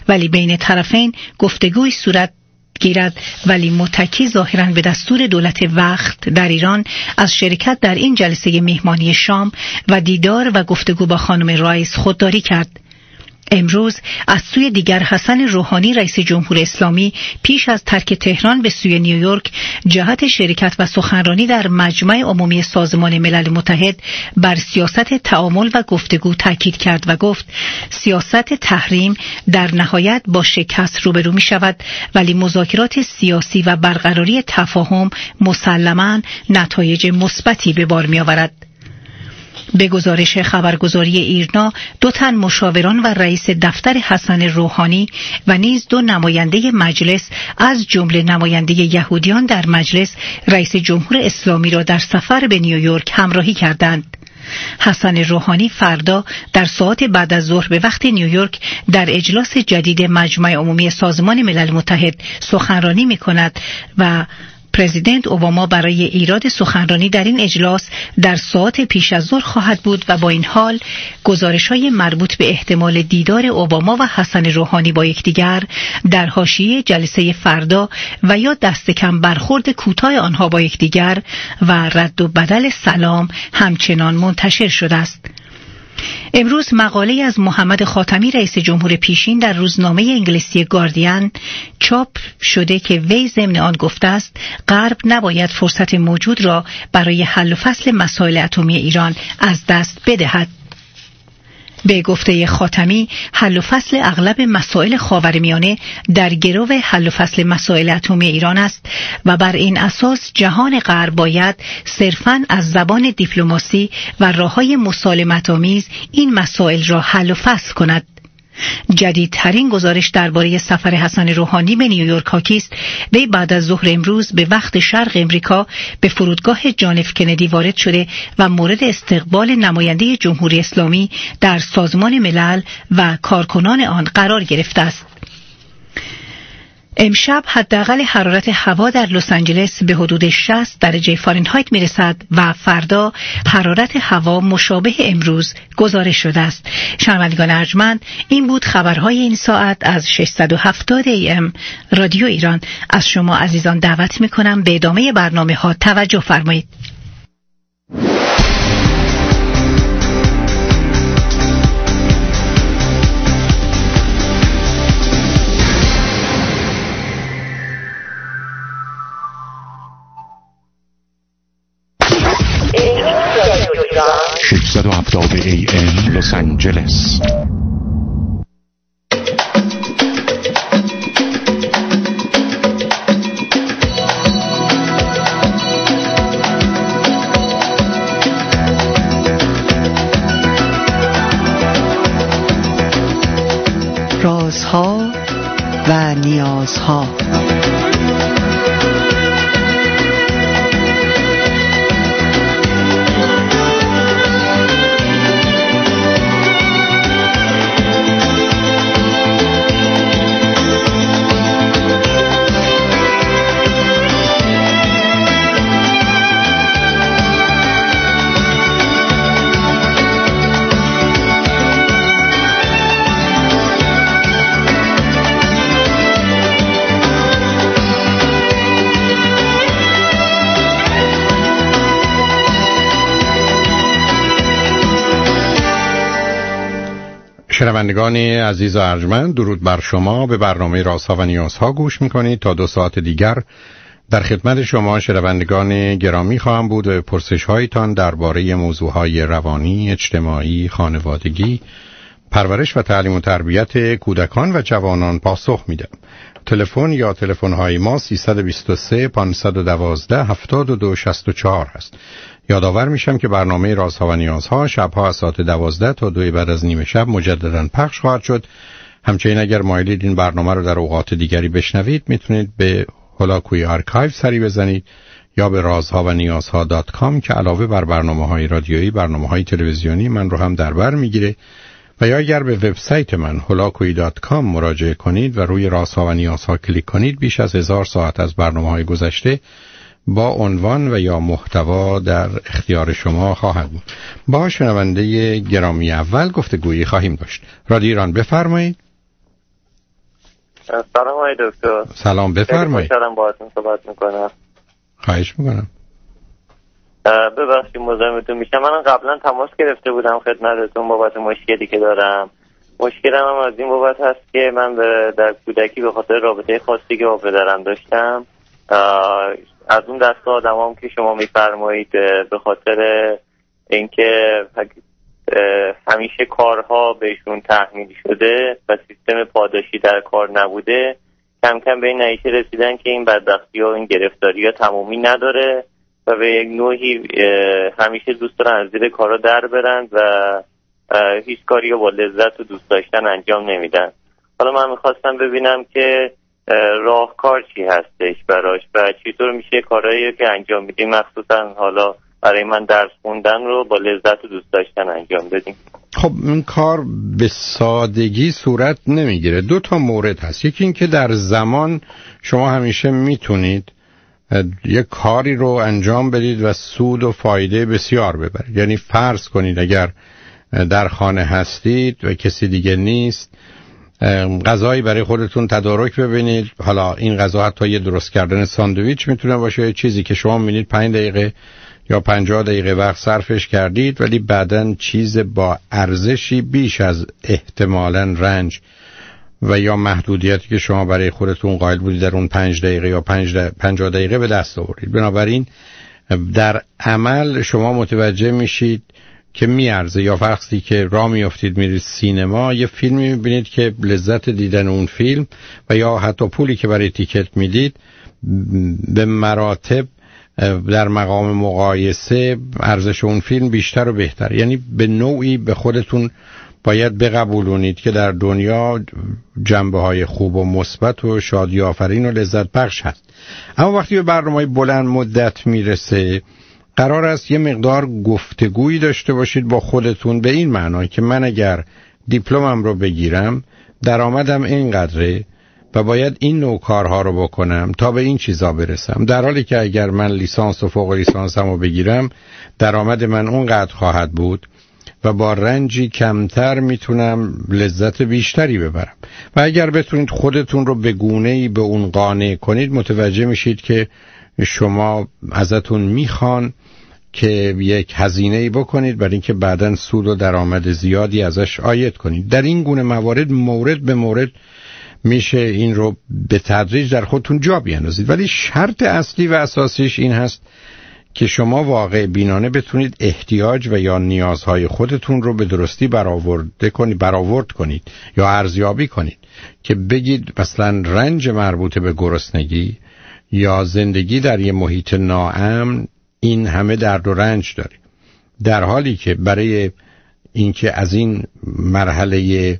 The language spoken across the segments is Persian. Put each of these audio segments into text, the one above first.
ولی بین طرفین گفتگوی صورت گیرد، ولی متکی ظاهراً به دستور دولت وقت در ایران از شرکت در این جلسه مهمانی شام و دیدار و گفتگو با خانم رئیس خودداری کرد. امروز از سوی دیگر حسن روحانی رئیس جمهور اسلامی پیش از ترک تهران به سوی نیویورک جهت شرکت و سخنرانی در مجمع عمومی سازمان ملل متحد بر سیاست تعامل و گفتگو تاکید کرد و گفت سیاست تحریم در نهایت با شکست روبرو می شود، ولی مذاکرات سیاسی و برقراری تفاهم مسلماً نتایج مثبتی به بار می آورد. به گزارش خبرگزاری ایرنا، 2 تن مشاوران و رئیس دفتر حسن روحانی و نیز 2 نماینده مجلس از جمله نماینده یهودیان در مجلس رئیس جمهور اسلامی را در سفر به نیویورک همراهی کردند. حسن روحانی فردا در ساعات بعد از ظهر به وقت نیویورک در اجلاس جدید مجمع عمومی سازمان ملل متحد سخنرانی می‌کند و پرزیدنت اوباما برای ایراد سخنرانی در این اجلاس در ساعات پیش از ظهر خواهد بود و با این حال گزارش‌های مربوط به احتمال دیدار اوباما و حسن روحانی با یکدیگر در حاشیه جلسه فردا و یا دست کم برخورد کوتاه آنها با یکدیگر و رد و بدل سلام همچنان منتشر شده است. امروز مقاله از محمد خاتمی رئیس جمهور پیشین در روزنامه انگلیسی گاردین چاپ شده که وی ضمن آن گفته است غرب نباید فرصت موجود را برای حل و فصل مسائل اتمی ایران از دست بدهد. به گفته خاتمی، حل و فصل اغلب مسائل خاورمیانه در گرو حل و فصل مسائل اتمی ایران است و بر این اساس جهان غرب باید صرفاً از زبان دیپلماسی و راه‌های مسالمت‌آمیز این مسائل را حل و فصل کند. جدیدترین گزارش درباره سفر حسن روحانی به نیویورک حاکی است. وی بعد از ظهر امروز به وقت شرق امریکا به فرودگاه جان اف کندی وارد شده و مورد استقبال نماینده جمهوری اسلامی در سازمان ملل و کارکنان آن قرار گرفته است. امشب حداقل حرارت هوا در لس آنجلس به حدود 60 درجه فارنهایت میرسد و فردا حرارت هوا مشابه امروز گزارش شده است. شنوندگان ارجمند، این بود خبرهای این ساعت از 670 AM رادیو ایران. از شما عزیزان دعوت میکنم به ادامه برنامه ها توجه فرمایید. AM لس آنجلس. رازها و نیازها. شنوندگان عزیز و ارجمند، درود بر شما. به برنامه رازها و نیازها گوش میکنید. تا 2 ساعت دیگر در خدمت شما شنوندگان گرامی خواهم بود و پرسش‌هایتان درباره موضوعهای روانی، اجتماعی، خانوادگی، پرورش و تعلیم و تربیت کودکان و جوانان پاسخ میدم. تلفن یا تلفن‌های ما 323 512 7264 هست. یادآور میشم که برنامه رازها و نیازها شبها از ساعت 12 تا 2 بعد از نیم شب مجددا پخش خواهد شد. همچنین اگر مایلید این برنامه رو در اوقات دیگری بشنوید میتونید به هولاکوی آرکایو سری بزنید یا به رازها و نیازها .com که علاوه بر برنامه‌های رادیویی برنامه‌های تلویزیونی من رو هم در بر میگیره. و یا اگر به وبسایت من holakoy.com مراجعه کنید و روی رازها و نیازها کلیک کنید بیش از 1000 ساعت از برنامه‌های گذشته با عنوان و یا محتوا در اختیار شما خواهد بود. با شنونده گرامی اول گفتگویی خواهیم داشت. رادیو ایران، بفرمایید. سلام آقای دکتر. سلام، بفرمایید. خوشحالم باهاتون صحبت میکنم. خواهش میکنم. ببخشید مزاحمتون میشم. من قبلا تماس گرفته بودم خدمتتون بابت مشکلی که دارم. مشکلم هم از این بابت هست که من در کودکی به خاطر رابطه خاصی که با پدرم داشتم، از اون دسته آدمام که شما میفرمایید، به خاطر اینکه همیشه کارها بهشون تحمیل شده و سیستم پاداشی در کار نبوده، کم کم به این نتیجه رسیدن که این بدبختی ها و این گرفتاری ها تمامی نداره و به یک نوعی همیشه دوست دارن از زیر کارا در برن و هیچ کاری رو با لذت و دوست داشتن انجام نمیدن. حالا من میخواستم ببینم که راهکار چی هستش براش و چطور میشه کارهایی که انجام میدیم، مخصوصا حالا برای من درس خوندن، رو با لذت و دوست داشتن انجام بدیم. خب این کار به سادگی صورت نمیگیره. 2 تا مورد هست. یکی این که در زمان شما همیشه میتونید یک کاری رو انجام بدید و سود و فایده بسیار ببرید. یعنی فرض کنید اگر در خانه هستید و کسی دیگه نیست، غذایی برای خودتون تدارک ببینید. حالا این غذا حتی یه درست کردن ساندویچ میتونه باشه، یه چیزی که شما میبینید 5 دقیقه یا 50 دقیقه وقت صرفش کردید، ولی بعداً چیز با ارزشی بیش از احتمالاً رنج و یا محدودیتی که شما برای خودتون قائل بودید در اون 5 دقیقه یا 50 دقیقه به دست آورید. بنابراین در عمل شما متوجه میشید که میارزه. یا وقتی که راه میافتید میرید سینما، یه فیلمی میبینید که لذت دیدن اون فیلم و یا حتی پولی که برای تیکت میدید به مراتب در مقام مقایسه ارزش اون فیلم بیشتر و بهتر. یعنی به نوعی به خودتون باید بقبولونید که در دنیا جنبه‌های خوب و مثبت و شادی آفرین و لذت بخش هست. اما وقتی به برنامه‌های بلند مدت میرسه، قرار است یه مقدار گفتگویی داشته باشید با خودتون، به این معنی که من اگر دیپلمم رو بگیرم، درآمدم اینقدره و باید این نوع کارها رو بکنم تا به این چیزا برسم، در حالی که اگر من لیسانس و فوق لیسانسم رو بگیرم، درآمد من اونقدر خواهد بود و با رنجی کمتر میتونم لذت بیشتری ببرم. و اگر بتونید خودتون رو به گونه‌ای به اون قانع کنید، متوجه میشید که شما ازتون میخوان که یک هزینه‌ای بکنید برای اینکه بعداً سود و درآمد زیادی ازش عاید کنید. در این گونه موارد مورد به مورد میشه این رو به تدریج در خودتون جا بیاندازید، ولی شرط اصلی و اساسیش این هست که شما واقع بینانه بتونید احتیاج و یا نیازهای خودتون رو به درستی برآورد کنید یا ارزیابی کنید، که بگید مثلا رنج مربوط به گرسنگی یا زندگی در یه محیط ناامن این همه درد و رنج داره، در حالی که برای اینکه از این مرحله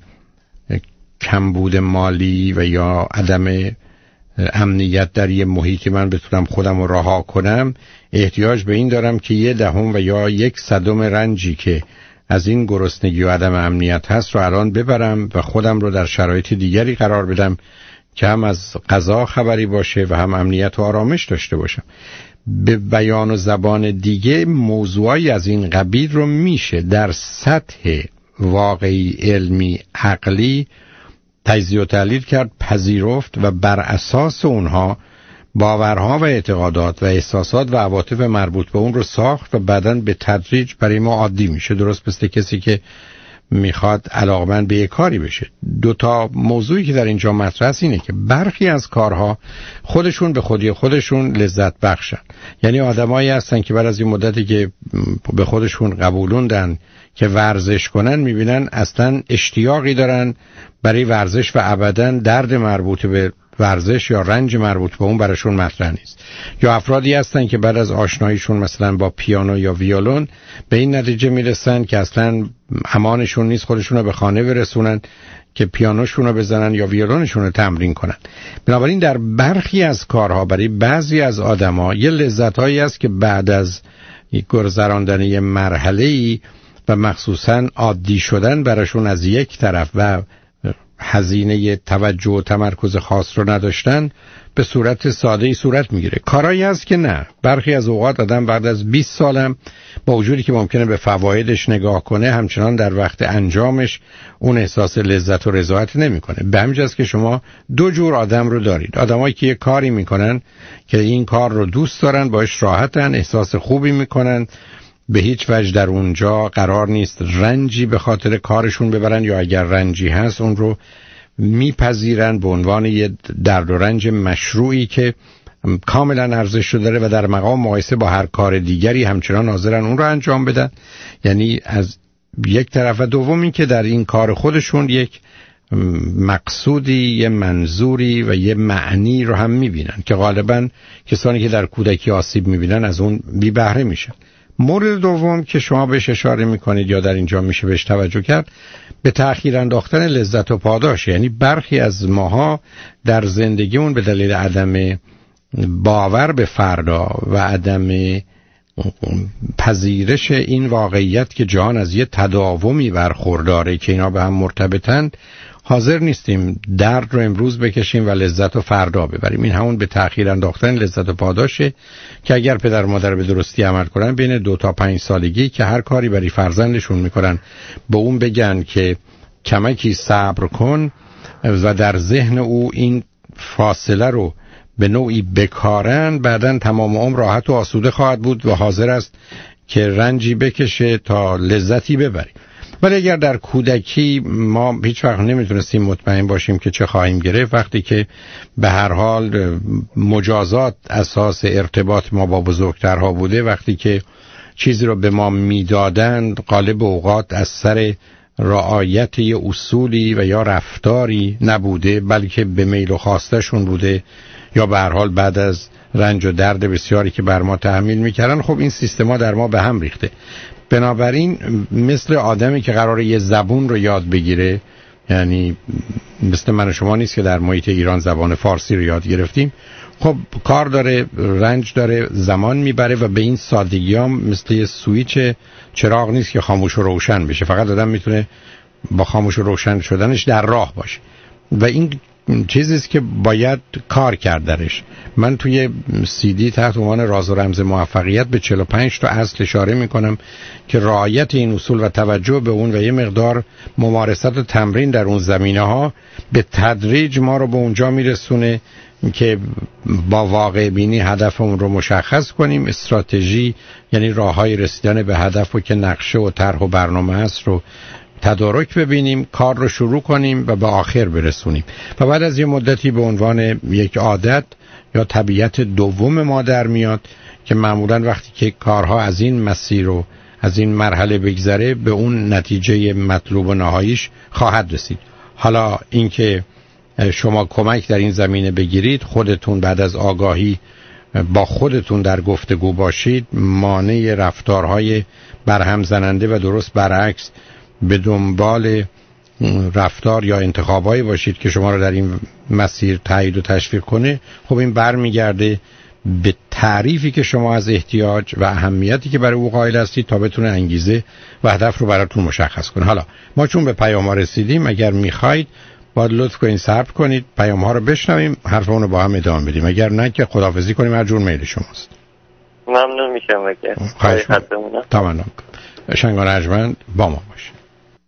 کمبود مالی و یا عدم امنیت در یه محیطی من بتونم خودم رو رها کنم، احتیاج به این دارم که 1/10 و یا 1/100 رنجی که از این گرسنگی و عدم امنیت هست رو الان ببرم و خودم رو در شرایط دیگری قرار بدم که هم از غذا خبری باشه و هم امنیت و آرامش داشته باشم. به بیان و زبان دیگه موضوعی از این قبیل رو میشه در سطح واقعی علمی عقلی تجزیه و تحلیل کرد، پذیرفت و بر اساس اونها باورها و اعتقادات و احساسات و عواطف مربوط به اون رو ساخت و بعداً به تدریج برای ما عادی میشه. درست مثل کسی که میخواد علاقمند به یک کاری بشه. 2 تا موضوعی که در اینجا مطرح است اینه که برخی از کارها خودشون به خودی خودشون لذت بخشن. یعنی آدمایی هستن که بعد از این مدتی که به خودشون قبولوندن که ورزش کنن، میبینن اصلا اشتیاقی دارن برای ورزش و ابداً درد مربوط به ورزش یا رنج مربوط به اون براشون مطرح نیست. یا افرادی هستن که بعد از آشناییشون مثلا با پیانو یا ویولون به این نتیجه میرسن که اصلا امانشون نیست خودشون رو به خانه برسونن که پیانوشون رو بزنن یا ویولونشون رو تمرین کنن. بنابراین در برخی از کارها برای بعضی از آدما یه لذت‌هایی است که بعد از گذراندن یه مرحله‌ای و مخصوصاً عادی شدن براشون از یک طرف و هزینه توجه و تمرکز خاص رو نداشتن به صورت ساده‌ای صورت میگیره. کارایی هست که نه، برخی از اوقات آدم بعد از 20 سالم با وجودی که ممکنه به فوایدش نگاه کنه همچنان در وقت انجامش اون احساس لذت و رضایت نمیکنه. به همین جاست که شما دو جور آدم رو دارید. آدمایی که یه کاری میکنن که این کار رو دوست دارن، باش راحتن، احساس خوبی میکنن، به هیچ وجه در اونجا قرار نیست رنجی به خاطر کارشون ببرن، یا اگر رنجی هست اون رو میپذیرن به عنوان یه درد و رنج مشروعی که کاملا ارزش رو داره و در مقام مقایسه با هر کار دیگری همچنان حاضرن اون رو انجام بدن. یعنی از یک طرف، و دوم این که در این کار خودشون یک مقصودی، یه منظوری و یه معنی رو هم میبینن که غالبا کسانی که در کودکی آسیب میبینن از اون بی بهره میشن. مورد دوم که شما بهش اشاره میکنید یا در اینجا میشه بهش توجه کرد، به تأخیر انداختن لذت و پاداش. یعنی برخی از ماها در زندگیمون به دلیل عدم باور به فردا و عدم پذیرش این واقعیت که جهان از یه تداومی برخورداره که اینا به هم مرتبطن، حاضر نیستیم درد رو امروز بکشیم و لذت رو فردا ببریم. این همون به تأخیر انداختن لذت و پاداشه که اگر پدر و مادر به درستی عمل کنن بین 2 تا 5 سالگی که هر کاری برای فرزندشون میکنن به اون بگن که کمکی صبر کن و در ذهن او این فاصله رو به نوعی بکارن، بعدن تمام عمر راحت و آسوده خواهد بود و حاضر است که رنجی بکشه تا لذتی ببره. ولی اگر در کودکی ما هیچ وقت نمیتونستیم مطمئن باشیم که چه خواهیم گرفت، وقتی که به هر حال مجازات اساس ارتباط ما با بزرگترها بوده، وقتی که چیزی رو به ما میدادند غالب اوقات از سر رعایت یه اصولی و یا رفتاری نبوده، بلکه به میل و خواستشون بوده، یا به هر حال بعد از رنج و درد بسیاری که بر ما تحمیل میکردن، خب این سیستما در ما به هم ریخته. بنابراین مثل آدمی که قراره یه زبون رو یاد بگیره، یعنی مثل من و شما نیست که در محیط ایران زبان فارسی رو یاد گرفتیم، خب کار داره، رنج داره، زمان میبره و به این سادگی هم مثل یه سویچ چراغ نیست که خاموش و روشن بشه. فقط آدم میتونه با خاموش و روشن شدنش در راه باشه و این چیزیست که باید کار کرد درش. من توی CD تحت عنوان راز و رمز موفقیت به 45 تا اصل اشاره میکنم که رعایت این اصول و توجه به اون و یه مقدار ممارست و تمرین در اون زمینه ها به تدریج ما رو به اونجا میرسونه که با واقع بینی هدفمون رو مشخص کنیم، استراتژی یعنی راههای رسیدن به هدف رو که نقشه و طرح و برنامه است رو تدارک ببینیم، کار رو شروع کنیم و به آخر برسونیم و بعد از یه مدتی به عنوان یک عادت یا طبیعت دوم ما در میاد که معمولا وقتی که کارها از این مسیر و از این مرحله بگذره به اون نتیجه مطلوب و نهاییش خواهد رسید. حالا اینکه شما کمک در این زمینه بگیرید، خودتون بعد از آگاهی با خودتون در گفتگو باشید، مانع رفتارهای برهم زننده و درست برعکس به دنبال رفتار یا انتخابایی باشید که شما رو در این مسیر تایید و تشویق کنه، خب این برمیگرده به تعریفی که شما از احتیاج و اهمیتی که برای او قائل هستید تا بتونه انگیزه و هدف رو براتون مشخص کنه. حالا ما چون به پیام ها رسیدیم، اگر میخواید باید لطف کنید صبر کنید، پیام ها رو بشنویم، حرفمون رو با هم ادامه بدیم. اگر نه که خداحافظی کنیم، هر جور میل شماست. ممنون میشم اگر خدمتتون. تمام. شنگ و رجمند با ما باشید.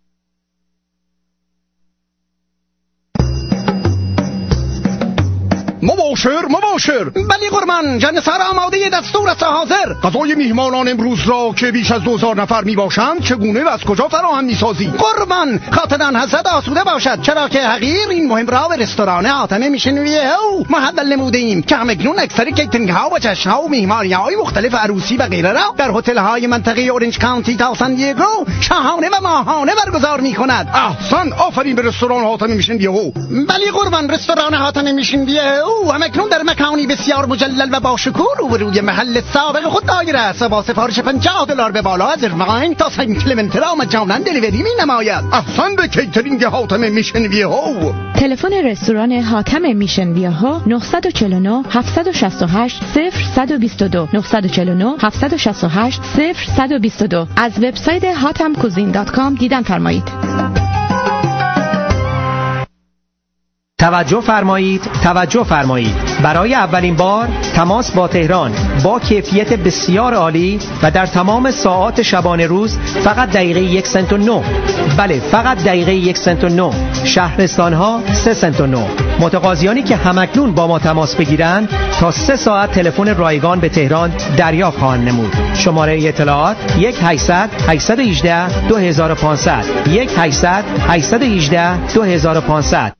مباشر بلی قربان، جنسار آماده دستور است حاضر. غذای میهمانان امروز را که بیش از 2000 نفر می باشند چگونه و از کجا فراهم می سازی؟ قربان خاطران حضرت آسوده باشد، چرا که حقیر این مهم را به رستوران حاتم میشنویه او محول نموده ایم که همکنون اکثر کیترینگ ها و جشن ها و مهمانی های مختلف عروسی و غیره را در هتل های منطقه اورنج کانتی تا سان دیگو شاهانه و ماهانه برگزار می کند. احسن، آفرین به رستوران حاتم میشنویه او. بلی قربان، رستوران حاتم میشنویه او همکنون در مکانی بسیار مجلل و با شکوه روبروی محل سابق خود دایر است و با سفارش $50 به بالا از ارمغان تا سن کلمنت را مجانا دلیوری می نماید. احسن به کیترینگ حاتم میشنویه او. تلفن رستوران حاتم میشنویه ها 949 768 0122 949 768 0122. از وبسایت hatamcuisine.com دیدن فرمایید. توجه فرمایید، توجه فرمایید. برای اولین بار تماس با تهران با کیفیت بسیار عالی و در تمام ساعات شبانه روز فقط دقیقه 1 سنت و 9. بله، فقط دقیقه 1 سنت و 9. شهرستان ها 3 سنت و 9. متقاضیانی که همکنون با ما تماس بگیرند تا 3 ساعت تلفن رایگان به تهران دریافت خواهند نمود. شماره اطلاعات 1-800-818-2500 1-800-818-2500.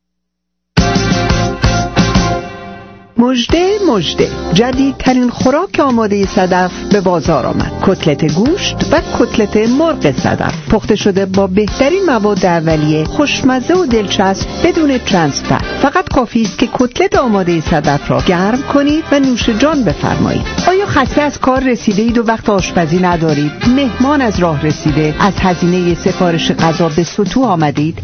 مژده مژده، جدیدترین خوراک آماده صدف به بازار آمد. کتلت گوشت و کتلت مرغ صدف، پخته شده با بهترین مواد اولیه، خوشمزه و دلچسب بدون ترانس فت. فقط کافی است که کتلت آماده صدف را گرم کنید و نوش جان بفرمایید. آیا خسته از کار رسیده اید و وقت آشپزی ندارید؟ مهمان از راه رسیده، از هزینه سفارش غذا به سطوح آمدید؟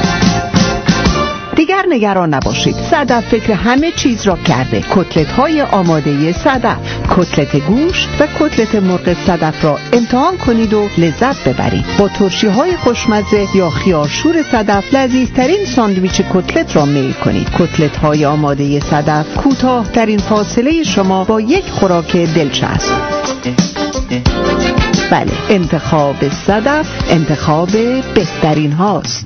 دیگر نگران نباشید، صدف فکر همه چیز را کرده. کتلت های آماده صدف، کتلت گوشت و کتلت مرغ صدف را امتحان کنید و لذت ببرید. با ترشی های خوشمزه یا خیارشور صدف لذیذترین ساندویچ کتلت را میل کنید. کتلت های آماده صدف، کوتاه ترین فاصله شما با یک خوراک دلچسب. بله، انتخاب صدف انتخاب بهترین هاست.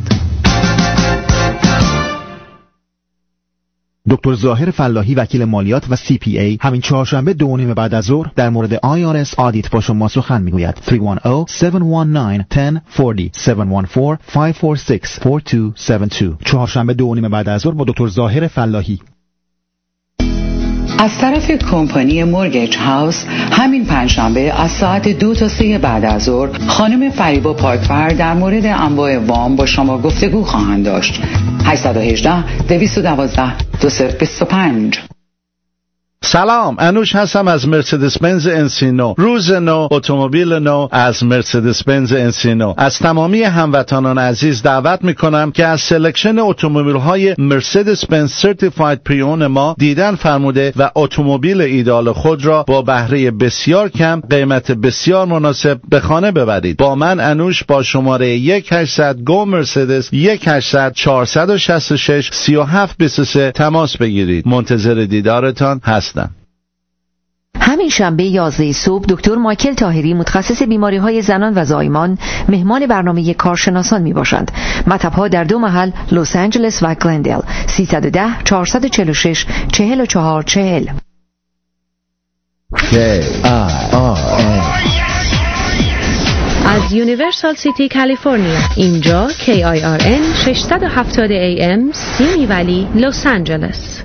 دکتر ظاهر فلاحی، وکیل مالیات و CPA، همین چهارشنبه 2:30 بعد از ظهر در مورد IRS آدیت با شما سخن میگوید. 310-719-1040 714-546-4272. چهارشنبه 2:30 بعد از ظهر با دکتر ظاهر فلاحی. از طرف کمپانی مورگیج هاوس همین پنجشنبه از ساعت 2 تا 3 بعد از ظهر خانم فریبا پاکفر در مورد انواع وام با شما گفتگو خواهند داشت. 818-212-2025. سلام، انوش هستم از مرسدس بنز انسینو. روز نو، اتومبیل نو از مرسدس بنز انسینو. از تمامی هموطنان عزیز دعوت میکنم که از سلکشن اتومبیل های مرسدس بنز سرتیفاید پری-اون ما دیدن فرموده و اتومبیل ایدال خود را با بهره بسیار کم، قیمت بسیار مناسب به خانه ببرید. با من انوش با شماره 1-800-GO مرسدس 1-800-466-3723 تماس بگیرید. منتظر دیدارتان هستم. همین شنبه 11 صبح دکتر مایکل طاهری، متخصص بیماری‌های زنان و زایمان، مهمان برنامه کارشناسان میباشند. مطب‌ها در 2 محل، لس آنجلس و گلندل. 310-446-4440. از یونیورسال سیتی کالیفرنیا. اینجا KIRN 670 AM سیمی ولی، لس آنجلس.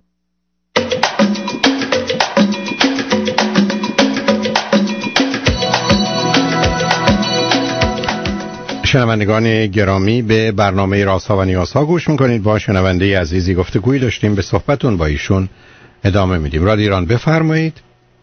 شنوندگان گرامی، به برنامه رازها و نیازها گوش میکنید. با شنونده عزیزی گفتگویی داشتیم، به صحبتون با ایشون ادامه میدیم. رادیو ایران، بفرمایید.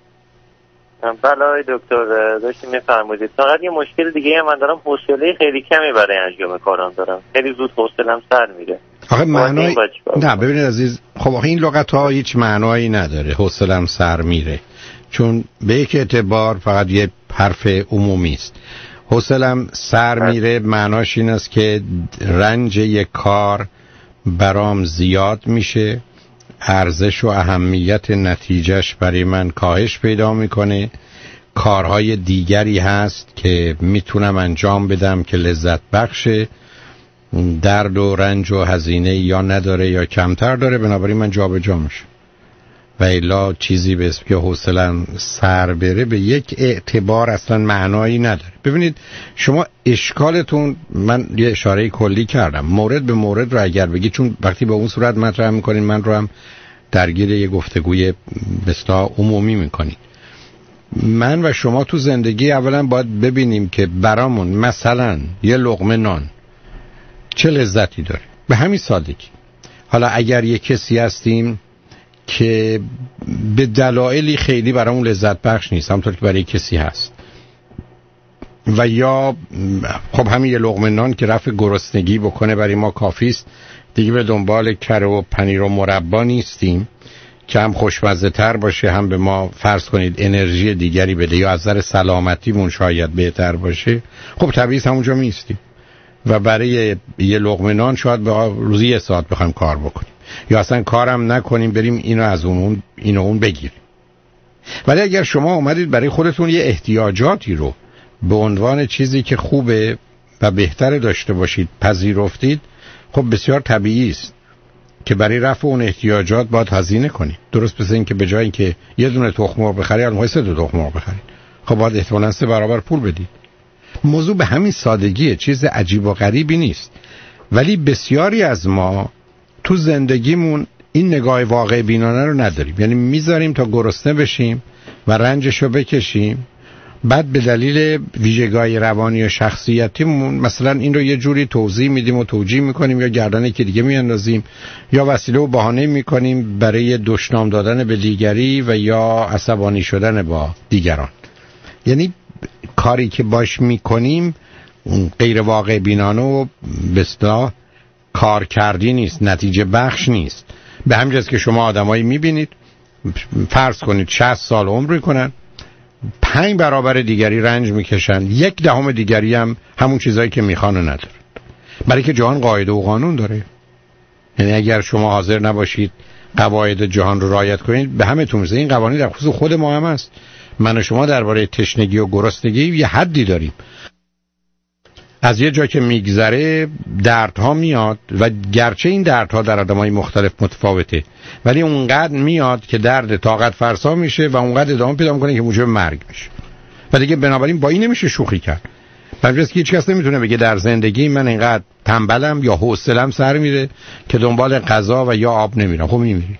بله دکتر، داشتیم میفرمودید. فقط یه مشکل دیگه من دارم، حوصله خیلی کمی برای انجام کارام دارم. خیلی زود حوصله‌ام سر میره. آخه معنای نه، ببینید عزیز، خب آخه این لغت ها هیچ معنایی نداره. حوصله‌ام سر میره چون به یک اعتبار فقط یه حرف عمومی است. حوصله‌ام سر میره معناش این است که رنج یک کار برام زیاد میشه، ارزش و اهمیت نتیجهش برای من کاهش پیدا میکنه. کارهای دیگری هست که میتونم انجام بدم که لذت بخشه، درد و رنج و هزینه یا نداره یا کمتر داره، بنابراین من جابجا میشم. و الا چیزی به اسم که حوصله‌ام سر بره به یک اعتبار اصلا معنایی نداره. ببینید شما اشکالتون، من یه اشاره کلی کردم، مورد به مورد رو اگر بگید، چون وقتی با اون صورت مطرح میکنین من رو هم درگیر یه گفتگوی بسیار عمومی میکنید. من و شما تو زندگی اولا باید ببینیم که برامون مثلا یه لقمه نان چه لذتی داره، به همین سادگی. حالا اگر یه کسی هستیم که به دلایلی خیلی برامون لذت بخش نیست، همونطور که برای کسی هست، و یا خب همین یه لقمه نان که رفع گرسنگی بکنه برای ما کافی است دیگه، به دنبال کره و پنیر و مربا نیستیم که هم خوشمزه تر باشه، هم به ما فرض کنید انرژی دیگری بده، یا از نظر سلامتیمون شاید بهتر باشه. خب طبیعی همونجا میستیم. و برای یه لقمه نان شاید روزی 1 ساعت بخوایم کار بکنیم، یا اصلا کارم نکنیم بریم اینو از اون اینو اون بگیریم. ولی اگر شما اومدید برای خودتون یه احتیاجاتی رو به عنوان چیزی که خوبه و بهتره داشته باشید پذیرفتید، خب بسیار طبیعی است که برای رفع اون احتیاجات باید هزینه کنید. درست مثل این که به جای اینکه یه دونه تخم مرغ بخرید الان 3 تخم مرغ بخرید، خب باید احتمالاً 3 برابر پول بدید. موضوع به همین سادگیه، چیز عجیب و غریبی نیست. ولی بسیاری از ما تو زندگیمون این نگاه واقع بینانه رو نداریم، یعنی میذاریم تا گرسنه بشیم و رنجشو بکشیم، بعد به دلیل ویژگی روانی و شخصیتیمون مثلا این رو یه جوری توضیح میدیم و توجیه میکنیم، یا گردن یکی دیگه میاندازیم، یا وسیله و بهانه میکنیم برای دشنام دادن به دیگری و یا عصبانی شدن با دیگران. یعنی کاری که باش میکنیم غیر واقع بینانه و به اصطلاح کار کردی نیست، نتیجه بخش نیست. به همین جاست که شما آدمایی میبینید فرض کنید 60 سال عمر کنن، 5 برابر دیگری رنج میکشن، 1/10 دیگری هم همون چیزایی که میخوان نداره، برای که جهان قاعده و قانون داره. یعنی اگر شما حاضر نباشید قواعد جهان رو رعایت کنید به همه تون این قوانین در خصوص خود ما هم هست. من و شما درباره تشنگی و گرسنگی یه حدی داریم، از یه جا که میگذره دردها میاد و گرچه این دردها در آدمای مختلف متفاوته ولی اونقدر میاد که درد طاقت فرسا میشه و اونقدر ادامه پیدا میکنه که موجب مرگ میشه و دیگه بنابراین با این نمیشه شوخی کرد. بنابراین که هیچ کس نمیتونه بگه در زندگی من اینقدر تنبلم یا حوصله‌ام سر میره که دنبال غذا و یا آب نمیرم. خب میمیری.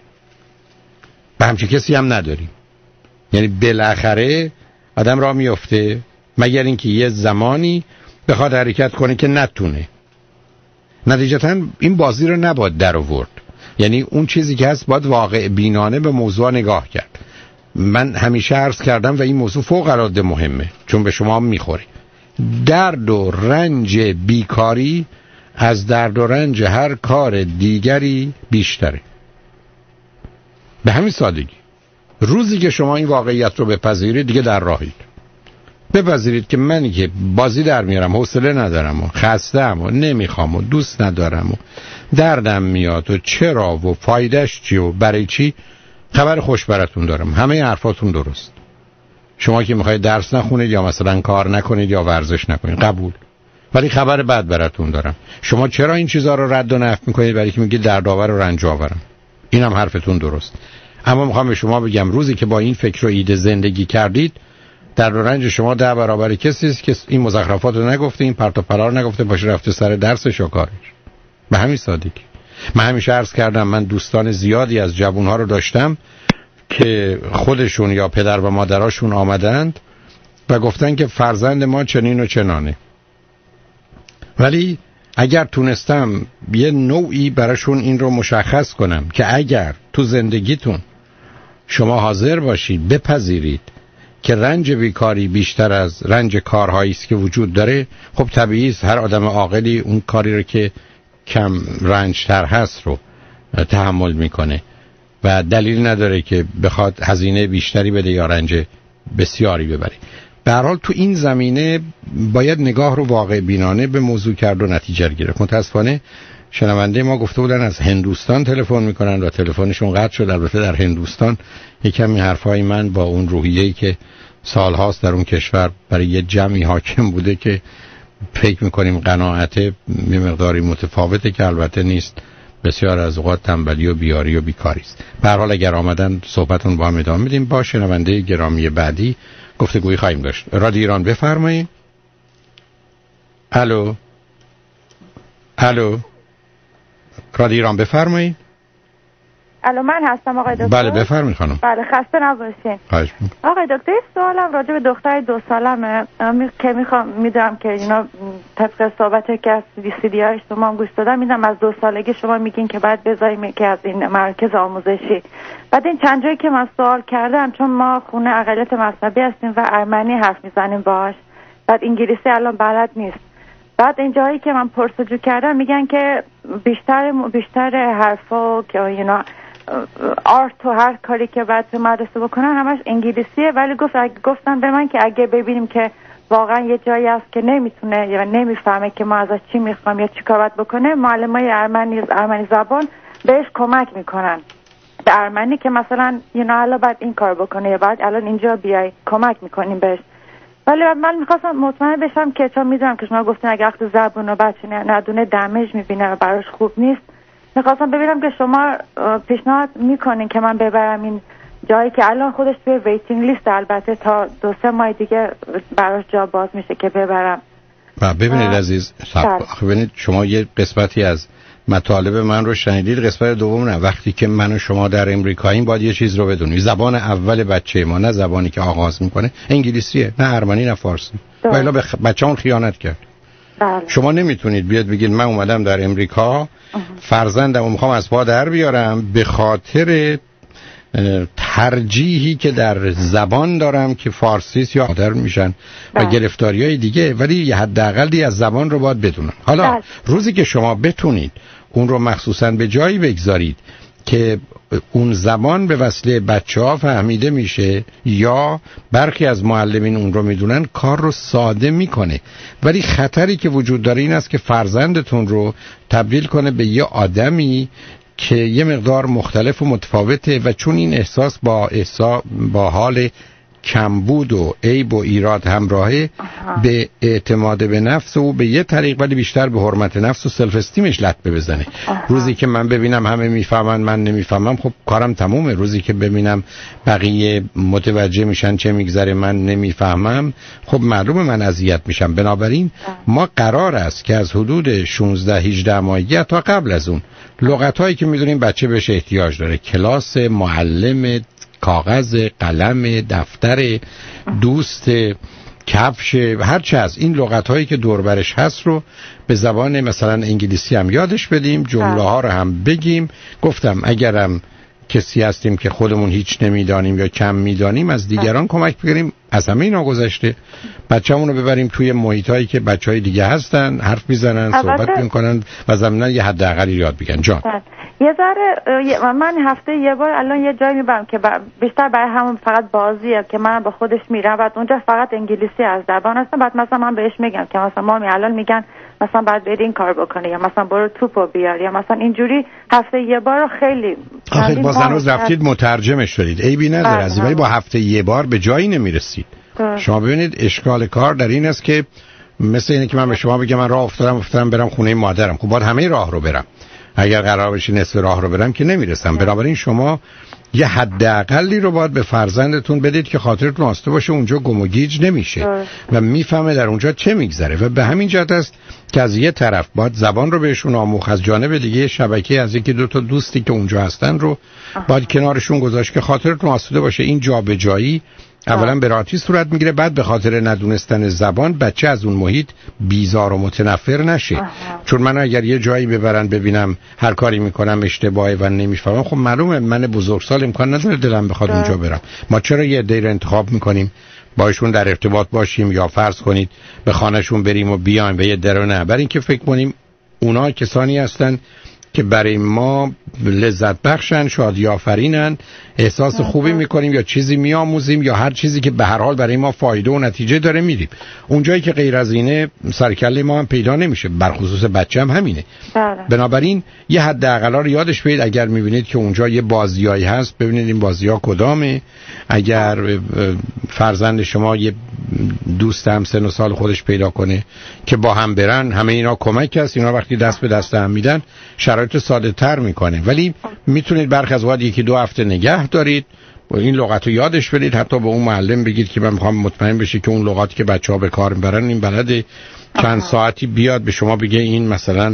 به همچین کسی هم نداریم. یعنی بالاخره آدم راه میفته مگر اینکه یه زمانی بخواد حرکت کنه که نتونه. نتیجتاً این بازی رو نباید در آورد. یعنی اون چیزی که هست باید واقع بینانه به موضوع نگاه کرد. من همیشه عرض کردم و این موضوع فوق العاده مهمه چون به شما میخوره. درد و رنج بیکاری از درد و رنج هر کار دیگری بیشتره. به همین سادگی. روزی که شما این واقعیت رو بپذیرید دیگه در راهید. بپذیرید که منی که بازی در میارم، حوصله ندارم و خسته‌ام و نمیخوام و دوست ندارم و دردم میاد و چرا و فایدهش چی و برای چی، خبر خوش براتون دارم. همه حرفاتون درست. شما که میخواید درس نخونید یا مثلا کار نکنید یا ورزش نکنید قبول، ولی خبر بد براتون دارم. شما چرا این چیزها رو رد و نفی میکنید؟ برای که میگید دردآور و رنج آورم. اینم حرفتون درست. اما میخوام به شما بگم روزی که با این فکر و ایده زندگی کردید درد و رنج شما 10 برابر کسی است که این مزخرفات رو نگفته، این پرت و پلا رو نگفته، باشه رفته سر درسش و کارش. به همین سادگی. من همیشه عرض کردم من دوستان زیادی از جوانها رو داشتم که خودشون یا پدر و مادراشون آمدند و گفتن که فرزند ما چنین و چنانه، ولی اگر تونستم یه نوعی براشون این رو مشخص کنم که اگر تو زندگیتون شما حاضر باشید بپذیرید که رنج بیکاری بیشتر از رنج کارهایی است که وجود داره، خب طبیعی است هر آدم عاقلی اون کاری رو که کم رنج تر هست رو تحمل میکنه و دلیل نداره که بخواد هزینه بیشتری بده یا رنج بسیاری ببره. به هر حال تو این زمینه باید نگاه رو واقع بینانه به موضوع کرد و نتیجه گرفت. متاسفانه شنونده ما گفته بودن از هندوستان تلفن میکنن و تلفنشون قطع شد. البته در هندوستان یکم این حرفای من با اون روحیه‌ای که سالهاست در اون کشور برای یه جمعی حاکم بوده که فکر میکنیم قناعت یه مقداری متفاوته که البته نیست، بسیار از اوقات تنبلی و بیاری و بیکاری است. به هر حال اگر آمدن صحبتون با هم ادامه میدیم. با شنونده گرامی بعدی گفتگویی خواهیم داشت. رادیو ایران بفرمایید. الو رادیو ایران بفرمایید. الو من هستم آقای دکتر. بله بفرمایید خانم. بله خسته نباشین. خواهش می‌کنم. آقای دکتر سوالم راجع به دختر 2 سالمه که میدونم که اینا طبق صحبتی که از CD های شما گوش دادم میدونم از 2 سالگی شما میگین که بعد بذاریم که از این مرکز آموزشی. بعد این چند جایی که من سوال کردم چون ما خونه اقلیت مذهبی هستیم و ارمنی حرف میزنیم باهاش، بعد انگلیسی الان بلد نیست. بعد این جایی که من پرسجو کردم میگن که بیشتر حرفا که اینا آرت و هر کاری که بعد مدرسه بکنن همش انگلیسیه، ولی گفتن به من که اگه ببینیم که واقعا یه جایی است که نمیتونه یا نمیفهمه که ما ازش چی میخوام یا چی کار باید بکنه، معلمای ارمنی زبان بهش کمک میکنن به ارمنی که مثلا الان باید این کار بکنه یا باید الان اینجا بیای، کمک میکنیم بهش. ولی من میخواستم مطمئن بشم که چون میدونم که شما گفتین اگه وقت زبون و بچه ندونه دمیج میبینه و براش خوب نیست، میخواستم ببینم که شما پیشنهاد میکنین که من ببرم این جایی که الان خودش توی ویتینگ لیست، البته تا 2-3 ماه دیگه براش جا باز میشه که ببرم. و ببینید عزیز، ببینید شما یه قسمتی از مطالب من رو شنیدید، قسمت دوم نه. وقتی که من و شما در امریکاییم باید یه چیز رو بدونیم، زبان اول بچه ما نه زبانی که آغاز میکنه انگلیسیه، نه ارمنی نه فارسی، و الا به بچه‌مون خیانت کرد. بله. شما نمیتونید بیاد بگید من اومدم در امریکا فرزندم رو میخوام از پا در بیارم به خاطر ترجیحی که در زبان دارم که فارسیست یا مادر میشن و گرفتاریای دیگه، ولی یه حداقلی از زبان رو باید بدونم. حالا روزی که شما بتونید اون رو مخصوصا به جایی بگذارید که اون زبان به وسیله بچه‌ها فهمیده میشه یا برخی از معلمین اون رو میدونن، کار رو ساده میکنه. ولی خطری که وجود داره این است که فرزندتون رو تبدیل کنه به یه آدمی که یه مقدار مختلف و متفاوته و چون این احساس با حال کمبود و عیب و ایراد همراهه، به اعتماد به نفس و به یه طریق ولی بیشتر به حرمت نفس و سلف استیمش لطمه بزنه. روزی که من ببینم همه میفهمن من نمیفهمم، خب کارم تمومه. روزی که ببینم بقیه متوجه میشن چه میگذره من نمیفهمم، خب معلومه من اذیت میشم. بنابراین ما قرار است که از حدود 16-18 ماهگی تا قبل از اون لغت‌هایی که میدونیم بچه بهش احتیاج داره، کلاس، معلم، کاغذ، قلم، دفتر، دوست، کفش، هرچه از این لغت‌هایی که دور برش هست رو به زبان مثلا انگلیسی هم یادش بدیم، جمله ها رو هم بگیم. گفتم اگرم کسی هستیم که خودمون هیچ نمیدانیم یا کم میدانیم، از دیگران کمک بگیریم. از همه اینا گذشته بچه‌مون رو ببریم توی محیطایی که بچهای دیگه هستن، حرف میزنن، صحبت میکنن و ضمناً یه حداقلی یاد بگن. جان یه ذره من هفته یه بار الان یه جایی میبرم که بیشتر برای همون فقط بازیه که من با خودش میرم، بعد اونجا فقط انگلیسی از زبان هستم. بعد مثلا من بهش میگم که مثلا مامی الان میگن مثلا بعد بری این کار بکنه یا مثلا برو توپو بیار یا مثلا اینجوری هفته یه بار. خیلی آخه باز هنوز رفتید مترجمش دارید، عیبی نداره از این، ولی با هفته یه بار به جایی نمیرسید. شما ببینید اشکال کار در این است که مثل اینه که من به شما بگم من راه افتادم برم خونه مادرم، خب باید همه راه رو برم. اگر قرار بشه نصف راه رو برم که نمیرسم. بنابراین شما یه حداقلی رو باید به فرزندتون بدید که خاطرتون آسوده باشه، اونجا گم و گیج نمیشه و میفهمه در اونجا چه میگذره. و به همین جهت است که از یه طرف باید زبان رو بهشون آموخت، از جانب دیگه شبکه از یکی دو تا دوستی که اونجا هستن رو باید کنارشون گذاشت که خاطرتون آسوده باشه. این جابجایی اولا به راحتی صورت میگیره، بعد به خاطر ندونستن زبان بچه از اون محیط بیزار و متنفر نشه. چون من اگر یه جایی ببرن ببینم هر کاری میکنم اشتباهه و نمیفهمم، خب معلومه من بزرگسال امکان نداره دلم بخواد اونجا برم. ما چرا یه عده‌ای رو انتخاب میکنیم باشون در ارتباط باشیم یا فرض کنید به خانهشون بریم و بیایم و یه درو نه، برای اینکه فکر کنیم اونا کسانی هستن که برای ما لذت بخشن، شادی آفرینن، احساس خوبی میکنیم یا چیزی میآموزیم یا هر چیزی که به هر حال برای ما فایده و نتیجه داره میریم. اونجایی که غیر از اینه سرکله ما هم پیدا نمیشه، برخصوص بچه هم همینه. بنابراین یه حداقل رو یادش بدید. اگر میبینید که اونجا یه بازیایی هست ببینید این بازی‌ها کدامه. اگر فرزند شما یه دوست هم سن و سال خودش پیدا کنه که با هم برن، همه اینا کمک است. اینا وقتی دست به دست هم میدن شرایط ساده تر میکنه. ولی میتونید برخی از وقت 1-2 هفته نگه دارید و این لغت رو یادش بدید. حتی به اون معلم بگید که من میخوام مطمئن بشه که اون لغاتی که بچه‌ها به کار میبرن این بلده. چند ساعتی بیاد به شما بگه این مثلا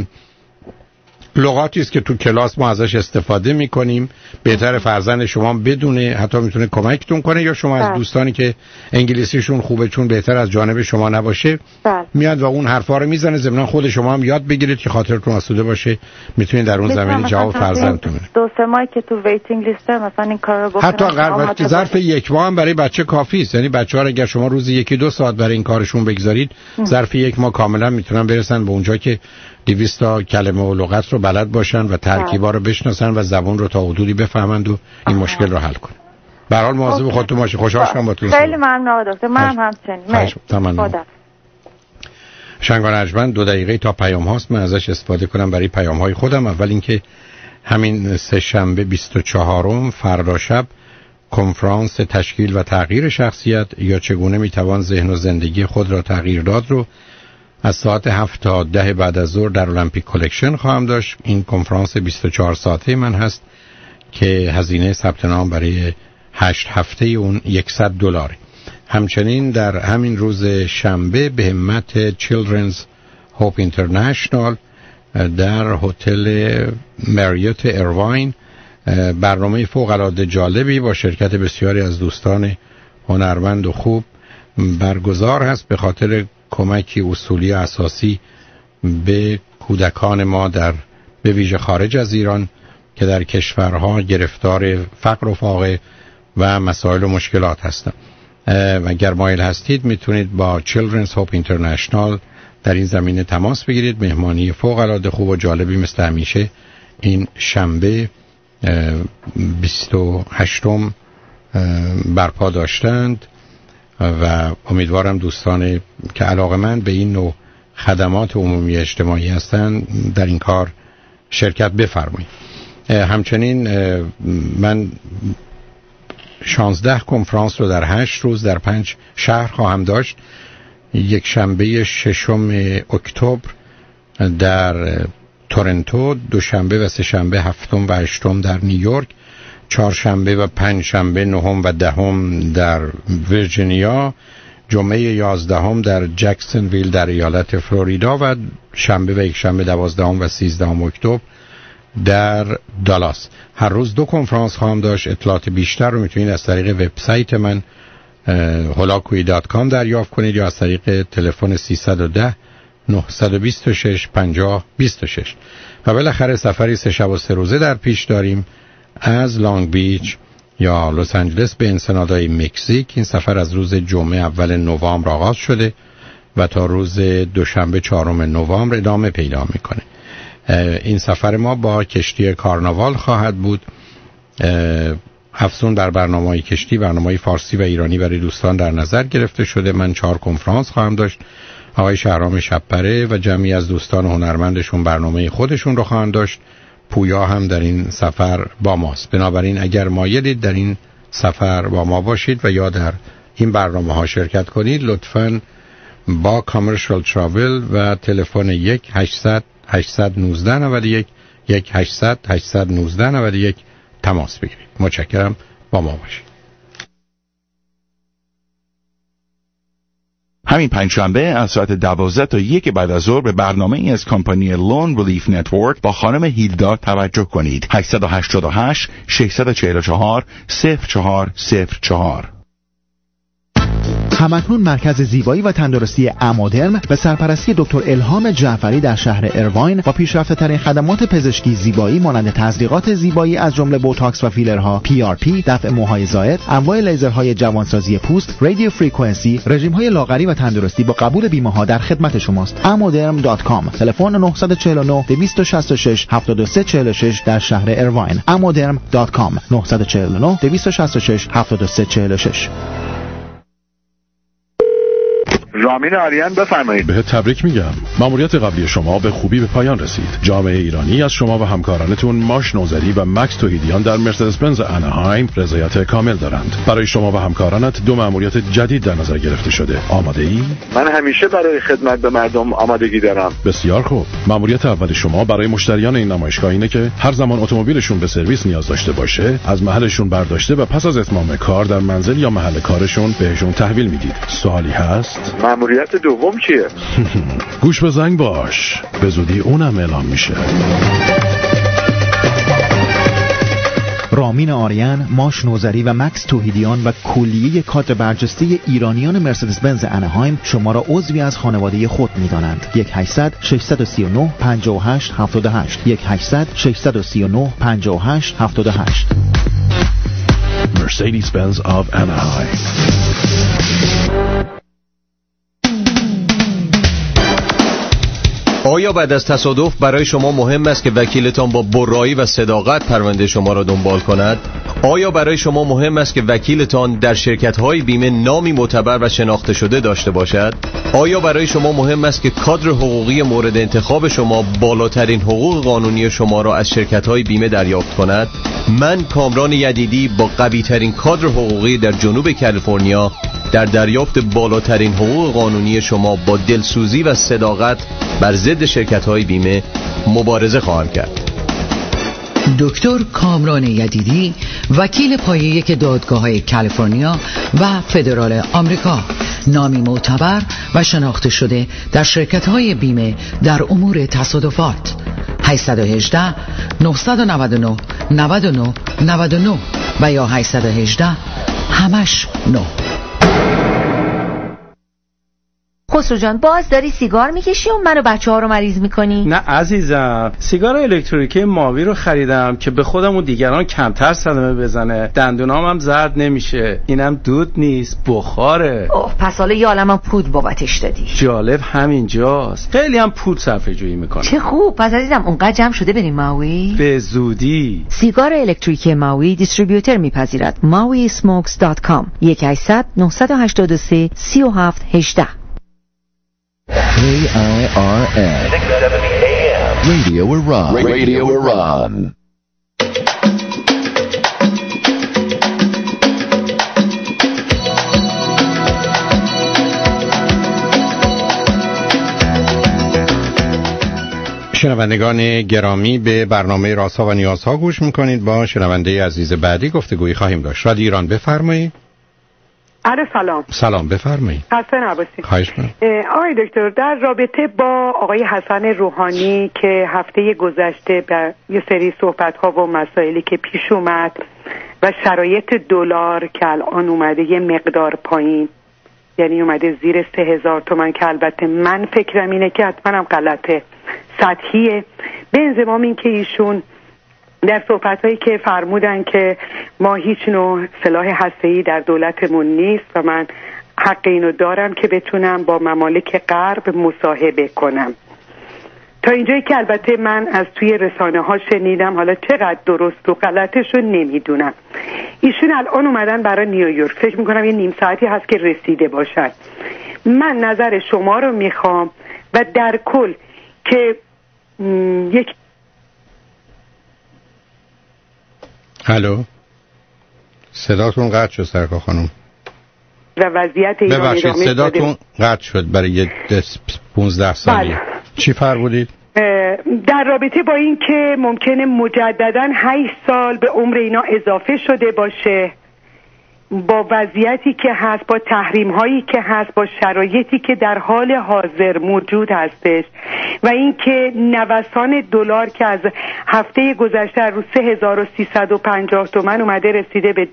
لغاتی است که تو کلاس ما ازش استفاده میکنیم، بهتر فرزند شما بدونه، حتی میتونه کمکتون کنه. یا شما از دوستانی که انگلیسیشون خوبه چون بهتر از جانب شما نباشه میاد و اون حرفا رو میزنه، ضمن خود شما هم یاد بگیرید که خاطرتون آسوده باشه، میتونید در اون زمینه جواب فرزندتون بدید. 2-3 ماهی که تو ویتینگ لیسته مثلا این کارو بکنه، حتی ظرف 1 ماه هم برای بچه کافی است. یعنی بچه‌ها اگر شما روزی 1-2 ساعت برای این کارشون بگذارید، ظرف 1 ماه کاملا میتونن برسن به اونجا که 200 تا کلمه و لغت رو بلد باشن و ترکیبا رو بشناسن و زبان رو تا حدودی بفهمند و این مشکل رو حل کنن. به هر حال مواظب خودتون باشید. خوشحال شدم باهاتون. خیلی ممنون دکتر. منم همچنین. ممنون. شنگان ارجمند 2 دقیقه تا پیام هاست، من ازش استفاده کنم برای پیام های خودم. اول اینکه همین سه شنبه 24 فردا شب کنفرانس تشکیل و تغییر شخصیت یا چگونه میتوان ذهن و زندگی خود را تغییر داد رو از ساعت 7 تا 10 بعد از ظهر در المپیک کلکشن خواهم داشت. این کنفرانس 24 ساعته من هست که هزینه ثبت نام برای 8 هفته اون $100. همچنین در همین روز شنبه به همت Children's Hope International در هتل مریوت ایرواین برنامه فوق‌العاده جالبی با شرکت بسیاری از دوستان هنرمند و خوب برگزار هست به خاطر کمکی اصولی اساسی به کودکان ما در به ویژه خارج از ایران که در کشورها گرفتار فقر و فاقه و مسائل و مشکلات هستند. و اگر مایل هستید میتونید با Children's Hope International در این زمینه تماس بگیرید. مهمانی فوق‌العاده خوب و جالبی مثل همیشه این شنبه 28 برپا داشتند و امیدوارم دوستان که علاقه‌مند به این نوع خدمات عمومی اجتماعی هستند در این کار شرکت بفرمایید. همچنین من 16 کنفرانس رو در 8 روز در 5 شهر خواهم داشت. یک شنبه 6 اکتبر در تورنتو، دوشنبه و سه شنبه 7 و 8 در نیویورک، چهارشنبه و پنجشنبه 9 و 10 در ویرجینیا، جمعه 11 در جکسونویل در ایالت فلوریدا و شنبه و یک شنبه 12 و 13 اکتبر در دالاس. هر روز 2 کنفرانس خواهم داشت. اطلاعات بیشتر رو میتونید از طریق وبسایت من holakui.com دریافت کنید یا از طریق تلفن 310 926 50 26. و بالاخره سفری 3 شب و 3 روزه در پیش داریم از لانگ بیچ یا لس آنجلس به انسنادای مکزیک. این سفر از روز جمعه اول نوامبر آغاز شده و تا روز دوشنبه 4 نوامبر ادامه پیدا میکنه. این سفر ما با کشتی کارناوال خواهد بود. افزون بر برنامه‌های کشتی، برنامه‌های فارسی و ایرانی برای دوستان در نظر گرفته شده. من 4 کنفرانس خواهم داشت. آقای شهرام شبپره و جمعی از دوستان هنرمندشون برنامه خودشون رو خواهند داشت. پویا هم در این سفر با ماست. بنابراین اگر مایلید در این سفر با ما باشید و یا در این برنامه ها شرکت کنید، لطفاً با کامرشال تراول و تلفن 1-800-819-91 1-800-819-91 تماس بگیرید. متشکرم، با ما باشید. همین پنجشنبه از ساعت 12 تا 1 بعد از ظهر به برنامه ای از کمپانی لون ریلیف نتورک با خانم هیلدا توجه کنید. 888 644 0404. همکنون مرکز زیبایی و تندرستی امادرم به سرپرستی دکتر الهام جعفری در شهر ایرواین با پیشرفته ترین خدمات پزشکی زیبایی مانند تزریقات زیبایی از جمله بوتاکس و فیلرها، PRP، دفع موهای زائد، انواع لیزرهای جوانسازی پوست، رادیو فرکانسی، رژیم‌های لاغری و تندرستی با قبول بیمه‌ها در خدمت شماست. amoderm.com. تلفن 949 266 7346 در شهر ایرواین. amoderm.com 949 266 7346. رامین آریان بفرمایید. به تبریک میگم. ماموریت قبلی شما به خوبی به پایان رسید. جامعه ایرانی از شما و همکارانتون ماش نوزری و مکس توحیدیان در مرسدس بنز اناهایم رضایت کامل دارند. برای شما و همکارانت 2 ماموریت جدید در نظر گرفته شده. آماده ای؟ من همیشه برای خدمت به مردم آمادگی دارم. بسیار خوب. ماموریت اول شما برای مشتریان این نمایشگاه اینه که هر زمان اتومبیلشون به سرویس نیاز داشته باشه، از محلشون برداشته و پس از اتمام کار در منزل یا محل کارشون بهشون تحویل میدید. سوالی هست؟ ماموریت دوم چیه؟ گوش به زنگ باش، به زودی اونم اعلام میشه. رامین آریان، ماش نوزری و مکس توحیدیان و کلیه کادر برجسته ایرانیان مرسدس بنز اناهایم شما را عضوی از خانواده خود می‌دانند. 1-800-639-58-78 1-800-639-58-78 Mercedes-Benz of Anaheim. آیا بعد از تصادف برای شما مهم است که وکیلتان با برایی و صداقت پرونده شما را دنبال کند؟ آیا برای شما مهم است که وکیلتان در شرکت‌های بیمه نامی معتبر و شناخته شده داشته باشد؟ آیا برای شما مهم است که کادر حقوقی مورد انتخاب شما بالاترین حقوق قانونی شما را از شرکت‌های بیمه دریافت کند؟ من کامران یدیدی با قوی‌ترین کادر حقوقی در جنوب کالیفرنیا در دریافت بالاترین حقوق قانونی شما با دلسوزی و صداقت بر ضد شرکت‌های بیمه مبارزه خواهم کرد. دکتر کامران یدیدی، وکیل پایه یک دادگاه‌های کالیفرنیا و فدرال آمریکا، نامی معتبر و شناخته شده در شرکت‌های بیمه در امور تصادفات. 818 999 99 99 و یا 818 همش 9. خسرو جان، باز داری سیگار میکشی و منو بچه‌ها رو مریض میکنی؟ نه عزیزم، سیگار الکتریکی ماوی رو خریدم که به خودم و دیگران کمتر صدمه بزنه. دندونام هم زرد نمیشه. اینم دود نیست، بخاره. اوه، پس حالا یه عالمم پود بابتش دادی. جالب همینجاست، خیلی هم پود صرفه جویی میکنه. چه خوب. پس عزیزم اونقدر جمع شده بریم ماوی؟ به زودی. سیگار الکتریکی ماوی دیستریبیوتور میپذیرد. mawismokes.com 1-800-983-3718. KIRN Radio Iran. Radio Iran. شنوندگان گرامی، به برنامه رازها و نیازها گوش میکنید. با شنونده عزیز بعدی گفتگویی خواهیم داشت. رادیو ایران، بفرمایید. سلام. سلام، بفرمایید. حسن عباسی. خواهش می‌کنم. آقای دکتر، در رابطه با آقای حسن روحانی که هفته گذشته به یه سری صحبت‌ها و مسائلی که پیش اومد و شرایط دلار که الان اومده یه مقدار پایین، یعنی اومده زیر 3000 تومان، که البته من فکرم اینه که حتما هم غلطه، سطحیه، به انضمام این که ایشون در صحبت‌هایی که فرمودن که ما هیچ نوع سلاح هسته‌ای در دولتمون نیست و من حق اینو دارم که بتونم با ممالک غرب مصاحبه کنم. تا اینجایی که البته من از توی رسانه‌ها شنیدم، حالا چقدر درست و غلطش رو نمیدونم. ایشون الان اومدن برای نیویورک، فکر میکنم یه نیم ساعتی هست که رسیده باشن. من نظر شما رو میخوام و در کل که یک الو، صداتون قطع شد سرکار خانم. و وضعیت ایران ببخشید صداتون قطع شد برای یه 15 ثانیه. بله. چی فرمودید؟ در رابطه با این که ممکنه مجدداً 8 سال به عمر اینا اضافه شده باشه، با وضعیتی که هست، با تحریم هایی که هست، با شرایطی که در حال حاضر موجود هستش و این که نوسان دلار که از هفته گذشته رو 3350 تومان اومده رسیده به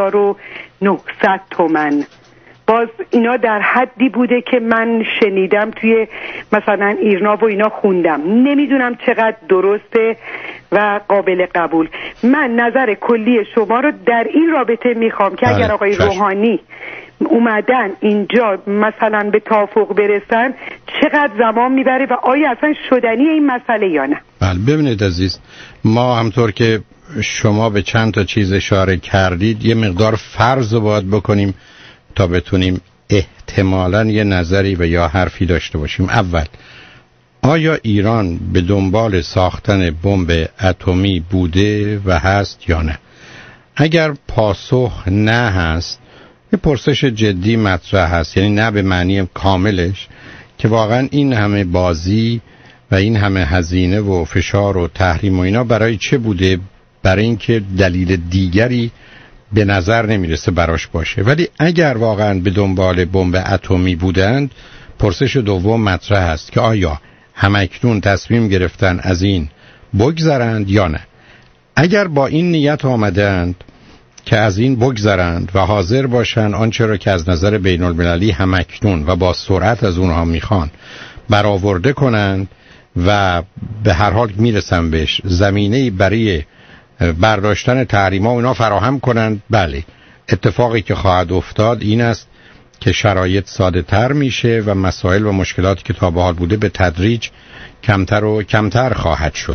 2900 تومان، باز اینا در حدی بوده که من شنیدم توی مثلا ایرنا و اینا خوندم. نمیدونم چقدر درسته و قابل قبول. من نظر کلی شما رو در این رابطه میخوام که اگر آقای روحانی اومدن اینجا مثلا به توافق برسن چقدر زمان میبره و آیا اصلا شدنی این مسئله یا نه؟ بله، ببینید عزیز، ما همطور که شما به چند تا چیز اشاره کردید یه مقدار فرض رو باید بکنیم تا بتونیم احتمالاً یه نظری و یا حرفی داشته باشیم. اول، آیا ایران به دنبال ساختن بمب اتمی بوده و هست یا نه؟ اگر پاسخ نه هست، یه پرسش جدی مطرح هست، یعنی نه به معنی کاملش، که واقعا این همه بازی و این همه هزینه و فشار و تحریم و اینا برای چه بوده؟ برای اینکه دلیل دیگری به نظر نمیرسه براش باشه. ولی اگر واقعا به دنبال بمب اتمی بودند، پرسش دوم مطرح است که آیا همکنون تصمیم گرفتن از این بگذرند یا نه. اگر با این نیت آمدند که از این بگذرند و حاضر باشند آنچه را که از نظر بین المللی همکنون و با سرعت از اونها میخوان برآورده کنند و به هر حال میرسن بهش زمینه‌ای برای برداشتن تحریم‌ها اونا فراهم کنند، بله، اتفاقی که خواهد افتاد این است که شرایط ساده تر میشه و مسائل و مشکلاتی که تا به حال بوده به تدریج کمتر و کمتر خواهد شد.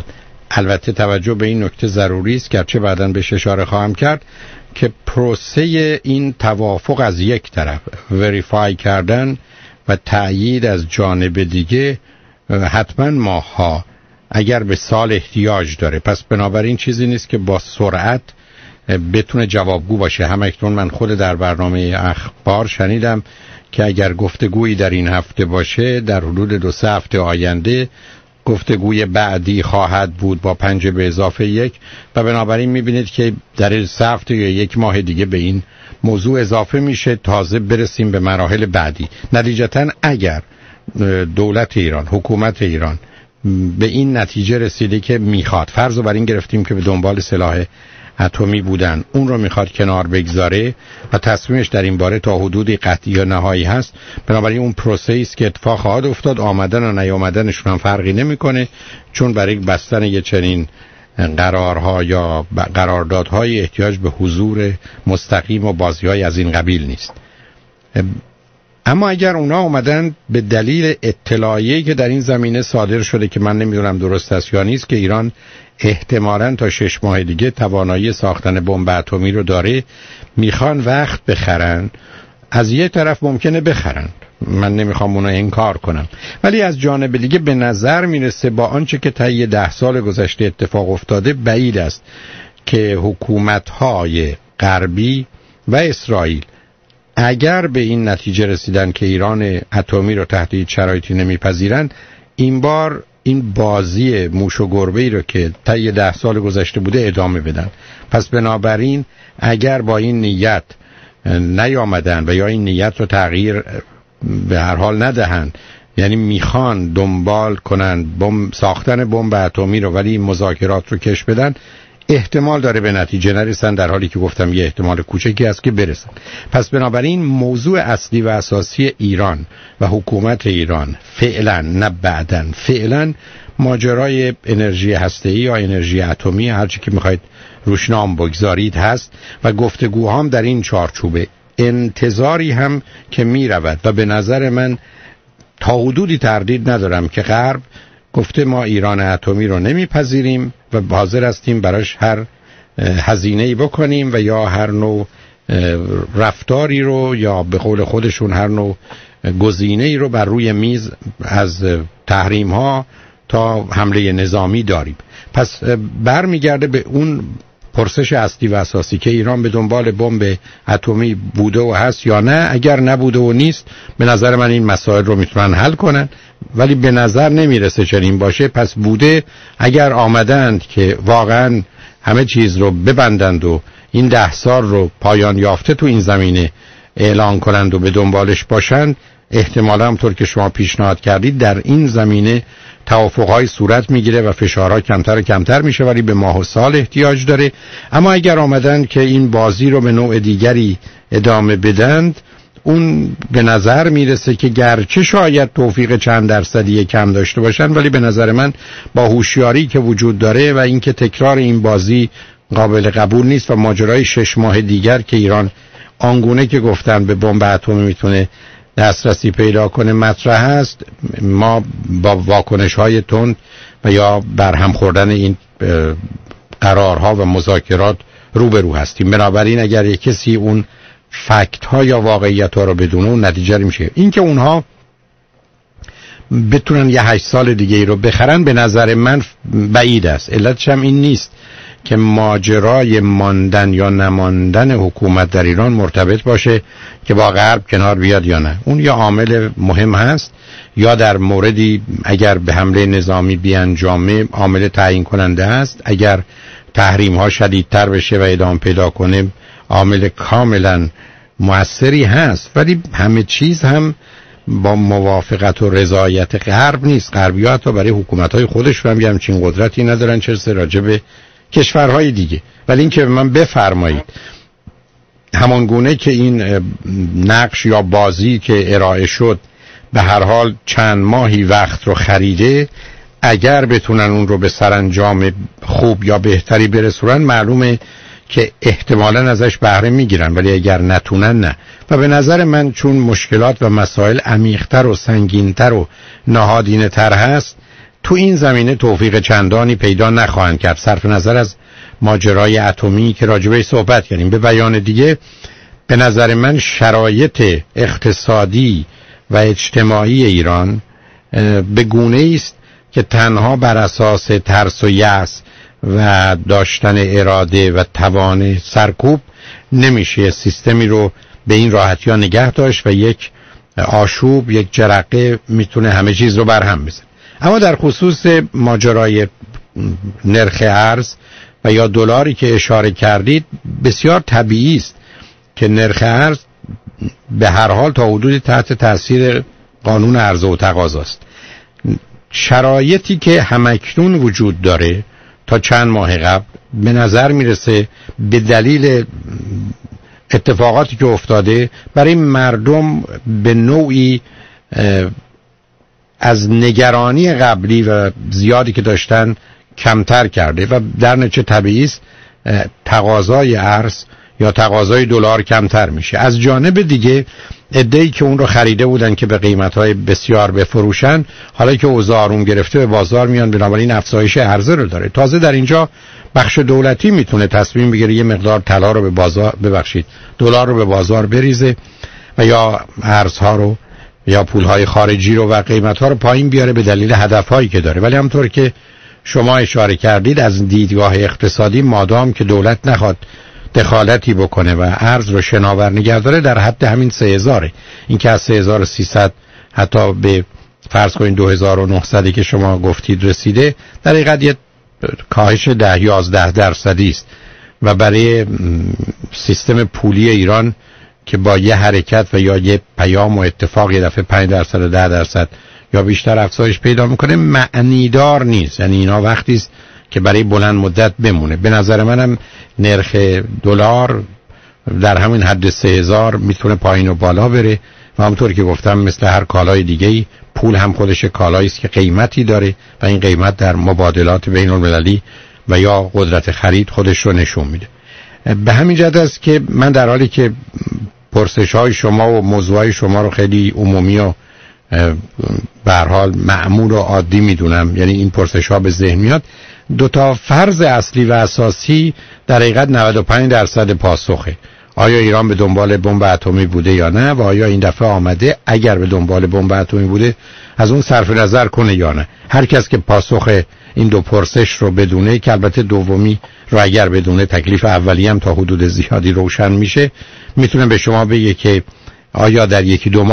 البته توجه به این نکته ضروری است، گرچه بعداً بهش اشاره خواهم کرد، که پروسه این توافق از یک طرف، وریفای کردن و تأیید از جانب دیگه، حتما ماها اگر به سال احتیاج داره. پس بنابراین چیزی نیست که با سرعت بتونه جوابگو باشه. همکنون من خود در برنامه اخبار شنیدم که اگر گفتگویی در این هفته باشه، در حدود 2-3 هفته آینده گفتگوی بعدی خواهد بود با 5 به اضافه 1 و بنابراین میبینید که در 3 هفته یا 1 ماه دیگه به این موضوع اضافه میشه، تازه برسیم به مراحل بعدی. نتیجتاً اگر دولت ایران، حکومت ایران به این نتیجه رسیده که میخواد، فرض رو بر این گرفتیم که به دنبال سلاح اتمی بودن، اون رو میخواد کنار بگذاره و تصمیمش در این باره تا حدودی قطعی یا نهایی هست، بنابراین اون پروسه است که اتفاق خواهد افتاد. آمدن و نیامدنشون هم فرقی نمیکنه، چون برای بستن یه چنین قرارها یا قراردادهای احتیاج به حضور مستقیم و بازی‌های از این قبیل نیست. اما اگر اونا اومدن به دلیل اطلاعیه‌ای که در این زمینه صادر شده که من نمیدونم درست است یا نیست، که ایران احتمالاً تا 6 ماه دیگه توانایی ساختن بمب اتمی رو داره، میخوان وقت بخرن، از یه طرف ممکنه بخرن، من نمیخوام اونو انکار کنم، ولی از جانب دیگه به نظر میرسه با آنچه که طی 10 سال گذشته اتفاق افتاده، بعید است که حکومت‌های غربی و اسرائیل اگر به این نتیجه رسیدن که ایران اتمی رو تحت هیچ شرایطی نمیپذیرن، این بار این بازی موش و گربه‌ای رو که طی 10 سال گذشته بوده ادامه بدن. پس بنابراین اگر با این نیت نیامدن و یا این نیت رو تغییر به هر حال ندهن، یعنی میخوان دنبال کنن ساختن بمب اتمی رو ولی این مذاکرات رو کش بدن، احتمال داره به نتیجه نرسن، در حالی که گفتم یه احتمال کوچکی است که برسن. پس بنابراین موضوع اصلی و اساسی ایران و حکومت ایران فعلا، نه بعدن، فعلا ماجرای انرژی هسته‌ای یا انرژی اتمی، هرچی که میخواید روش نام بگذارید، هست و گفتگوهام در این چارچوبه. انتظاری هم که میرود و به نظر من تا حدودی تردید ندارم که غرب گفته ما ایران اتمی رو نمیپذیریم و حاضر هستیم براش هر هزینه‌ای بکنیم و یا هر نوع رفتاری رو یا به قول خودشون هر نوع گزینه‌ای رو بر روی میز از تحریم ها تا حمله نظامی داریم. پس برمیگرده به اون پرسش اصلی و اساسی که ایران به دنبال بمب اتمی بوده و هست یا نه. اگر نبوده و نیست، به نظر من این مسائل رو میتونن حل کنن، ولی به نظر نمیرسه چنین باشه. پس بوده، اگر آمدند که واقعا همه چیز رو ببندند و این 10 سال رو پایان یافته تو این زمینه اعلان کنند و به دنبالش باشند، احتمالا همطور که شما پیشنهاد کردید در این زمینه توافقهای صورت میگیره و فشارها کمتر و کمتر میشه، ولی به ماه و سال احتیاج داره. اما اگر آمدن که این بازی رو به نوع دیگری ادامه بدند، اون به نظر میرسه که گرچه شاید توفیق چند درصدی کم داشته باشن، ولی به نظر من با هوشیاری که وجود داره و اینکه تکرار این بازی قابل قبول نیست و ماجرای 6 ماه دیگر که ایران آنگونه که گفتن به بمب اتمی میتونه دسترسی پیدا کنه مطرح است، ما با واکنش‌های تند و یا برهم خوردن این قرارها و مذاکرات روبرو هستیم. بنابراین اگر یک کسی اون فکت ها یا واقعیت ها رو بدونه، اون نتیجه میشه. این که اونها بتونن یه 8 سال دیگه ای رو بخرن، به نظر من بعید است. علتش هم این نیست که ماجرای ماندن یا نماندن حکومت در ایران مرتبط باشه که با غرب کنار بیاد یا نه. اون یا عامل مهم هست یا در موردی اگر به حمله نظامی بیانجامه عامل تعیین کننده هست. اگر تحریم ها شدیدتر بشه و ادامه پیدا کنه عامل کاملا مؤثری هست، ولی همه چیز هم با موافقت و رضایت غرب نیست. غربی‌ها حتی برای حکومت‌های خودشون هم همچین قدرتی ندارن، چه راجع به کشورهای دیگه. ولی این که من بفرمایید همان گونه که این نقش یا بازی که ارائه شد به هر حال چند ماهی وقت رو خریده، اگر بتونن اون رو به سرانجام خوب یا بهتری برسونن، معلومه که احتمالاً ازش بهره میگیرن، ولی اگر نتونن نه. و به نظر من چون مشکلات و مسائل عمیق‌تر و سنگین‌تر و نهادینه‌تر هست، تو این زمینه توفیق چندانی پیدا نخواهند کرد، صرف نظر از ماجرای اتمی که راجبه صحبت کردیم. به بیان دیگه به نظر من شرایط اقتصادی و اجتماعی ایران به گونه‌ای است که تنها بر اساس ترس و یأس و داشتن اراده و توان سرکوب نمیشه سیستمی رو به این راحتی ها نگه داشت و یک آشوب، یک جرقه میتونه همه چیز رو برهم بزنه. اما در خصوص ماجرای نرخ ارز و یا دلاری که اشاره کردید، بسیار طبیعی است که نرخ ارز به هر حال تا حدودی تحت تاثیر قانون عرضه و تقاضا است. شرایطی که همکنون وجود داره تا چند ماه قبل به نظر میرسه به دلیل اتفاقاتی که افتاده برای مردم به نوعی از نگرانی قبلی و زیادی که داشتن کمتر کرده و در نتیجه طبیعی است تقاضای ارز یا تقاضای دلار کمتر میشه. از جانب دیگه عده‌ای که اون رو خریده بودن که به قیمت‌های بسیار بفروشن، حالا که اوضاع آروم گرفته به بازار میان، بنابراین افزایش عرضه رو داره. تازه در اینجا بخش دولتی میتونه تصمیم بگیره یه مقدار طلا رو به بازار دلار رو به بازار بریزه و یا ارزها رو یا پولهای خارجی رو و قیمت‌ها رو پایین بیاره به دلیل هدف‌هایی که داره. ولی همونطور که شما اشاره کردید از دیدگاه اقتصادی، مادام که دولت نخواد دخالتی بکنه و ارز رو شناور نگه داره، در حد همین 3000، این که از 3300 حتی به فرض کنید 2900 که شما گفتید رسیده، در حقیقت یه کاهش 10-11% است و برای سیستم پولی ایران که با یه حرکت و یا یه پیام و اتفاق یه دفعه 5% و 10% یا بیشتر افزایش پیدا میکنه معنیدار نیست. یعنی اینا وقتی است که برای بلند مدت بمونه. به نظر منم نرخ دلار در همین حد 3000 میتونه پایین و بالا بره و همونطور که گفتم مثل هر کالای دیگه‌ای پول هم خودش کالایی است که قیمتی داره و این قیمت در مبادلات بین المللی و یا قدرت خرید خودش رو نشون میده. به همین جهت است که من در حالی که پرسش‌های شما و موضوعای شما رو خیلی عمومی و به هر حال معمول و عادی میدونم، یعنی این پرسش‌ها به ذهن میاد، دو تا فرض اصلی و اساسی در حقیقت 95% پاسخه. آیا ایران به دنبال بمب اتمی بوده یا نه و آیا این دفعه آمده اگر به دنبال بمب اتمی بوده از اون صرف نظر کنه یا نه. هر کس که پاسخ این دو پرسش رو بدونه، که البته دومی رو اگر بدونه تکلیف اولی هم تا حدود زیادی روشن میشه، میتونه به شما بگه که آیا در یکی دو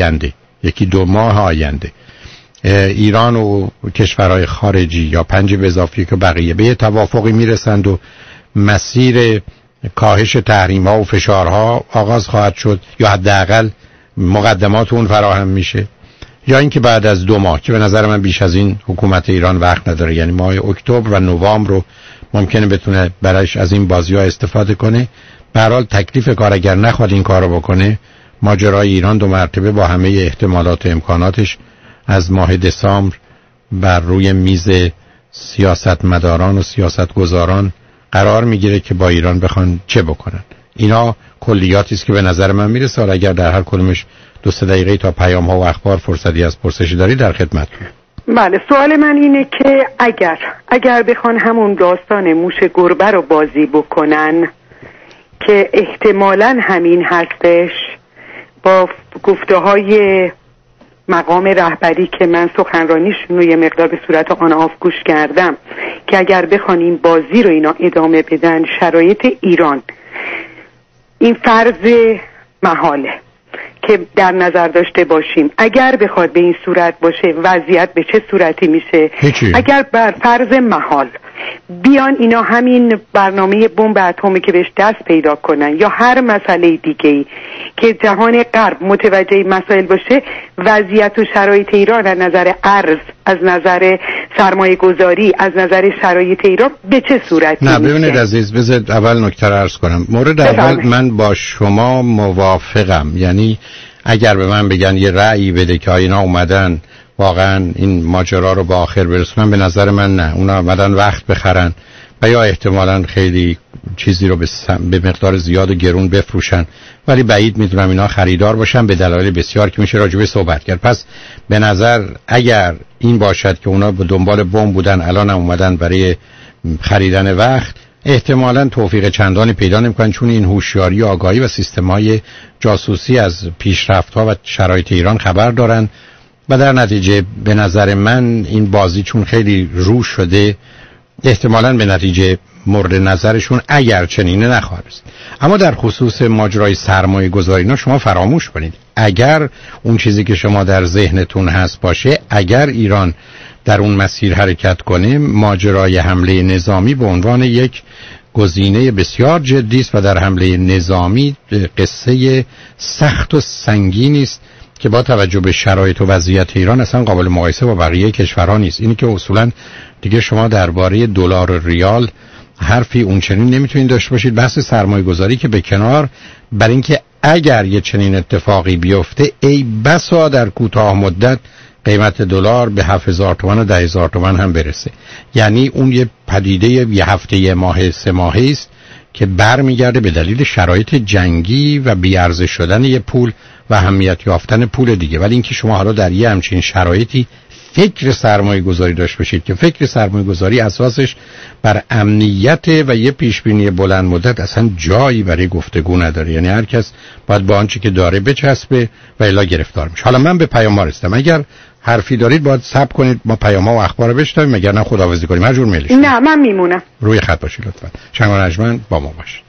ماه آینده ایران و کشورهای خارجی یا پنج به اضافه که بقیه به یه توافقی میرسند و مسیر کاهش تحریم‌ها و فشارها آغاز خواهد شد یا حداقل مقدمات اون فراهم میشه، یا اینکه بعد از 2 ماه که به نظر من بیش از این حکومت ایران وقت نداره، یعنی ماه اکتبر و نوامبر رو ممکنه بتونه برایش از این بازی‌ها استفاده کنه. به هر حال تکلیف کار اگر نخواد این کارو بکنه، ماجرای ایران 2 مرتبه با همه احتمالات و امکاناتش از ماه دسامبر بر روی میز سیاستمداران و سیاستگزاران قرار میگیره که با ایران بخوان چه بکنن. اینا کلیاتی است که به نظر من میرسه. حالا اگر در هر کدومش 2-3 دقیقه تا پیام ها و اخبار فرصتی از پرسشی داری در خدمتتون. بله، سوال من اینه که اگر بخوان همون داستان موش گربه رو بازی بکنن که احتمالاً همین هستش، با گفته های مقام رهبری که من سخنرانیشون رو یه مقدار به صورت آن آف گوش کردم، که اگر بخوان این بازی رو اینا ادامه بدن، شرایط ایران، این فرض محاله که در نظر داشته باشیم، اگر بخواد به این صورت باشه وضعیت به چه صورتی میشه؟ اگر بر فرض محال بیان اینا همین برنامه بمب اتمی که بهش دست پیدا کنن یا هر مسئله دیگه‌ای که جهان غرب متوجه مسائل باشه، وضعیت و شرایط ایران از نظر ارز، از نظر سرمایه گذاری، از نظر شرایط ایران به چه صورتی نه ببینید عزیز، بذارید اول نکته رو عرض کنم. مورد اول من با شما موافقم. یعنی اگر به من بگن یه رأی بده که اینا اومدن واقعا این ماجرا رو به آخر برسونن، به نظر من نه. اونا اومدن وقت بخرن و یا احتمالاً خیلی چیزی رو به مقدار زیاد و گرون بفروشن، ولی بعید میدونم اینا خریدار باشن به دلایل بسیار که میشه راجع به صحبت کرد. پس به نظر اگر این باشد که اونا به دنبال بمب بودن الان هم اومدن برای خریدن وقت، احتمالاً توفیق چندانی پیدا نمی‌کنن، چون این هوشیاری و آگاهی و سیستم‌های جاسوسی از پیشرفت‌ها و شرایط ایران خبر دارن و در نتیجه به نظر من این بازی چون خیلی روش شده احتمالاً به نتیجه مورد نظرشون اگر چنینه نخواهد است. اما در خصوص ماجرای سرمایه گذاری اینا شما فراموش کنید، اگر اون چیزی که شما در ذهنتون هست باشه، اگر ایران در اون مسیر حرکت کنه، ماجرای حمله نظامی به عنوان یک گزینه بسیار جدی است و در حمله نظامی قصه سخت و سنگینی است که با توجه به شرایط و وضعیت ایران اصلا قابل مقایسه با بقیه کشورها نیست. اینی که اصولا دیگه شما درباره دلار و ریال حرفی اون چنین نمیتونید داشته باشید. بحث سرمایه گذاری که به کنار، برای اینکه اگر یه چنین اتفاقی بیفته ای بسا در کوتاه مدت قیمت دلار به 7000 تومان و 10000 تومان هم برسه. یعنی اون یه پدیده یه هفته یه ماه 3 ماهه است که برمیگرده به دلیل شرایط جنگی و بی‌ارزش شدن یه پول و اهمیت یافتن پول دیگه. ولی اینکه شما حالا در یه همچین شرایطی فکر سرمایه گذاری داشت باشید که فکر سرمایه گذاری اساسش بر امنیت و یه پیشبینی بلند مدت اصلا جایی برای گفتگو نداره. یعنی هر کس باید با آنچه که داره بچسبه و الا گرفتار میشه. حالا من به پیام ها رسیدم، اگر حرفی دارید باید صبر کنید ما پیام ها و اخبار رو بشنویم، مگر نه خداحافظی کنیم. هر جور میلش. نه من میمونم. روی خط باشید لطفا. شنگ و نجمن با ما باشید.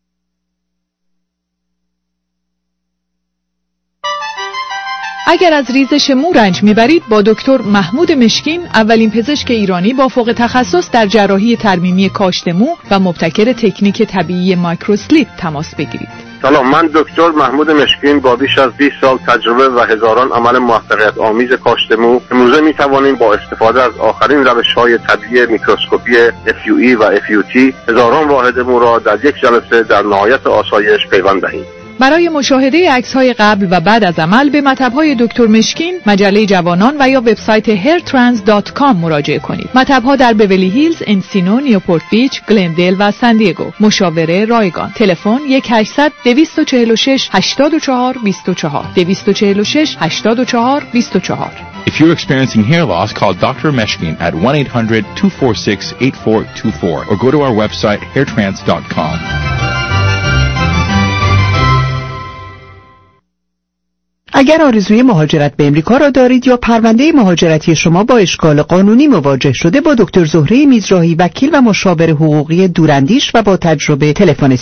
اگر از ریزش مو رنج میبرید با دکتر محمود مشکین، اولین پزشک ایرانی با فوق تخصص در جراحی ترمیمی کاشت مو و مبتکر تکنیک طبیعی مایکروسلیپ تماس بگیرید. سلام، من دکتر محمود مشکین با بیش از 20 سال تجربه و هزاران عمل موفقیت آمیز کاشت مو امروزه می توانیم با استفاده از آخرین روش‌های طبیعی میکروسکوپی FUE و FUT هزاران واحد مو را در یک جلسه در نهایت آسایش پیوند دهیم. برای مشاهده عکس‌های قبل و بعد از عمل به مطب‌های دکتر مشکین، مجله جوانان و یا وبسایت hairtrans.com مراجعه کنید. مطب‌ها در بیولی هیلز، انسینو، نیوپورت بیچ، گلندل و سان دیگو. مشاوره رایگان. تلفن 1-800-246-84-24 246-84-24. If you're experiencing hair loss, call Dr. Meshkin at 1-800-246-8424 or go to our website hairtrans.com. اگر آرزوی مهاجرت به امریکا را دارید یا پرونده مهاجرتی شما با اشکال قانونی مواجه شده، با دکتر زهره میزراهی، وکیل و مشاور حقوقی دوراندیش و با تجربه، تلفن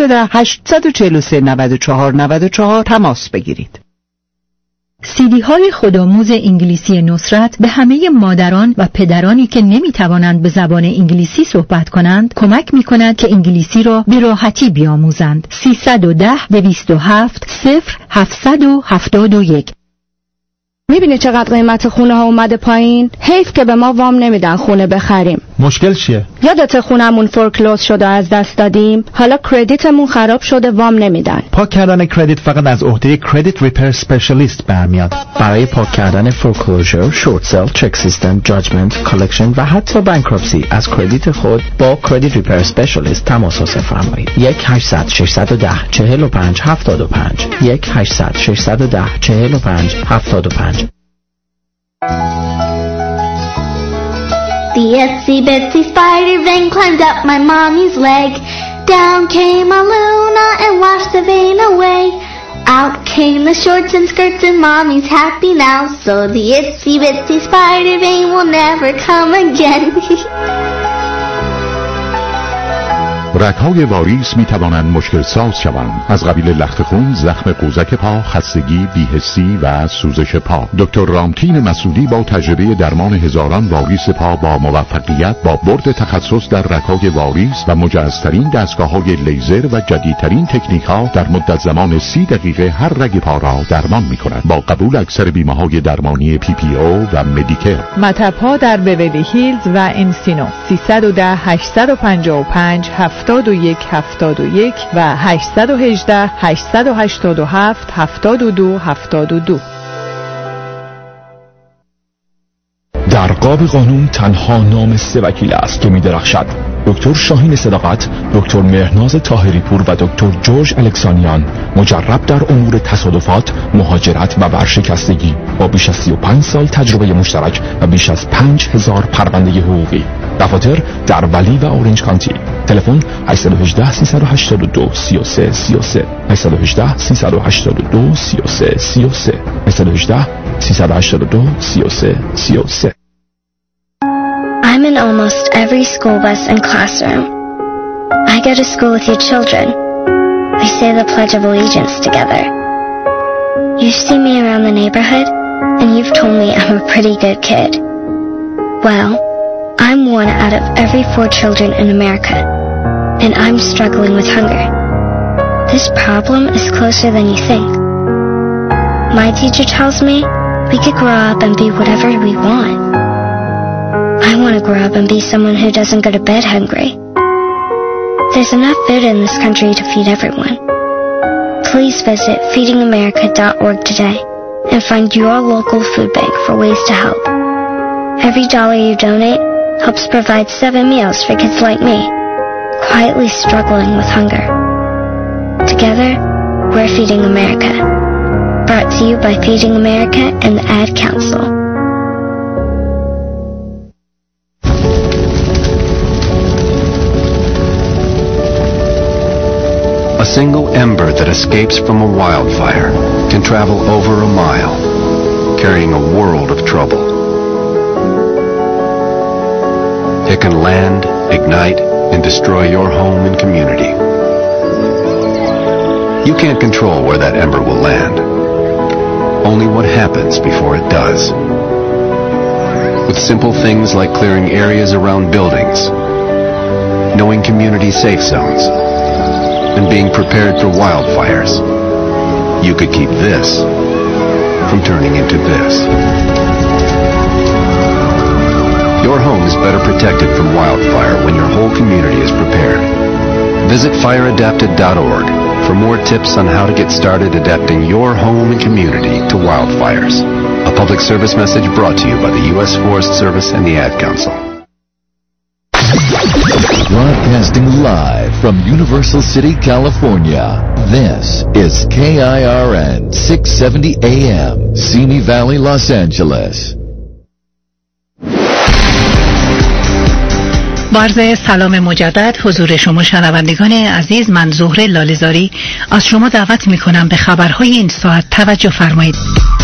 310-843-94-94 تماس بگیرید. CD های خودآموز انگلیسی نصرت به همه مادران و پدرانی که نمی توانند به زبان انگلیسی صحبت کنند کمک می کند که انگلیسی را به راحتی بیاموزند. 310-207-0771. میبینی چقدر قیمت خونه ها اومده پایین؟ حیف که به ما وام نمیدن خونه بخریم. مشکل چیه؟ یادت خونمون فورکلوز شده از دست دادیم؟ حالا کردیتمون خراب شده وام نمیدن. پاک کردن کردیت فقط از عهده کردیت ریپر اسپشیالیست برمیاد. برای پاک کردن فورکلوزر، شورت سیل، چک سیستم، جاجمنت، کالکشن و حتی بانکرپسی از کردیت خود با کردیت ریپر اسپشیالیست تماس فرمایید. 1-800-610-4575 1-800-610-4575. The itsy bitsy spider vein climbed up my mommy's leg. Down came a Luna and washed the vein away. Out came the shorts and skirts and mommy's happy now. So the itsy bitsy spider vein will never come again. رگ‌های واریس می توانند مشکل ساز شوند، از قبیل لخت خون، زخم قوزک پا، خستگی، بی‌حسی و سوزش پا. دکتر رامتین مسعودی با تجربه درمان هزاران واریس پا با موفقیت با برد تخصص در رگ‌های واریس و مجهزترین دستگاه‌های لیزر و جدیدترین تکنیک‌ها در مدت زمان 30 دقیقه هر رگ پا را درمان می‌کند با قبول اکثر بیمه‌های درمانی PPO و مدیکر. مطب‌ها در بیولی هیلز و انسینو. 310-855-7171 و 818-887-7222. در قاب قانون تنها نام 3 وکیل است که می درخشد: دکتر شاهین صداقت، دکتر مهرناز طاهری پور و دکتر جورج الکسانیان، مجرب در امور تصادفات، مهاجرت و ورشکستگی، با بیش از 35 سال تجربه مشترک و بیش از 5000 پرونده حقوقی. دفاتر در ولی و اورنج کانتی. تلفن 818 382 33 33 818 382 33 33 818 382 33 33. I'm in almost every school bus and classroom. I go to school with your children. We say the Pledge of Allegiance together. You see me around the neighborhood, and you've told me I'm a pretty good kid. Well, I'm one out of every 4 children in America, and I'm struggling with hunger. This problem is closer than you think. My teacher tells me we could grow up and be whatever we want. I want to grow up and be someone who doesn't go to bed hungry. There's enough food in this country to feed everyone. Please visit feedingamerica.org today and find your local food bank for ways to help. Every dollar you donate helps provide 7 meals for kids like me, quietly struggling with hunger. Together, we're Feeding America. Brought to you by Feeding America and the Ad Council. A single ember that escapes from a wildfire can travel over a mile, carrying a world of trouble. It can land, ignite, and destroy your home and community. You can't control where that ember will land, only what happens before it does. With simple things like clearing areas around buildings, knowing community safe zones, and being prepared for wildfires, you could keep this from turning into this. Your home is better protected from wildfire when your whole community is prepared. Visit fireadapted.org for more tips on how to get started adapting your home and community to wildfires. A public service message brought to you by the U.S. Forest Service and the Ad Council. Broadcasting live from Universal City, California. This is KIRN 670 AM, Simi Valley, Los Angeles. عرض سلام مجدد حضور شما شنوندگان عزیز. من زهره لاله‌زاری از شما دعوت می‌کنم به خبرهای این ساعت توجه فرمایید.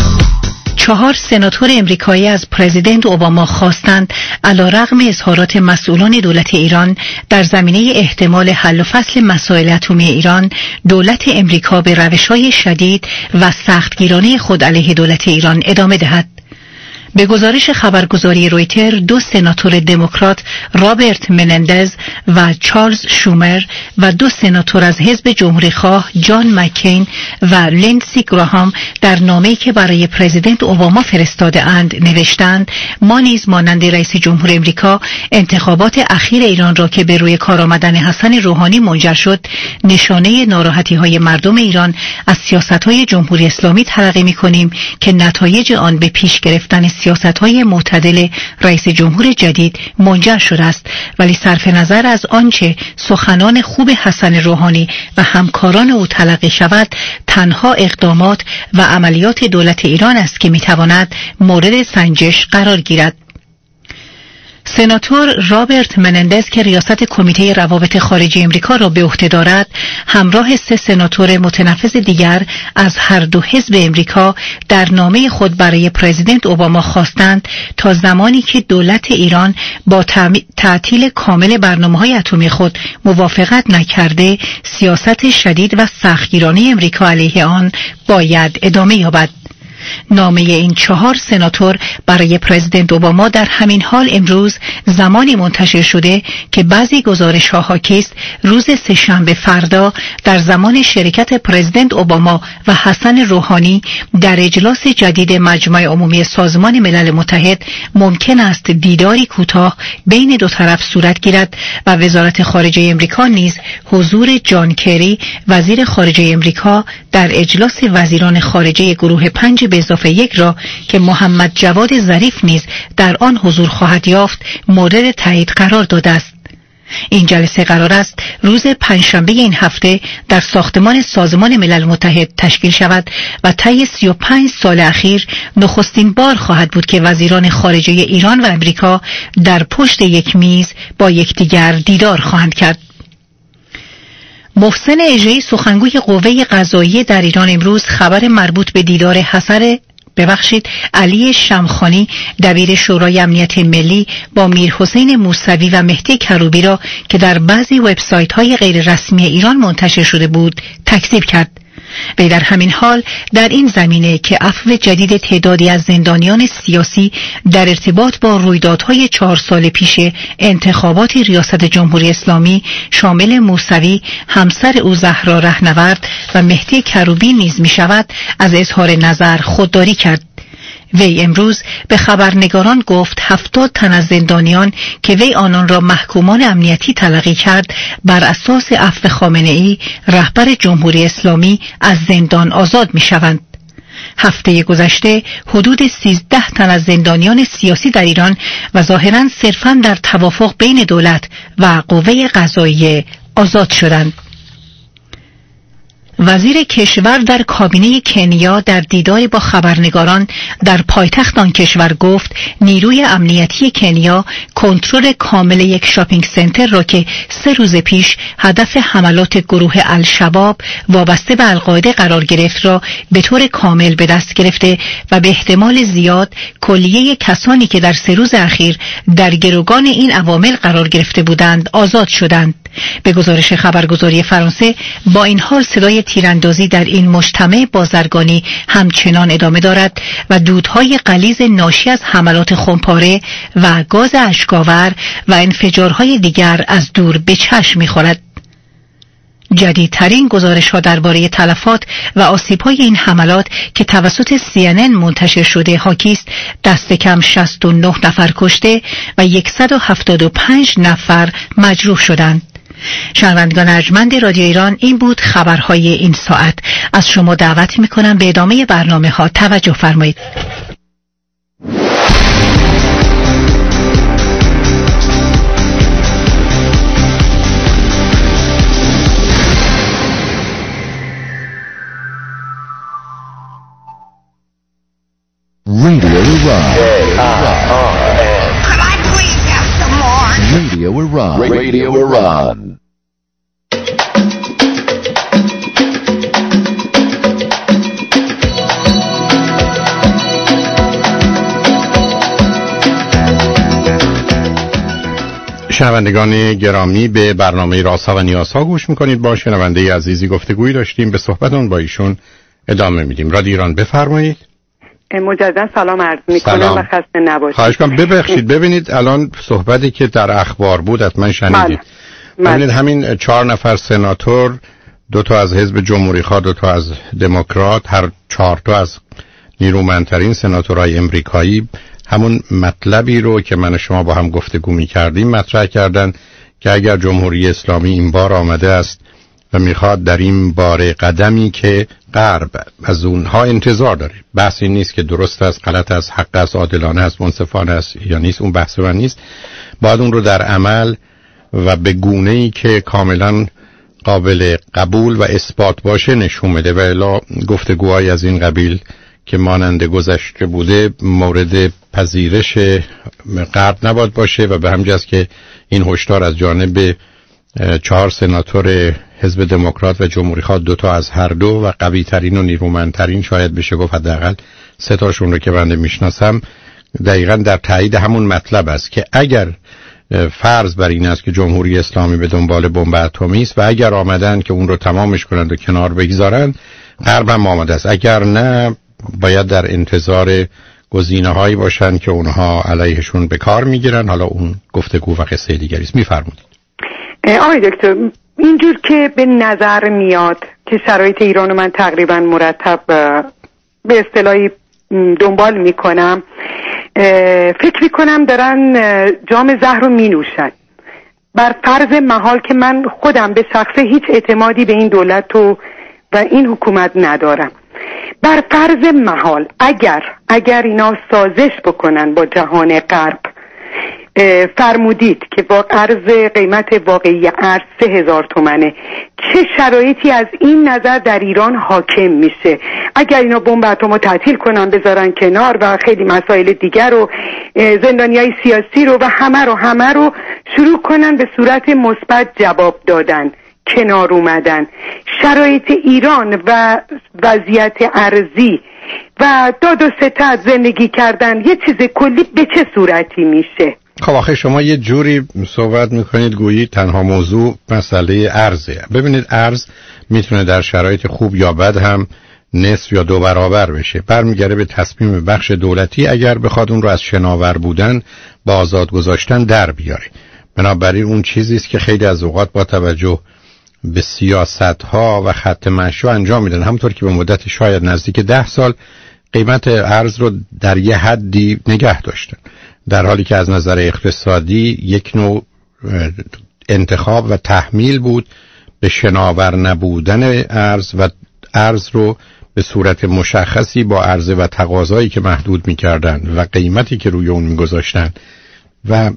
4 سناتور امریکایی از پرزیدنت اوباما خواستند علیرغم اظهارات مسئولان دولت ایران در زمینه احتمال حل و فصل مسائل اتمی ایران، دولت امریکا به روش‌های شدید و سختگیرانه خود علیه دولت ایران ادامه دهد. به گزارش خبرگزاری رویتر، 2 سناتور دموکرات رابرت منندز و چارلز شومر و 2 سناتور از حزب جمهوری‌خواه جان مکین و لندسی گراهام در نامه‌ای که برای پرزیدنت اوباما فرستاده اند نوشتند ما نیز مانند رئیس جمهور امریکا انتخابات اخیر ایران را که به روی کار آمدن حسن روحانی منجر شد نشانه ناراحتی‌های مردم ایران از سیاست‌های جمهوری اسلامی تلقی می‌کنیم که نتایج آن به پیش گرفتن سیاست‌های معتدل رئیس جمهور جدید منجر شده است، ولی صرف نظر از آنچه سخنان خوب حسن روحانی و همکاران او تلقی شود تنها اقدامات و عملیات دولت ایران است که می‌تواند مورد سنجش قرار گیرد. سناتور رابرت منندز که ریاست کمیته روابط خارجی امریکا را به عهده دارد، همراه 3 سناتور متنفذ دیگر از هر 2 حزب امریکا در نامه خود برای پرزیدنت اوباما خواستند تا زمانی که دولت ایران با تعطیل کامل برنامه‌های اتمی خود موافقت نکرده، سیاست شدید و سختگیرانه امریکا علیه آن باید ادامه یابد. نامه این 4 سناتور برای پرزیدنت اوباما در همین حال امروز زمانی منتشر شده که بعضی گزارش‌ها حاکی است روز سه‌شنبه فردا در زمان شرکت پرزیدنت اوباما و حسن روحانی در اجلاس جدید مجمع عمومی سازمان ملل متحد ممکن است دیداری کوتاه بین 2 طرف صورت گیرد و وزارت خارجه امریکا نیز حضور جان کری وزیر خارجه امریکا در اجلاس وزیران خارجه گروه 5 به اضافه 1 را که محمد جواد ظریف نیز در آن حضور خواهد یافت مورد تایید قرار داده است. این جلسه قرار است روز پنجشنبه این هفته در ساختمان سازمان ملل متحد تشکیل شود و طی 35 سال اخیر نخستین بار خواهد بود که وزیران خارجه ایران و امریکا در پشت یک میز با یکدیگر دیدار خواهند کرد. محسن اژه‌ای سخنگوی قوه قضاییه در ایران امروز خبر مربوط به دیدار علی شمخانی دبیر شورای امنیت ملی با میرحسین موسوی و مهدی کروبی را که در بعضی وبسایت‌های غیر رسمی ایران منتشر شده بود تکذیب کرد. و در همین حال در این زمینه که عفو جدید تعدادی از زندانیان سیاسی در ارتباط با رویدادهای 4 سال پیش انتخابات ریاست جمهوری اسلامی شامل موسوی، همسر او زهرا رهنورد و مهدی کروبی نیز می شود، از اظهار نظر خودداری کرد. وی امروز به خبرنگاران گفت 70 تن از زندانیان که وی آنان را محکومان امنیتی تلقی کرد بر اساس عفو خامنه‌ای رهبر جمهوری اسلامی از زندان آزاد می شوند. هفته گذشته حدود 13 تن از زندانیان سیاسی در ایران و ظاهراً صرفاً در توافق بین دولت و قوه قضاییه آزاد شدند. وزیر کشور در کابینه کنیا در دیداری با خبرنگاران در پایتخت آن کشور گفت نیروی امنیتی کنیا کنترل کامل یک شاپینگ سنتر را که 3 روز پیش هدف حملات گروه الشباب وابسته به القاعده قرار گرفت را به طور کامل به دست گرفته و به احتمال زیاد کلیه کسانی که در 3 روز اخیر در گروگان این عوامل قرار گرفته بودند آزاد شدند. به گزارش خبرگزاری فرانسه با این حال صدای تیراندازی در این مجتمع بازرگانی همچنان ادامه دارد و دودهای غلیظ ناشی از حملات خمپاره و گاز اشک‌آور و انفجارهای دیگر از دور به چشم می‌خورد. جدیدترین گزارش‌ها درباره تلفات و آسیب‌های این حملات که توسط CNN منتشر شده حاکی است دست کم 69 نفر کشته و 175 نفر مجروح شدند. شنوندگان ارجمند رادیو ایران، این بود خبرهای این ساعت. از شما دعوت می‌کنم به ادامه برنامه‌ها توجه فرمایید. Radio Iran. Could I please have some more? Radio Iran. Radio Iran. شنوندگان گرامی، به برنامه رازها و نیازها گوش میکنید. با شنونده عزیزی گفتگویی داشتیم، به صحبتون با ایشون ادامه میدیم. رادیو ایران، بفرمایید. مجددا سلام عرض میکنم و خسته نباشید. خواهش کنم. ببخشید، ببینید الان صحبتی که در اخبار بود حتما شنیدید. ببینید همین 4 نفر سناتور، 2 تا از حزب جمهوری خواه، 2 تا از دموکرات، هر 4 تا از نیرومندترین سناتورهای امریکایی همون مطلبی رو که من و شما با هم گفتگو می‌کردیم مطرح کردن که اگر جمهوری اسلامی این بار آمده است و میخواد در این باره قدمی که غرب از اونها انتظار داره، بحث این نیست که درست است، غلط است، حق است، عادلانه است، منصفانه است یا نیست، اون بحث من نیست، باید اون رو در عمل و به گونه‌ای که کاملا قابل قبول و اثبات باشه نشون بده. و الا گفتگوهای از این قبیل که مانند گذشته بوده مورد پذیرش غرب نباید باشه و به همین جاست که این هشدار از جانب 4 سناتور حزب دموکرات و جمهوری خواه، 2 تا از هر دو و قوی ترین و نیرومندترین شاید بشه گفت حداقل 3 تاشون رو که بنده میشناسم دقیقاً در تایید همون مطلب است که اگر فرض بر این است که جمهوری اسلامی به دنبال بمب اتمی است و اگر آمدن که اون رو تمامش کنند و کنار بگذارن، غرب هم آمده است. اگر نه باید در انتظار گزینه‌هایی باشن که اونها علیهشون به کار میگیرن. حالا اون گفتگو و قصه دیگری است. میفرمایید. آقای دکتر، اینجور که به نظر میاد که شرایط ایران من تقریبا مرتب به اصطلاحی دنبال میکنم، فکر میکنم دارن جام زهر رو مینوشن. بر فرض محال که من خودم به شخصه هیچ اعتمادی به این دولت و این حکومت ندارم، بر فرض محال اگر اینا سازش بکنن با جهان غرب فرمودید که با قیمت واقعی ارز 3000 تومنه، چه شرایطی از این نظر در ایران حاکم میشه؟ اگر اینا بمب اتمو تعطیل کنن بذارن کنار و خیلی مسائل دیگر رو، زندانیای سیاسی رو و همه رو شروع کنن به صورت مثبت جواب دادن، کنار اومدن، شرایط ایران و وضعیت ارزی و داد و ستد زندگی کردن یه چیز کلی به چه صورتی میشه؟ خب آخه شما یه جوری صحبت میکنید گویی تنها موضوع مسئله ارزه. ببینید ارز میتونه در شرایط خوب یا بد هم نصف یا 2 برابر بشه. برمیگره به تصمیم بخش دولتی اگر بخواد اون رو از شناور بودن با آزاد گذاشتن در بیاره. بنابراین اون چیزی است که خیلی از اوقات با توجه به سیاست‌ها و خط مشی انجام میدن. همونطور که به مدت شاید نزدیک 10 سال قیمت ارز رو در یه حدی نگه داشتن، در حالی که از نظر اقتصادی یک نوع انتخاب و تحمیل بود به شناور نبودن ارز و ارز رو به صورت مشخصی با عرضه و تقاضایی که محدود می‌کردن و قیمتی که روی اون می‌گذاشتن و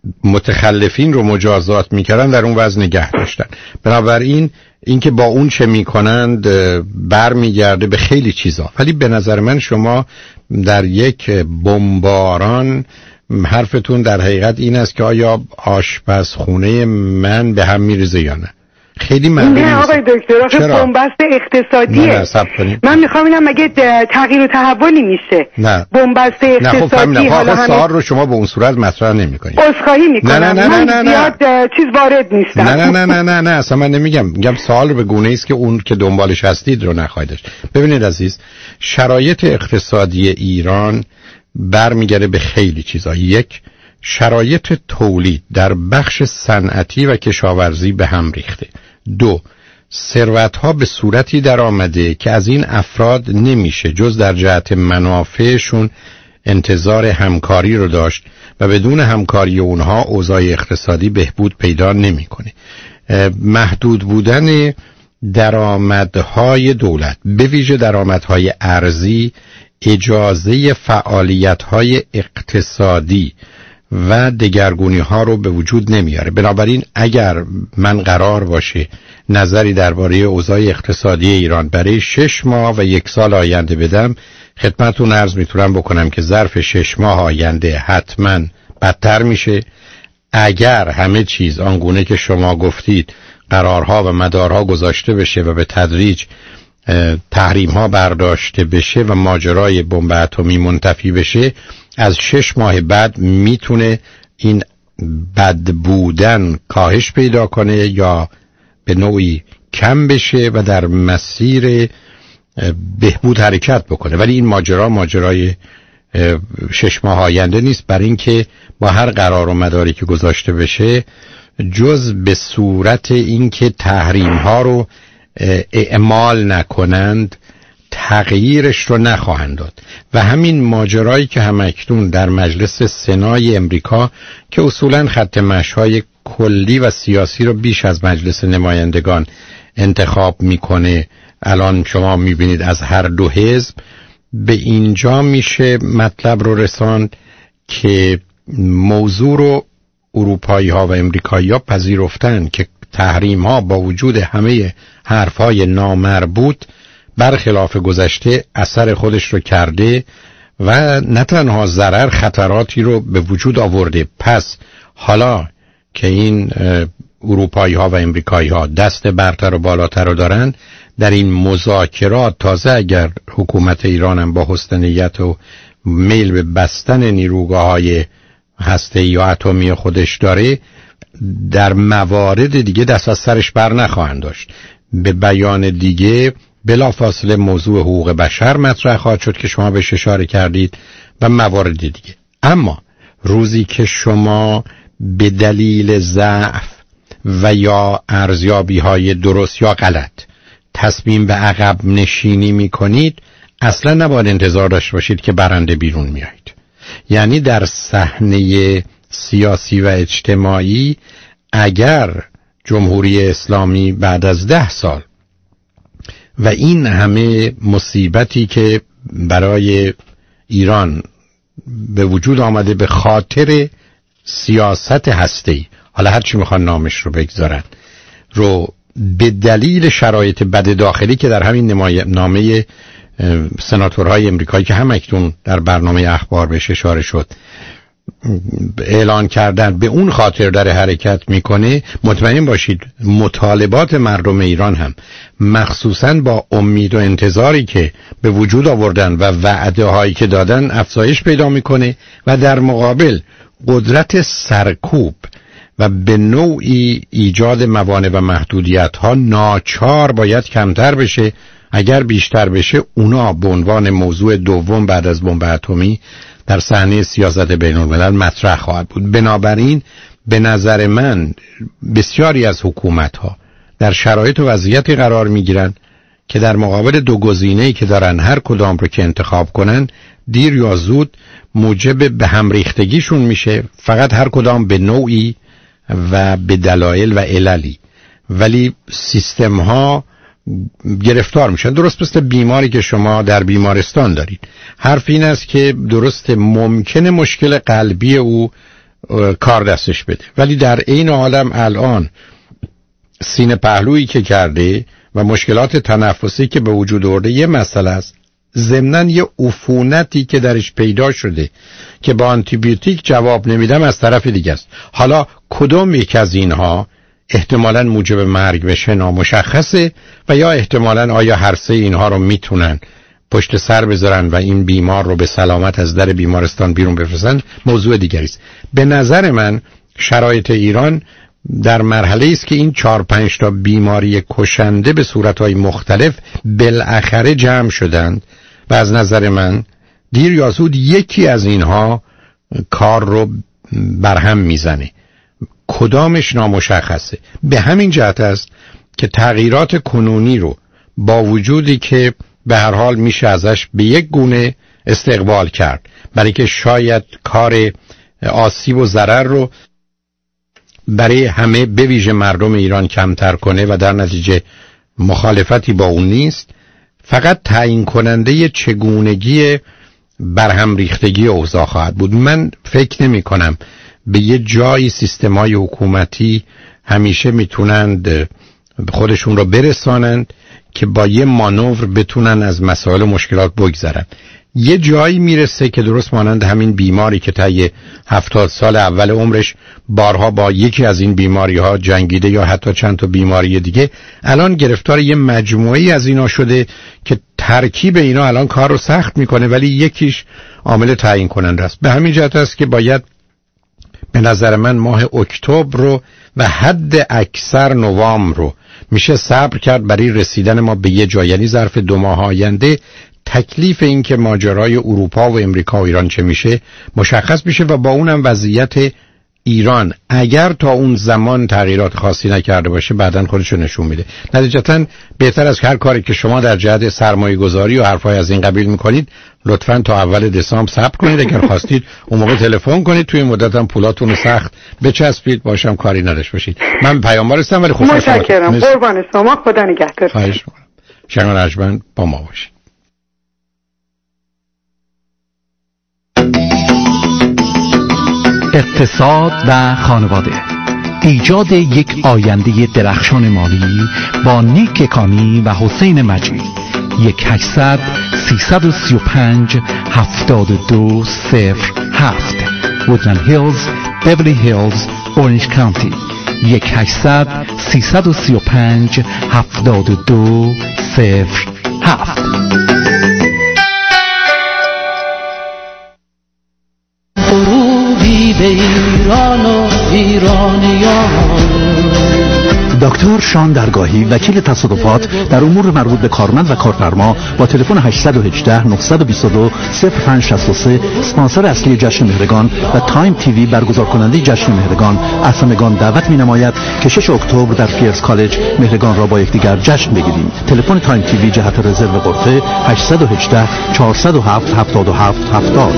متخلفین رو مجازات می‌کردن در اون وضع نگه داشتن. بنابراین اینکه با اون چه می‌کنند برمیگرده به خیلی چیزا، ولی به نظر من شما در یک بمباران حرفتون در حقیقت این است که آیا آشپزخونه من به هم میریزه یا نه. خیلی معلومه. نه آقای دکتر، آخه بنبست اقتصادیه. من میخوام اینم مگه تغییر و تحولی میشه؟ نه بنبست اقتصادی. حالا سوال رو شما به اون صورت مطرح نمی‌کنید. عذرخواهی میکنم. من زیاد چیز وارد نیستم. نه اصلا من میگم سوال رو به گونه‌ای است که اون که دنبالش هستید رو نخواهید داشت. ببینید عزیز، شرایط اقتصادی ایران برمیگره به خیلی چیزا. یک، شرایط تولید در بخش صنعتی و کشاورزی به هم ریخته. 2، ثروت‌ها به صورتی در آمده که از این افراد نمیشه جز در جهت منافعشون انتظار همکاری رو داشت و بدون همکاری اونها اوضاع اقتصادی بهبود پیدا نمی‌کنه. محدود بودن درآمدهای دولت، به ویژه درآمدهای ارزی، اجازه فعالیت‌های اقتصادی و دگرگونی ها رو به وجود نمیاره. بنابراین اگر من قرار باشه نظری درباره اوضاع اقتصادی ایران برای 6 ماه و 1 سال آینده بدم، خدمتتون عرض میتونم بکنم که ظرف 6 ماه آینده حتما بدتر میشه. اگر همه چیز آنگونه که شما گفتید قرارها و مدارها گذاشته بشه و به تدریج تحریم ها برداشته بشه و ماجرای بمب اتمی منتفی بشه، از 6 ماه بعد میتونه این بد بودن کاهش پیدا کنه یا به نوعی کم بشه و در مسیر بهبود حرکت بکنه. ولی این ماجرای 6 ماه آینده نیست، برای اینکه با هر قرار و مداری که گذاشته بشه جز به صورت اینکه تحریم ها رو اعمال نکنند تغییرش رو نخواهند داد. و همین ماجرایی که همکنون در مجلس سنای امریکا که اصولاً خط مشی‌های کلی و سیاسی رو بیش از مجلس نمایندگان انتخاب میکنه، الان شما میبینید از هر دو حزب، به اینجا میشه مطلب رو رساند که موضوع رو اروپایی ها و امریکایی ها پذیرفتن که تحریم ها با وجود همه حرف های نامربوط برخلاف گذشته اثر خودش رو کرده و نه تنها ضرر، خطراتی رو به وجود آورده. پس حالا که این اروپایی ها و امریکایی ها دست برتر و بالاتر رو دارن در این مذاکرات، تازه اگر حکومت ایران هم با حسن نیت و میل به بستن نیروگاه‌های هسته‌ای یا اتمی خودش داره، در موارد دیگه دست از سرش بر نخواهند داشت. به بیان دیگه بلافاصله موضوع حقوق بشر مطرح خواهد شد که شما بهش اشاره کردید و موارد دیگه. اما روزی که شما به دلیل ضعف و یا ارزیابی‌های درست یا غلط تصمیم به عقب نشینی می‌کنید، اصلا نباید انتظار داشته باشید که برنده بیرون میایید. یعنی در صحنه سیاسی و اجتماعی اگر جمهوری اسلامی بعد از 10 سال و این همه مصیبتی که برای ایران به وجود آمده به خاطر سیاست هسته‌ای، حالا هر چی میخوان نامش رو بگذارن، رو به دلیل شرایط بد داخلی که در همین نامه سناتورهای امریکایی که هم اکنون در برنامه اخبار بهش اشاره شد اعلان کردن، به اون خاطر در حرکت میکنه، مطمئن باشید مطالبات مردم ایران هم مخصوصاً با امید و انتظاری که به وجود آوردن و وعده هایی که دادن افزایش پیدا میکنه و در مقابل قدرت سرکوب و به نوعی ایجاد موانع و محدودیت ها ناچار باید کمتر بشه. اگر بیشتر بشه اونا به عنوان موضوع دوم بعد از بمب اتمی در صحنه سیاست بین الملل مطرح خواهد بود. بنابراین به نظر من بسیاری از حکومت ها در شرایط و وضعیتی قرار می گیرن که در مقابل دو گزینه‌ای که دارن هر کدام رو که انتخاب کنن دیر یا زود موجب به هم ریختگیشون میشه، فقط هر کدام به نوعی و به دلایل و عللی، ولی سیستم ها گرفتار میشن. درست مثل بیماری که شما در بیمارستان دارید، حرف این است که درست ممکنه مشکل قلبی او کار دستش بده، ولی در این عالم الان سینه پهلویی که کرده و مشکلات تنفسی که به وجود آورده یه مسئله است، ضمناً یه عفونتی که درش پیدا شده که با آنتیبیوتیک جواب نمیدم از طرف دیگه است. حالا کدوم یک از اینها احتمالاً موجب مرگ بشه نامشخصه و یا احتمالاً آیا هر سه اینها رو میتونن پشت سر بذارن و این بیمار رو به سلامت از در بیمارستان بیرون بفرستن موضوع دیگری است. به نظر من شرایط ایران در مرحله است که این 4-5 تا بیماری کشنده به صورتهای مختلف بالاخره جمع شدند و از نظر من دیر یا زود یکی از اینها کار رو برهم میزنه. کدامش نامشخصه. به همین جهت است که تغییرات کنونی رو با وجودی که به هر حال میشه ازش به یک گونه استقبال کرد، برای که شاید کار آسیب و ضرر رو برای همه به ویژه مردم ایران کمتر کنه و در نتیجه مخالفتی با اون نیست، فقط تعیین کننده چگونگی برهم ریختگی اوضاع خواهد بود. من فکر نمی کنم به یه جایی سیستم‌های حکومتی همیشه میتونند خودشون رو برسانند که با یه مانور بتونن از مسائل و مشکلات بگذرن. یه جایی میرسه که درست مانند همین بیماری که طی 70 سال اول عمرش بارها با یکی از این بیماری ها جنگیده یا حتی چند تا بیماری دیگه، الان گرفتار یه مجموعی از اینا شده که ترکیب اینا الان کار رو سخت میکنه، ولی یکیش عامل تعیین کننده است. به همین جهت است که باید به نظر من ماه اکتبر رو و حد اکثر نوامبر رو میشه صبر کرد برای رسیدن ما به یه جای، یعنی ظرف 2 ماه آینده تکلیف این که ماجرای اروپا و امریکا و ایران چه میشه مشخص میشه و با اونم وضعیت ایران اگر تا اون زمان تغییرات خاصی نکرده باشه بعداً خودشو نشون میده. نتیجتاً بهتر از هر کاری که شما در جهت سرمایه گذاری و حرفای از این قبیل میکنید لطفاً تا اول دسامبر صبر کنید. اگر خواستید اون موقع تلفن کنید، توی مدت هم پولاتون سخت بچسبید، باشم کاری نداشت باشید. من پیامبر هستم ولی خوشحالم. متشکرم. قربان شما، خدا نگهدار. خواهش می‌کنم. شنگ رجمن با ما باشید. اقتصاد و خانواده، ایجاد یک آینده درخشان مالی با نیک کانی و حسین مجید. 1-835-7207 وودلند هیلز، بیولی هیلز، اورنج کانتی. 1-835-7207. غروبی به ایران و ایرانیان. دکتر شان درگاهی، وکیل تصادفات در امور مربوط به کارمند و کارفرما، با تلفن 818-922-0563 اسپانسر اصلی جشن مهرگان و تایم تیوی برگزار کننده جشن مهرگان، از همگان دعوت می‌نماید که 6 اکتبر در فیرز کالج مهرگان را با یکدیگر جشن بگیریم. تلفن تایم تیوی جهت رزرو غرفه 818-407-7770.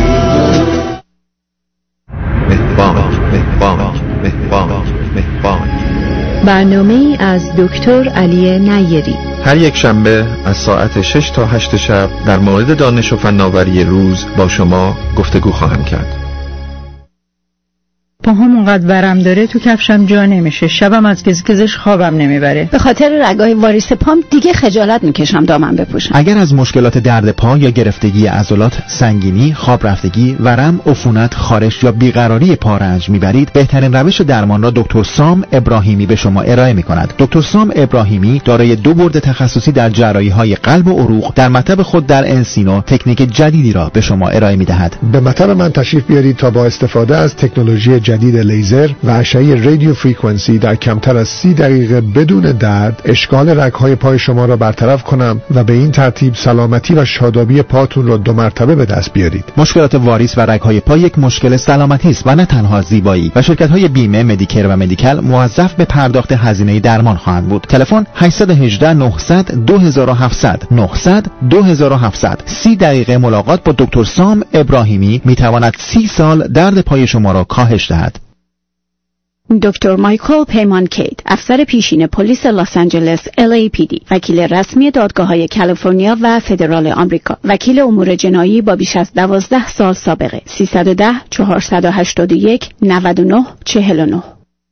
برنامه از دکتر علی نیری هر یک شنبه از ساعت 6 تا 8 شب در مورد دانش و فناوری روز با شما گفتگو خواهم کرد. پاهام اونقدر ورم داره تو کفشم جا نمیشه. شبم از گزگزش خوابم نمیبره. به خاطر رگای واریس پام دیگه خجالت میکشم دامن بپوشم. اگر از مشکلات درد پا یا گرفتگی عضلات، سنگینی، خواب رفتگی، ورم، عفونت، خارش یا بیقراری پا رنج میبرید، بهترین روش درمان را دکتر سام ابراهیمی به شما ارائه میکند. دکتر سام ابراهیمی دارای 2 برد تخصصی در جراحی‌های قلب و عروق در مطب خود در انسینو تکنیک جدیدی را به شما ارائه میدهد. به مطب من تشریف بیارید تا با استفاده از تکنولوژی جدید لیزر و اشعه رادیو فرکانسی در کمتر از 30 دقیقه بدون درد اشکال رگ‌های پای شما را برطرف کنم و به این ترتیب سلامتی و شادابی پاتون را 2 مرتبه به دست بیارید. مشکلات واریس و رگ‌های پا یک مشکل سلامتی است و نه تنها زیبایی و شرکت‌های بیمه، مدیکر و مدیکال موظف به پرداخت هزینه درمان خواهند بود. تلفن 818 900 2700 900 2700. 30 دقیقه ملاقات با دکتر سام ابراهیمی میتواند 30 سال درد پای شما را کاهش دهد. دکتر مایکل پیمان کید، افسر پیشین پلیس لس آنجلس LAPD، وکیل رسمی دادگاه‌های کالیفرنیا و فدرال آمریکا، وکیل امور جنایی با بیش از 12 سال سابقه. 310 481 99 49.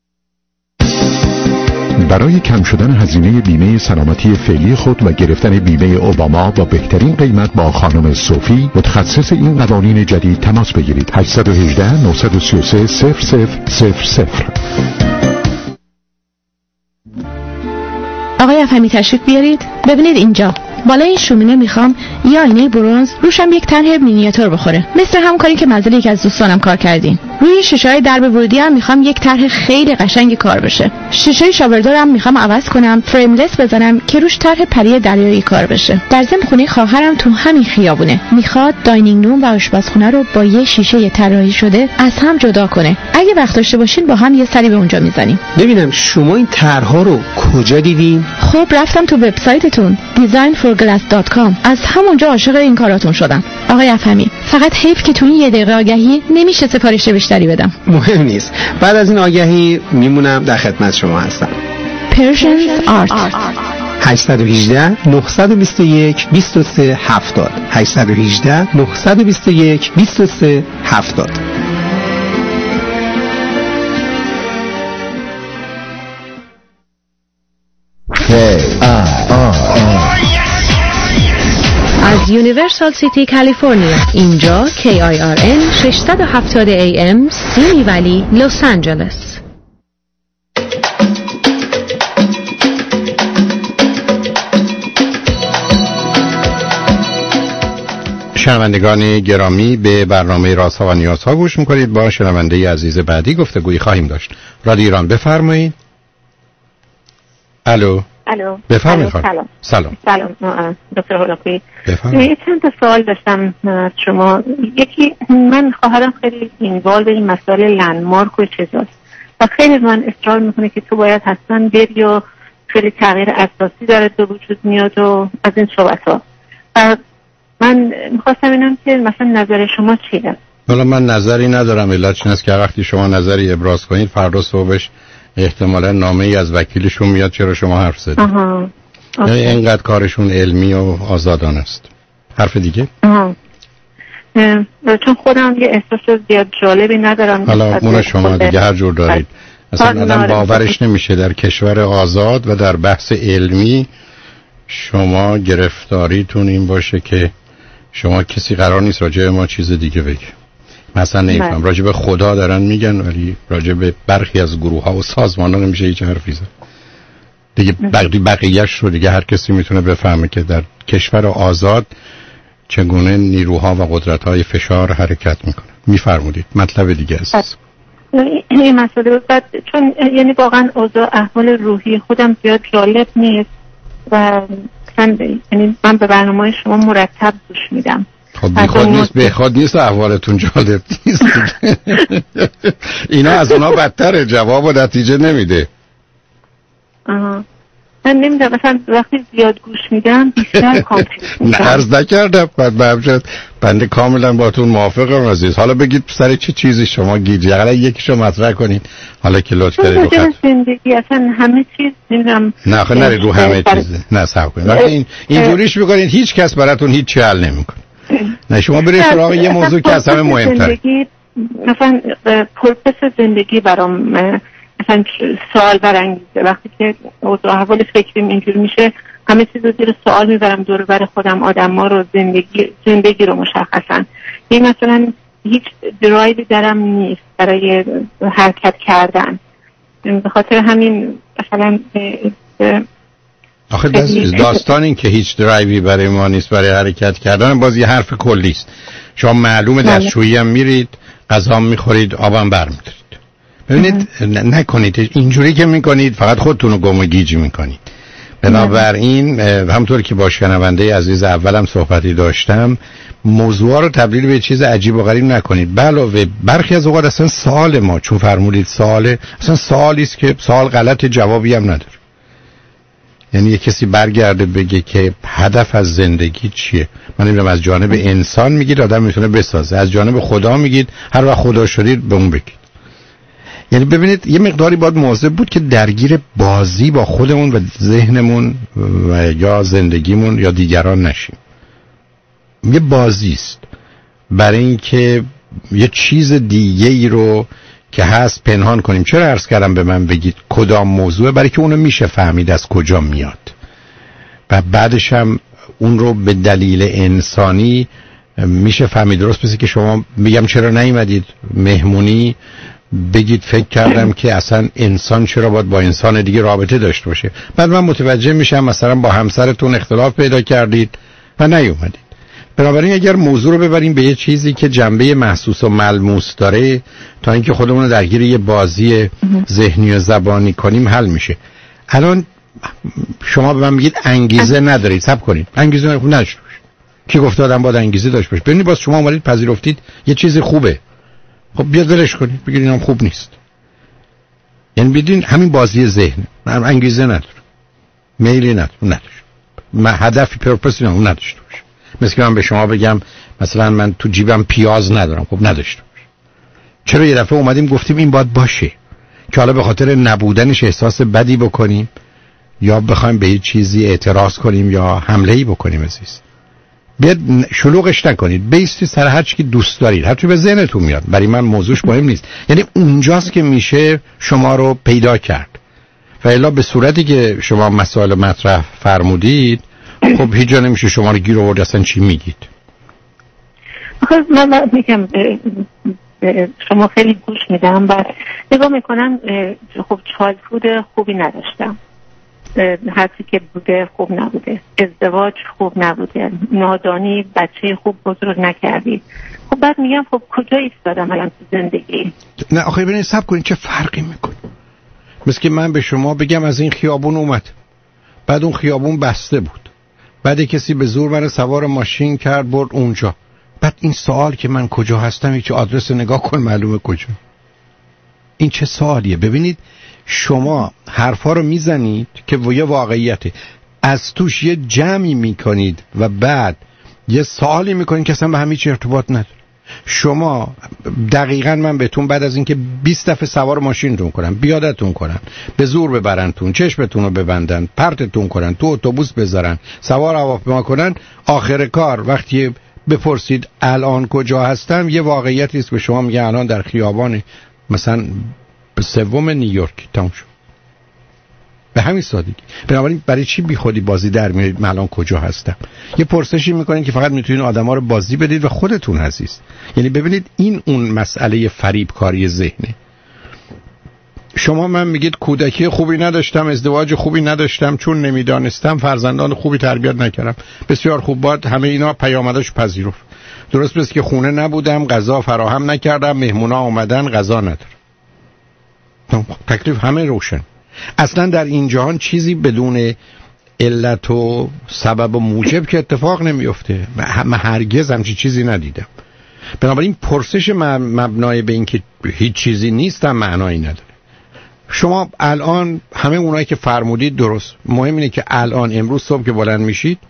برای کم شدن هزینه بیمه سلامتی فعلی خود و گرفتن بیمه اوباما با بهترین قیمت با خانم صوفی، متخصص این قوانین جدید، تماس بگیرید. 818 933 0000. آقای افهمی تشریف بیارید. ببینید اینجا بالای این شومینه میخوام یه آینه برنز، روشم یک طرح مینیاتور بخوره، مثل همون کاری که منزل یک از دوستانم کار کردیم. روی شیشه‌های درب ورودی هم میخوام یک طرح خیلی قشنگ کار بشه. شیشه شاوردورم میخوام عوض کنم، فریملس بزنم که روش طرح پری دریایی کار بشه. در ضمن خونه خواهرم تو همین خیابونه میخواد داینینگ روم و آشپزخونه رو با یه شیشه طراحی شده از هم جدا کنه. اگه وقت داشته باشین با هم یه سری به اونجا میزنیم. ببینم شما این طرح‌ها رو کجا دیدین؟ خب رفتم تو وبسایتتون designforglass.com. از همونجا عاشق این کاراتون شدم. آقای افهمی، فقط حیف که تو این 1 دقیقه آگهی نمیشه سفارش بیشتری بدم. مهم نیست. بعد از این آگهی میمونم در خدمت شما هستم. Persian Art 818 921 2370 818 921 2370. از یونیورسال سیتی کالیفرنیا، اینجا KIRN 670 AM سیمی ولی لس آنجلس. شنوندگان گرامی، به برنامه رازها و نیازها گوش میکنید. با شنونده عزیز بعدی گفتگویی خواهیم داشت. رادیو ایران، بفرمایید. الو. بفرمایید. سلام. دکتر هولاکویی. یه چند تا سوال داشتم از شما. یکی، من خواهرم خیلی اینوالو به این مسائل لندمارک و چیزاست و خیلی من اصرار میکنه که تو باید حتما بری و خیلی تغییر اساسی داره تو وجود میاد و از این صحبت ها. و من میخواستم اینم که مثلا نظر شما چیه؟ حالا من نظری ندارم. علتش این است که وقتی شما نظری ابراز کنید فردا صبحش احتمالا نامه ای از وکیلشون میاد چرا شما حرف زدید. یعنی اینقدر کارشون علمی و آزادانه است. حرف دیگه؟ چون خودم یه احساس زیاد جالبی ندارم. حالا مون شما دیگه هر جور دارید. اصلا آدم باورش نمیشه در کشور آزاد و در بحث علمی شما گرفتاریتون این باشه که شما کسی قرار نیست راجع به ما چیز دیگه بگه. مثلا نمیفهم راجع به خدا دارن میگن ولی راجع به برخی از گروه ها و سازمان ها نمیشه هیچ حرفی زد دیگه. بقیه‌اش رو دیگه هر کسی میتونه بفهمه که در کشور آزاد چگونه نیروها و قدرت های فشار حرکت میکنه. میفرمودید مطلب دیگه است. این مسئله بعد چون یعنی واقعا اوضاع احوال روحی خودم زیاد جالب نیست و یعنی من به برنامه شما مرتب گوش میدم. خب بیخود نیست احوالتون جالب نیست. اینا از اونا بدتره، جواب و نتیجه نمیده. من نمیدونم مثلا وقتی زیاد گوش میدم بیشتر کانفیوز میشم. عرض نکردم بنده کاملا باتون موافقم عزیز. حالا بگید سر چه چیزی شما گیجی، حالا یکیشو مطرح کنید. حالا که لطف کردید راجع به زندگی اصلا همه چیز نمیدونم. نه خب نرید رو همه چیز. نه صبر کنید. وقتی اینجوریش میکنید هیچ کس براتون هیچ حل نمیکنه. نه شما برید سراغ یه موضوع که از همه مهمتره. مثلا پرپس زندگی برام مثلا سوال برانگیزه. وقتی که اوضاع احوال فکریم اینجور میشه همه چیز رو زیر سوال میبرم، دور بر خودم، آدم ها رو، زندگی رو مشخصا. این مثلا هیچ درایوی درم نیست برای حرکت کردن. به خاطر همین مثلا آخه داستان این که هیچ درایوی برای ما نیست برای حرکت کردن باز یه حرف کلی است. شما معلومه دستشویی هم میرید، غذا میخورید، آبم برمی‌دارید. ببینید نکنید اینجوری که میکنید فقط خودتون رو گم و گیج میکنید. بنابراین همونطور که با شنونده عزیز اولم صحبتی داشتم، موضوع رو تبدیل به چیز عجیب و غریب نکنید. علاوه برخی از اوقات اصلا سوال ما چون فرمودید سواله، اصلا سوالی است که سوال غلط، جوابی هم نداره. یعنی یه کسی برگرده بگه که هدف از زندگی چیه، من نمیدونم از جانب انسان میگید آدم میتونه بسازه، از جانب خدا میگید هر وقت خدا شدید به اون بگید. یعنی ببینید یه مقداری باید مواظب بود که درگیر بازی با خودمون و ذهنمون و یا زندگیمون یا دیگران نشیم. یه بازی است برای اینکه یه چیز دیگه ای رو که هست پنهان کنیم. چرا عرض کردم به من بگید کدام موضوعه؟ برای که اونو میشه فهمید از کجا میاد و بعدش هم اون رو به دلیل انسانی میشه فهمید. درست پسی که شما میگم چرا نیومدید مهمونی، بگید فکر کردم که اصلا انسان چرا باید با انسان دیگه رابطه داشته باشه. بعد من متوجه میشم مثلا با همسرتون اختلاف پیدا کردید و نیومدید. بنابراین اگر موضوع رو ببریم به یه چیزی که جنبه محسوس و ملموس داره تا اینکه خودمون رو درگیر یه بازی ذهنی و زبانی کنیم حل میشه. الان شما به من میگید انگیزه ندارید. صبر کنید، انگیزه نداشته باشید. کی گفته آدم باید انگیزه داشته باشه؟ ببینید باز شما اومدید پذیرفتید یه چیز خوبه، خب بیاد ولش کنید، بگید اینم خوب نیست. یعنی بدین همین بازی ذهن، من انگیزه نداره، میلی نداره، هدفی پرپسی نداشته باشه. مثل که من به شما بگم مثلا من تو جیبم پیاز ندارم، خب نداشته باشه. چرا یه دفعه اومدیم گفتیم این باید باشه که حالا به خاطر نبودنش احساس بدی بکنیم یا بخوایم به یه چیزی اعتراض کنیم یا حمله‌ای بکنیم؟ عزیز بیاد شلوغش نکنید، بیستی سر هر چی که دوست دارید، هر چی به ذهنتون میاد. برای من موضوعش مهم نیست. یعنی اونجاست که میشه شما رو پیدا کرد. و الا به صورتی که شما مسائل مطرح فرمودید خب هیچ جا نمیشه شما رو گیر آورد. اصلا چی میگید؟ آخه من میگم شما خیلی گوش میدم و نگاه میکنم. خب چایلدهود خوبی نداشتم، هرچی که بوده خوب نبوده، ازدواج خوب نبوده، نادانی، بچه خوب بزرگ نکردی. خب بعد میگم خب کجا ایستادم الان تو زندگی؟ نه آخه ببینید صبر کنید چه فرقی میکنه. مثل که من به شما بگم از این خیابون اومد، بعد اون خیابون بسته بود، بعد کسی به زور من سوار ماشین کرد برد اونجا، بعد این سوال که من کجا هستم، یک آدرس نگاه کن معلومه کجا. این چه سوالیه؟ ببینید شما حرفا رو میزنید که یه واقعیته، از توش یه جمعی میکنید و بعد یه سوالی میکنید که اصلا به هم هیچ ارتباط نداره. شما دقیقاً من بهتون بعد از اینکه 20 دفعه سوار ماشینتون کنن، بیادتون کنن، به زور ببرنتون، چشمتون رو ببندن، پرتتون کنن، تو اتوبوس بذارن، سوار هواپیما کنن، آخر کار وقتی بپرسید الان کجا هستم، یه واقعیتی است به شما میگه الان در خیابان مثلا به سوم نیویورک. تموم شد. به همین سادگی. بنابراین برای چی بی خودی بازی در میارید من الان کجا هستم؟ یه پرسشی میکنین که فقط میتونین آدما رو بازی بدید و خودتون عزیز. یعنی ببینید این اون مسئله فریبکاری ذهنه. شما من میگید کودکی خوبی نداشتم، ازدواج خوبی نداشتم، چون نمیدانستم فرزندان خوبی تربیت نکردم. بسیار خوب، باید همه اینا پیامدش پذیرفت. درست مثل که خونه نبودم، غذا فراهم نکردم، مهمونا اومدن غذا ندارم. تکلیف همه روشن. اصلا در این جهان چیزی بدون علت و سبب و موجب که اتفاق نمیفته. من هرگز همچین چیزی ندیدم. بنابراین پرسش مبنای به این که هیچ چیزی نیستم معنایی نداره. شما الان همه اونایی که فرمودید درست، مهم اینه که الان امروز صبح که بلند میشید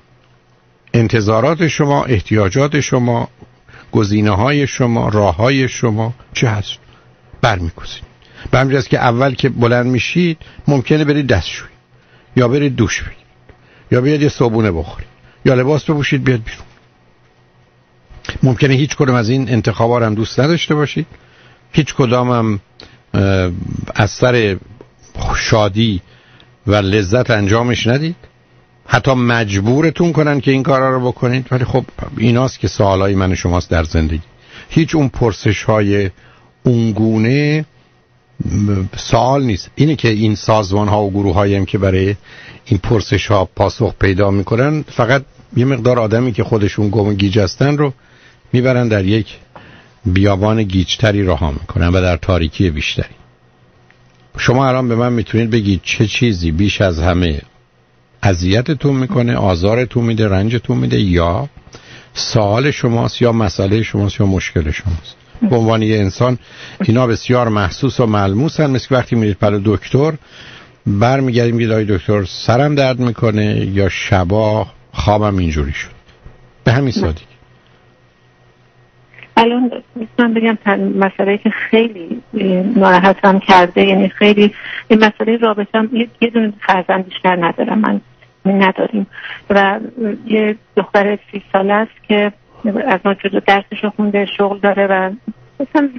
انتظارات شما، احتیاجات شما، گزینه‌های شما، راه‌های شما چه هست برمی‌کشید. به همین جاست که اول که بلند میشید ممکنه برید دستشویی یا برید دوش بگیرید یا بیاد یه صابونه بخورید یا لباس بپوشید بیاد بیرون. ممکنه هیچ کدوم از این انتخابا هم دوست نداشته باشید، هیچ کدام هم از سر شادی و لذت انجامش ندید، حتی مجبورتون کنن که این کارا رو بکنید. ولی خب ایناست که سوالای من و شماست در زندگی. هیچ اون پرسش‌های اونگونه سوال نیست. اینه که این سازمان‌ها و گروه‌هایی هم که برای این پرسش‌ها پاسخ پیدا می‌کنن، فقط یه مقدار آدمی که خودشون گم و گیج هستن رو میبرن در یک بیابان گیجتری رها میکنن و در تاریکی بیشتری. شما الان به من میتونید بگید چه چیزی بیش از همه اذیتتون میکنه، آزارتون میده، رنجتون میده، یا سوال شماست یا مسئله شماست یا مشکل شماست؟ به عنوان یه انسان اینا بسیار محسوس و ملموسن. مثل وقتی میرید پلو دکتر، برمیگردیم میگید آی دکتر سرم درد میکنه یا شبا خوابم اینجوری شد. به همین سادگی. الان میتونم بگم مسئله که خیلی ناراحتم کرده، یعنی خیلی این مسئله رابطم، یه دونه فرزند بیشتر ندارم، من نداریم و یه دختر 30 ساله است که از ما جدا درسشو خونده، شغل داره و مثلا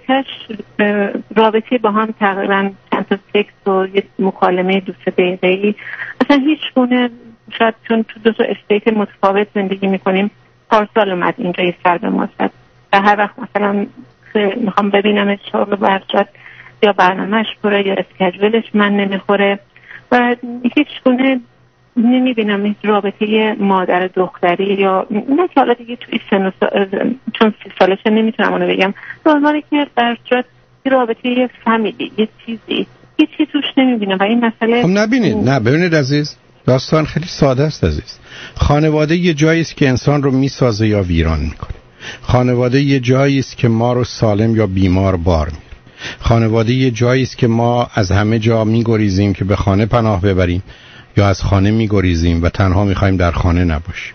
رابطه با هم تقریبا چند تا تکست و یه مکالمه 2 دقیقه‌ای، اصلا هیچ گونه، شاید چون تو 2 تا استیت متفاوت زندگی میکنیم، پارسال اومد اینجا یه سر به ما زد و هر وقت مثلا میخوام ببینم شغل برجات یا برنامهش پره یا اسکجولش من نمیخوره و هیچ گونه نمیبینم این رابطه مادر دختری یا نه که حالا دیگه توی چون 30 سالشه نمیتونم اونو بگم، نرمالی که برجات رابطه فامیلی یه چیزی هیچی توش نمیبینم و این مسئله. خب نبینید، نه ببینید عزیز، داستان خیلی ساده است عزیز. خانواده یه جایی است که انسان رو میسازه یا ویران میکنه. خانواده یه جایی است که ما رو سالم یا بیمار بار میاره. خانواده یه جایی است که ما از همه جا میگریزیم که به خانه پناه ببریم یا از خانه میگریزیم و تنها میخوایم در خانه نباشیم.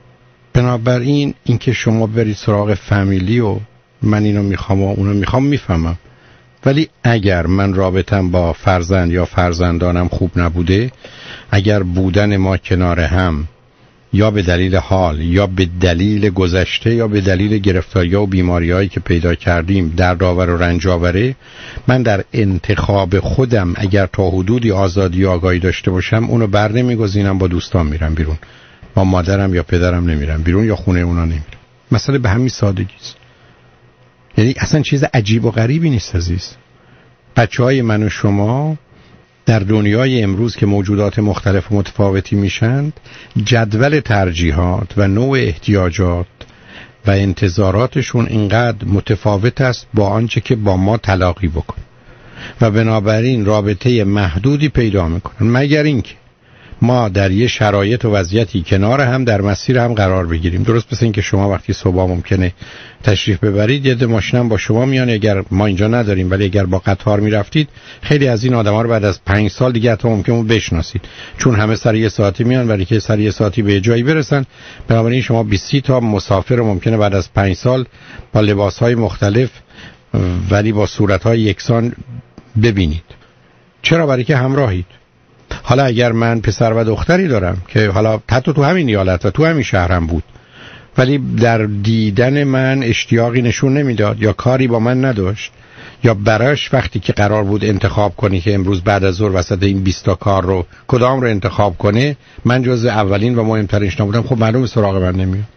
بنابراین اینکه شما برید سراغ فامیلی و من اینو میخوام و اونو میخوام میفهمم، ولی اگر من رابطم با فرزند یا فرزندانم خوب نبوده، اگر بودن ما کنار هم یا به دلیل حال یا به دلیل گذشته یا به دلیل گرفتاری‌ها و بیماری‌هایی که پیدا کردیم دردآور و رنج‌آوره، من در انتخاب خودم اگر تا حدودی آزادی و آگاهی داشته باشم اونو بر نمیگزینم، با دوستان میرم بیرون، با مادرم یا پدرم نمیرم بیرون یا خونه اونا نمیرم. مسئله به همین سادگی است. یعنی اصلا چیز عجیب و غریبی نیست عزیز. بچه‌های من و شما در دنیای امروز که موجودات مختلف و متفاوتی میشند، جدول ترجیحات و نوع احتیاجات و انتظاراتشون اینقدر متفاوت است با آنچه که با ما تلاقی بکن و بنابراین رابطه محدودی پیدا میکنن، مگر اینکه ما در یه شرایط و وضعیتی کنار هم در مسیر هم قرار بگیریم. درست مثل این که شما وقتی صبح ممکنه تشریف ببرید، یه ده ماشینم با شما میان، اگر ما اینجا نداریم، ولی اگر با قطار میرفتید، خیلی از این آدما رو بعد از 5 سال دیگه حتی ممکنه بشناسید، چون همه سر یه ساعتی میان، ولی که سر یه ساعتی به جایی برسن. بنابراین شما 20 تا مسافر رو ممکنه بعد از 5 سال با لباسهای مختلف ولی با صورتهای یکسان ببینید. چرا؟ برای که همراهید. حالا اگر من پسر و دختری دارم که حالا حتی تو همین ایالت و تو همین شهرم بود، ولی در دیدن من اشتیاقی نشون نمیداد یا کاری با من نداشت، یا براش وقتی که قرار بود انتخاب کنی که امروز بعد از ظهر وسط این 20 تا کار رو کدام رو انتخاب کنه، من جز اولین و مهمترینش نبودم، خب معلومه سراغ من نمیاد.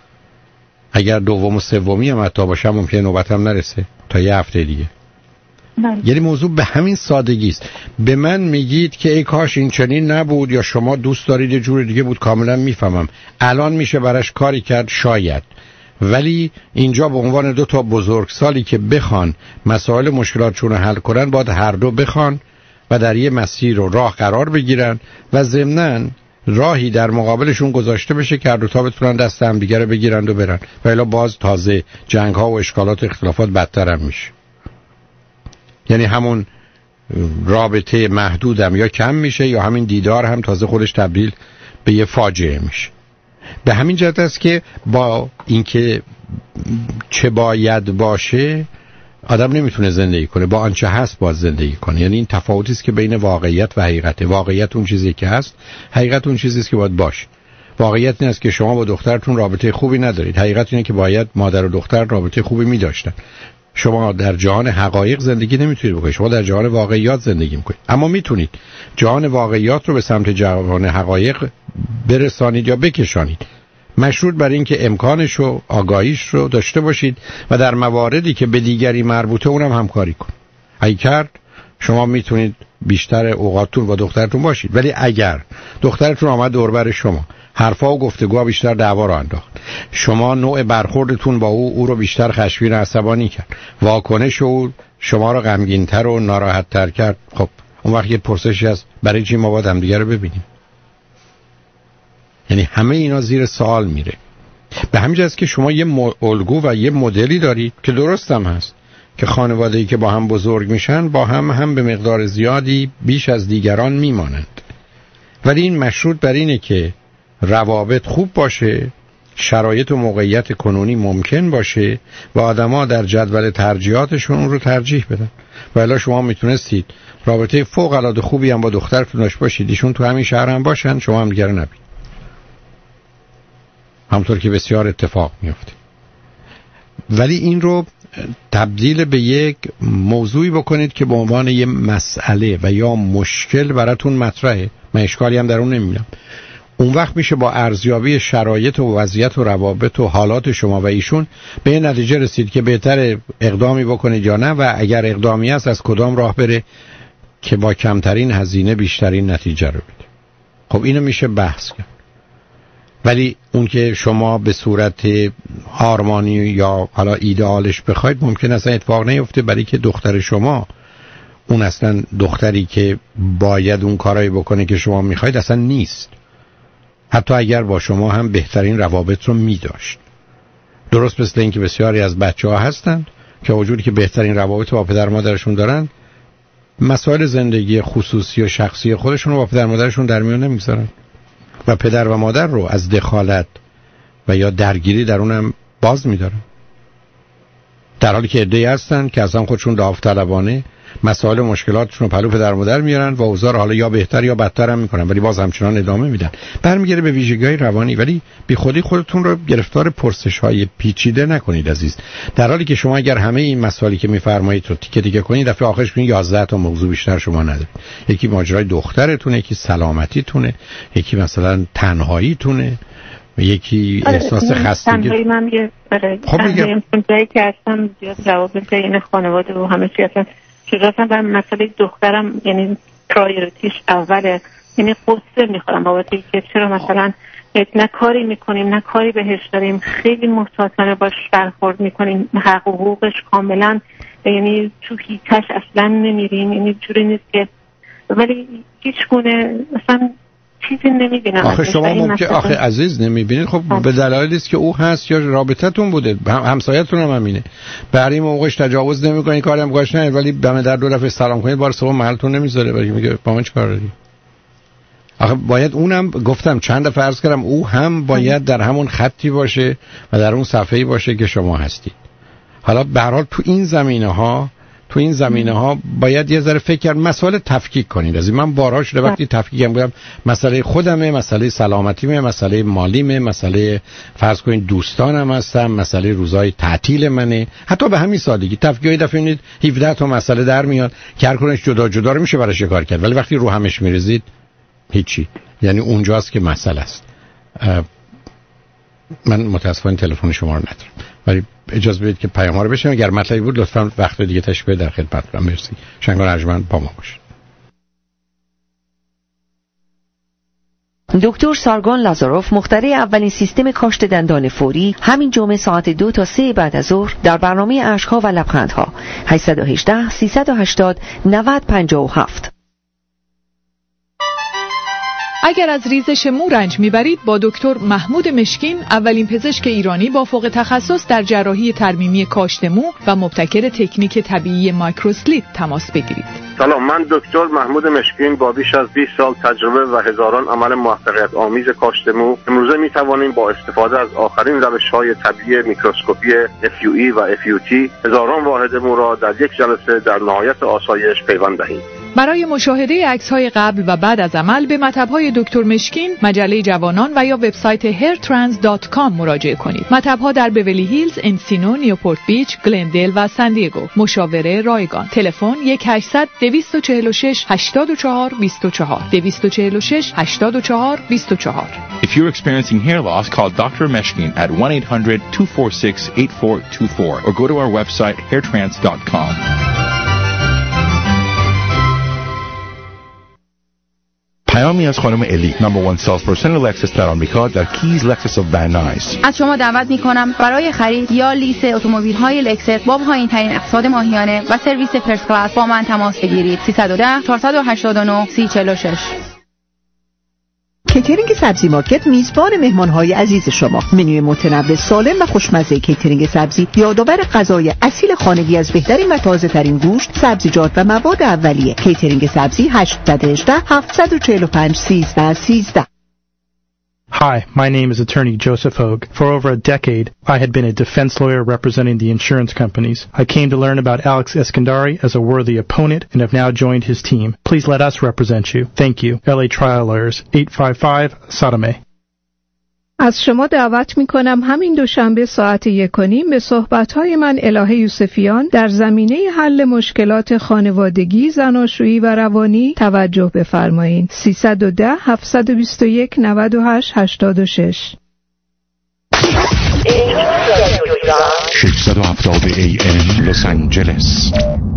اگر دوم و سومی هم حتی باشم ممکنه نوبتم نرسه تا یه هفته دیگه. یعنی موضوع به همین سادگی است. به من میگید که ای کاش این چنین نبود یا شما دوست دارید یه جور دیگه بود، کاملا میفهمم. الان میشه براش کاری کرد شاید، ولی اینجا به عنوان 2 تا بزرگسالی که بخوان مسائل مشکلاتشون رو حل کنن، باید هر دو بخوان و در یه مسیر و راه قرار بگیرن و ضمناً راهی در مقابلشون گذاشته بشه که هر دو تا بتونن دست هم دیگه رو بگیرن و برن، و الا باز تازه جنگ ها و اشکالات و اختلافات بدتر هم میشه. یعنی همون رابطه محدودم یا کم میشه، یا همین دیدار هم تازه خودش تبدیل به یه فاجعه میشه. به همین جهت است که با اینکه چه باید باشه آدم نمیتونه زندگی کنه، با آنچه هست باید زندگی کنه. یعنی این تفاوتی است که بین واقعیت و حقیقت. واقعیت اون چیزی که هست، حقیقت اون چیزی است که باید باشه. واقعیت این است که شما با دخترتون رابطه خوبی ندارید. حقیقت اینه که باید مادر و دختر رابطه خوبی می‌داشتن. شما در جهان حقایق زندگی نمیتونید بکنید، شما در جهان واقعیات زندگی میکنید، اما میتونید جهان واقعیات رو به سمت جهان حقایق برسانید یا بکشانید، مشروط بر این که امکانش رو، آگاهیش رو داشته باشید و در مواردی که به دیگری مربوطه اونم همکاری کنید. اگه کرد شما میتونید بیشتر اوقاتتون با دخترتون باشید. ولی اگر دخترتون آمد دور بر شما، حرفا و گفتگوها بیشتر دعوا رو انداخت، شما نوع برخوردتون با او رو بیشتر خشمگین و عصبانی کرد، واکنش او شما رو غمگین‌تر و ناراحت‌تر کرد، خب اون وقت یه پرسشی هست برای چی ما باید همدیگه رو ببینیم؟ یعنی همه اینا زیر سوال میره. به همین جهت که شما یه الگو و یه مدلی دارید که درست هم هست که خانواده‌ای که با هم بزرگ میشن با هم به مقدار زیادی بیش از دیگران میمانند، ولی این مشروط بر اینه که روابط خوب باشه، شرایط و موقعیت کنونی ممکن باشه و آدما در جدول ترجیحاتشون اون رو ترجیح بدن. ولی شما میتونستید رابطه فوق العاده خوبی هم با دخترتون داشته باشید، ایشون تو همین شهر هم باشن، شما هم دیگه رو نبینید، همونطور که بسیار اتفاق میفته. ولی این رو تبدیل به یک موضوعی بکنید که به عنوان یه مسئله و یا مشکل براتون مطرحه، من اشکالی هم در اون نمیبینم. اون وقت میشه با ارزیابی شرایط و وضعیت و روابط و حالات شما و ایشون به این نتیجه رسید که بهتر اقدامی بکنید یا نه، و اگر اقدامی هست از کدام راه بره که با کمترین هزینه بیشترین نتیجه رو بده. خب اینو میشه بحث کرد. ولی اون که شما به صورت آرمانی یا حالا ایدئالش بخواید ممکن اصلا اتفاق نیفته، برای که دختر شما اون اصلا دختری که باید اون کارایی بکنه که شما میخواید اصلا نیست، حتی اگر با شما هم بهترین روابط رو میداشت. درست مثل این که بسیاری از بچه‌ها هستند که وجودی که بهترین روابط با پدر مادرشون دارن، مسائل زندگی خصوصی و شخصی خودشون رو با پدر مادرشون در میون نمیگذارن و پدر و مادر رو از دخالت و یا درگیری در اونم باز می‌دارن، در حالی که عده‌ای هستن که اصلا خودشون داوطلبانه مسائل و مشکلاتشون رو پلو پدر مادر میارن و اوضاع حالا یا بهتر یا بدتر هم میکنن، ولی باز همچنان ادامه میدن. برمیگره به ویژگی‌های روانی، ولی بی خودی خودتون رو گرفتار پرسش‌های پیچیده نکنید عزیز، در حالی که شما اگر همه این مسائلی که میفرمایید رو تیکه تیکه کنید، دفعه آخرش میگین 11 تا موضوع بیشتر شما ندارید. یکی ماجرای دخترتونه، یکی سلامتیتونه، یکی مثلا تنهاییتونه، یکی احساس خستگی. من یه خب میگم جایی که هستم زیاد جواب میده این خانواده و همه چی هستن شجاعتم بر مسئله دخترم، یعنی پرایورتیش اوله، یعنی قصه میخورم بابت که چرا مثلا نه کاری میکنیم نه کاری بهش داریم، خیلی محتاطانه باش برخورد میکنیم، حق و حقوقش کاملا یعنی تو هیچش اصلا نمیریم، یعنی جوری نیست که ولی هیچ گونه مثلا چیزی نمیبینم. آخه شما ممکن آخه عزیز نمیبینید، خب به دلایلی است که او هست یا رابطتون بوده، همسایه‌تون هم همینه، برای موقعش تجاوز نمی‌کنید، کاری هم گاش نه، ولی دم در دو دفعه سلام کنید بار سوم محلتون نمیذاره، ولی میگه با من چیکار داری؟ آخه باید اونم گفتم چند دفعه عرض کردم او هم باید در همون خطی باشه و در اون صفحه‌ای باشه که شما هستید. حالا به هر حال تو این زمینه ها باید یه ذره فکر کرد، مسائل تفکیک کنید. از این من بارها شده وقتی تفکیکم بودم، مسئله خودمه، مسئله سلامتیمه، مسئله مالیمه، مسئله فرض کنید دوستانم هستم، مسئله روزهای تعطیل منه، حتی به همین سادگی تفکیک دفعه میبینید 17 تا مسئله در میاد که هر کنش جدا جدا رو میشه براش کار کرد، ولی وقتی رو همش میریزید هیچی. یعنی اونجاست که مسئله است. من متاسفانه تلفن شما رو ندارم، ولی اجازه بدید که پیام ها رو بشنویم. اگر مطلبی بود لطفاً وقت دیگه تشریف در خدمتتونم. مرسی. شنگان ارجمند با ما باشید. دکتر سارگون لازاروف، مخترع اولین سیستم کاشت دندان فوری، همین جمعه ساعت 2 تا 3 بعد از ظهر در برنامه اشک‌ها و لبخندها 818 380 9057. اگر از ریزش مو رنج میبرید با دکتر محمود مشکین، اولین پزشک ایرانی با فوق تخصص در جراحی ترمیمی کاشت مو و مبتکر تکنیک طبیعی مایکروسلیت تماس بگیرید. سلام، من دکتر محمود مشکین با بیش از 20 سال تجربه و هزاران عمل موفقیت آمیز کاشت مو امروزه میتوانیم با استفاده از آخرین روش‌های طبیعی میکروسکوپی FUE و FUT هزاران واحد مو را در یک جلسه در نهایت آسایش پیوند دهیم. برای مشاهده عکس‌های قبل و بعد از عمل به مطب‌های دکتر مشکین، مجله جوانان و یا وبسایت hairtrans.com مراجعه کنید. مطب‌ها در بیولی هیلز، انسینو، نیوپورت بیچ، گلندل و سان دیگو. مشاوره رایگان. تلفن 1-800-246-84-24 246-84-24. If you're experiencing hair loss, call Dr. Meshkin at 1-800-246-8424 or go to our website hairtrans.com. پیامی از خانم الی، نمبر 1 salesperson لکسس در آمریکا در کیز لکسس of Van Nuys. از شما دعوت می‌کنم برای خرید یا لیز اتومبیل‌های لکسس با پایین‌ترین اقساط ماهیانه و سرویس فرست کلاس با من تماس بگیرید. 310-489-3046. کیترینگ سبزی مارکت میزبان مهمان‌های عزیز شما. منوی متنوع، سالم و خوشمزه کیترینگ سبزی یادآور غذای اصیل خانگی از بهترین و تازه‌ترین گوشت، سبزیجات و مواد اولیه. کیترینگ سبزی 818-740-1313. Hi, my name is attorney Joseph Hogue. For over a decade, I had been a defense lawyer representing the insurance companies. I came to learn about Alex Eskandari as a worthy opponent and have now joined his team. Please let us represent you. Thank you. LA Trial Lawyers, 855-SADAME. از شما دعوت می کنم همین دوشنبه ساعت 1:30 به صحبت‌های من الهه یوسفیان در زمینه حل مشکلات خانوادگی، زناشویی و روانی توجه بفرمایید. 310-721-9886. 670 AM لس آنجلس.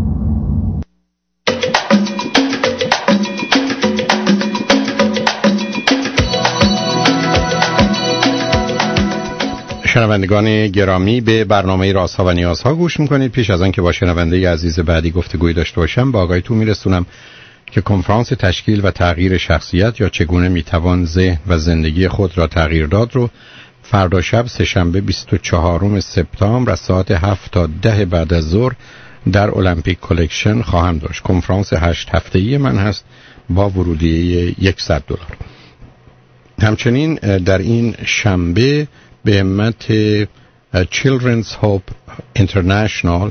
شنوندگان گرامی، به برنامه رازها و نیازها گوش میکنید. پیش از آن که با شنونده عزیز بعدی گفتگوی داشته باشم، با آگاهیتون میرسونم که کنفرانس تشکیل و تغییر شخصیت یا چگونه میتوان ذهن و زندگی خود را تغییر داد رو فردا شب سه‌شنبه 24 سپتامبر از ساعت 7 تا 10 بعد از ظهر در المپیک کلکشن خواهم داشت. کنفرانس 8 هفته‌ای من هست با ورودی $100. همچنین در این شنبه به همت Children's Hope International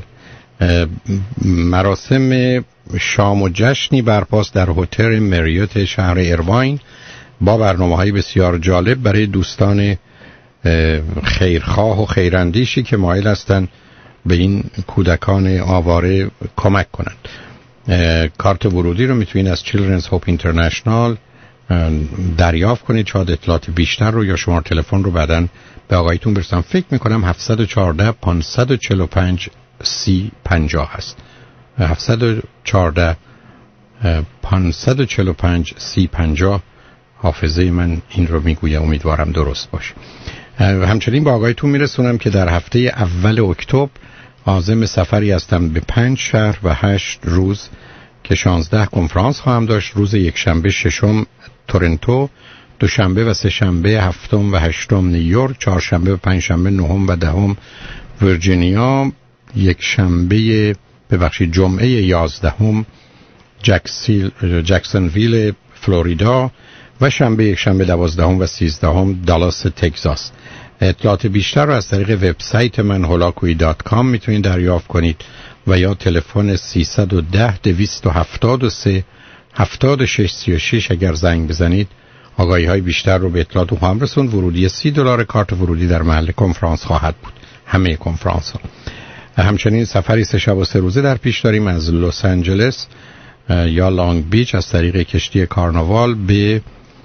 مراسم شام و جشنی برپاست در هتل مریوت شهر ایرواین با برنامه‌های بسیار جالب برای دوستان خیرخواه و خیراندیشی که مایل هستند به این کودکان آواره کمک کنند. کارت ورودی رو میتونید از Children's Hope International دریافت کنید. شاید اطلاعات بیشتر رو یا شماره تلفن رو بعداً به آقایتون برسم. فکر میکنم 714-545-3050 هست. 714-545-3050. حافظه من این رو میگوید، امیدوارم درست باشه. همچنین با آقایتون میرسونم که در هفته اول اکتبر عازم سفری هستم به 5 شهر و 8 روز که 16 کنفرانس خواهم داشت. روز یکشنبه 6 تورنتو، دوشنبه و سه‌شنبه 7 و 8 نیویورک، چهارشنبه و پنجشنبه 9 و 10 ویرجینیا، جمعه 11 جکسونویل فلوریدا و یکشنبه 12 و 13 دالاس تگزاس. اطلاعات بیشتر رو از طریق وبسایت من holakuyi.com میتونید دریافت کنید و یا تلفن 310-223-7636 اگر زنگ بزنید آگاهی‌های بیشتر رو به اطلاعات خواهم رسوند. ورودی $30 کارت ورودی در محل کنفرانس خواهد بود، همه کنفرانس ها. همچنین سفری 3 شب و 3 روزه در پیش داریم از لس آنجلس یا لانگ بیچ از طریق کشتی کارناوال به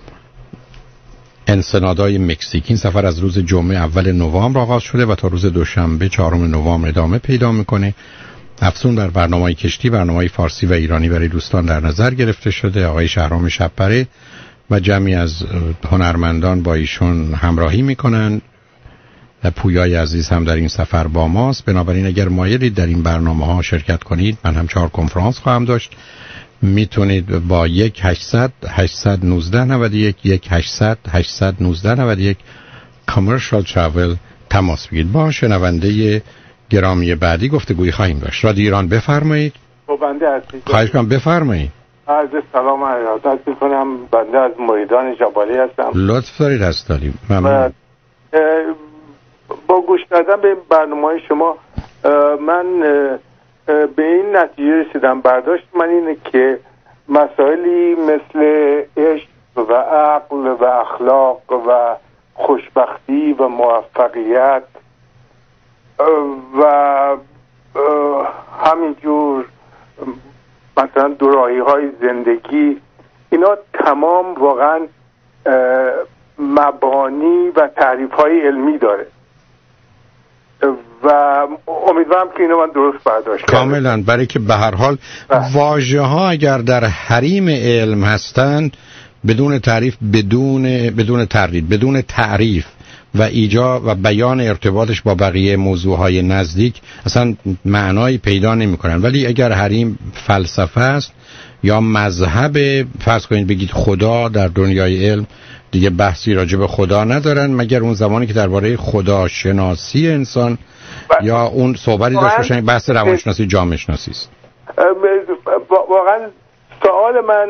انسنادای مکزیک. این سفر از روز جمعه اول نوامبر آغاز شده و تا روز دوشنبه 4 نوامبر ادامه پیدا میکنه. افزون بر برنامه‌های کشتی، برنامه‌های فارسی و ایرانی برای دوستان در نظر گرفته شده. آقای شهرام شب‌پره و جمعی از هنرمندان با ایشون همراهی میکنن. پویای عزیز هم در این سفر با ماست. بنابراین اگر مایلید در این برنامه‌ها شرکت کنید، من هم 4 کنفرانس خواهم داشت، میتونید با 1-800-819-91 1-800-819-91 کامرشال تراول تماس بگیرید. با شنونده گرامی بعدی گفتگویی خواهیم داشت. رادیو ایران بفرمایید. بنده هستید. خواهش کنم بفرمایید. عرض سلام و ارادت می‌کنم. بنده از مریدان جبالی هستم. لطف دارید هستیم. ممنون. با گوش دادن به برنامه‌های شما من به این نتیجه رسیدم، برداشت من اینه که مسائلی مثل عشق و عقل و اخلاق و خوشبختی و موفقیت و همینجور مثلا دوراهی های زندگی، اینا تمام واقعا مبانی و تعریف های علمی داره و امیدوارم که اینو من درست برداشت کنم. کاملا، برای که به هر حال واژه ها اگر در حریم علم هستند بدون تعریف، بدون تردید، بدون تعریف و ایجاد و بیان ارتباطش با بقیه موضوعهای نزدیک اصلا معنایی پیدا نمی کنن. ولی اگر حریم فلسفه است یا مذهب، فرض کنید بگید خدا، در دنیای علم دیگه بحثی راجع به خدا ندارن مگر اون زمانی که درباره خداشناسی انسان یا اون صحبتی داشته باشن. بحث روانشناسی جامعه شناسی است. واقعا سوال من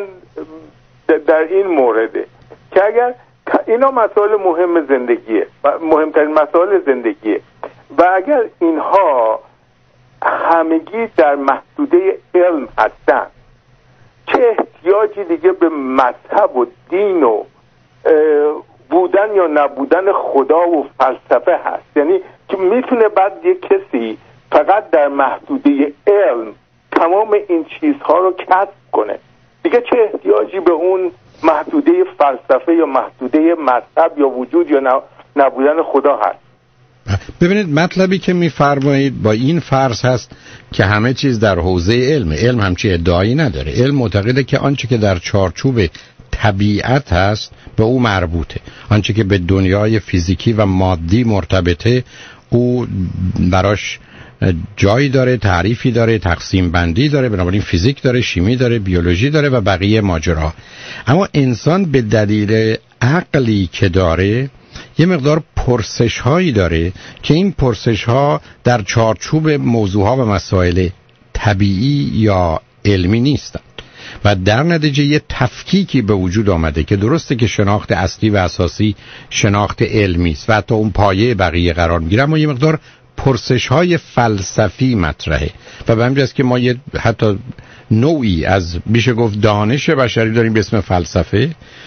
در این مورده که اگر اینا مسائل مهم زندگیه و مهمترین مسائل زندگیه و اگر اینها همگی در محدوده علم هستن، چه احتیاجی دیگه به مذهب و دین و بودن یا نبودن خدا و فلسفه هست؟ یعنی که میتونه بعد یک کسی فقط در محدوده علم تمام این چیزها رو کسب کنه، دیگه چه احتیاجی به اون محدوده فلسفه یا محدوده مذهب یا وجود یا نبودن خدا هست؟ ببینید، مطلبی که میفرمایید با این فرض هست که همه چیز در حوزه علم همچی ادعایی نداره. علم معتقده که آنچه که در چارچوب طبیعت هست به او مربوطه، آنچه که به دنیای فیزیکی و مادی مرتبطه او براش جایی داره، تعریفی داره، تقسیم بندی داره، بنابراین فیزیک داره، شیمی داره، بیولوژی داره و بقیه ماجرا. اما انسان به دلیل عقلی که داره یه مقدار پرسش هایی داره که این پرسش ها در چارچوب موضوع ها و مسائل طبیعی یا علمی نیستند و در نتیجه یه تفکیکی به وجود آمده که درسته که شناخت اصلی و اساسی شناخت علمی است و حتی اون پایه بقیه قرار میگیره، اما یه مقدار پرسش های فلسفی مطرحه و به همین جاست که ما یه حتی نوعی از میشه گفت دانش بشری داریم به اسم فلسفه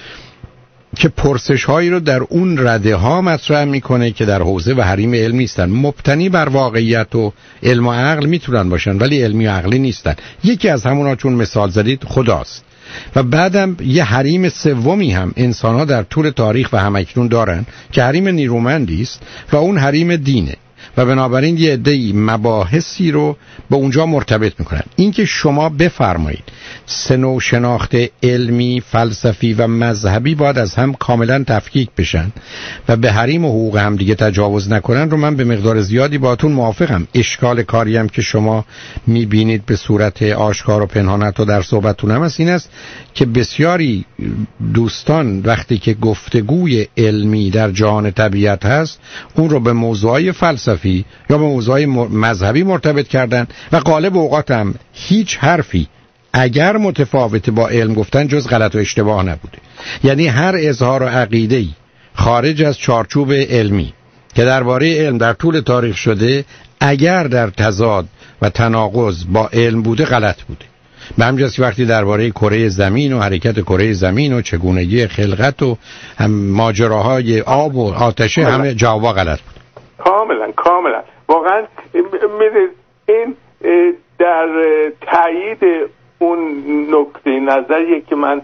که پرسش هایی رو در اون رده ها مطرح میکنه که در حوزه و حریم علم نیستن، مبتنی بر واقعیت و علم و عقل میتونن باشن ولی علمی و عقلی نیستن. یکی از همونا چون مثال زدید خداست و بعدم یه حریم سومی هم انسان ها در طول تاریخ و همکنون دارن که حریم نیرومندی است و اون حریم دینه و بنابراین یه عده‌ای مباحثی رو به اونجا مرتبط میکنن. این که شما بفرمایید سه نوع شناخت علمی، فلسفی و مذهبی باید از هم کاملا تفکیک بشن و به حریم و حقوق هم دیگه تجاوز نکنن رو من به مقدار زیادی باهاتون موافقم. اشکال کاری هم که شما میبینید به صورت آشکار و پنهانت و در صحبتتون هم هست این است که بسیاری دوستان وقتی که گفتگوی علمی در جهان طبیعت هست اون رو به موضوعای فلسفی یا به موضوعای مذهبی مرتبط کردن و غالب اوقات هم هیچ حرفی اگر متفاوت با علم گفتن جز غلط و اشتباه نبوده. یعنی هر اظهار و عقیده‌ای خارج از چارچوب علمی که درباره علم در طول تاریخ شده اگر در تضاد و تناقض با علم بوده غلط بوده. به همین جاست وقتی درباره کره زمین و حرکت کره زمین و چگونگی خلقت و ماجراهای آب و آتش همه جواب غلط بود. کاملا واقعا می‌دونید این در تایید اون نکته نظریه که من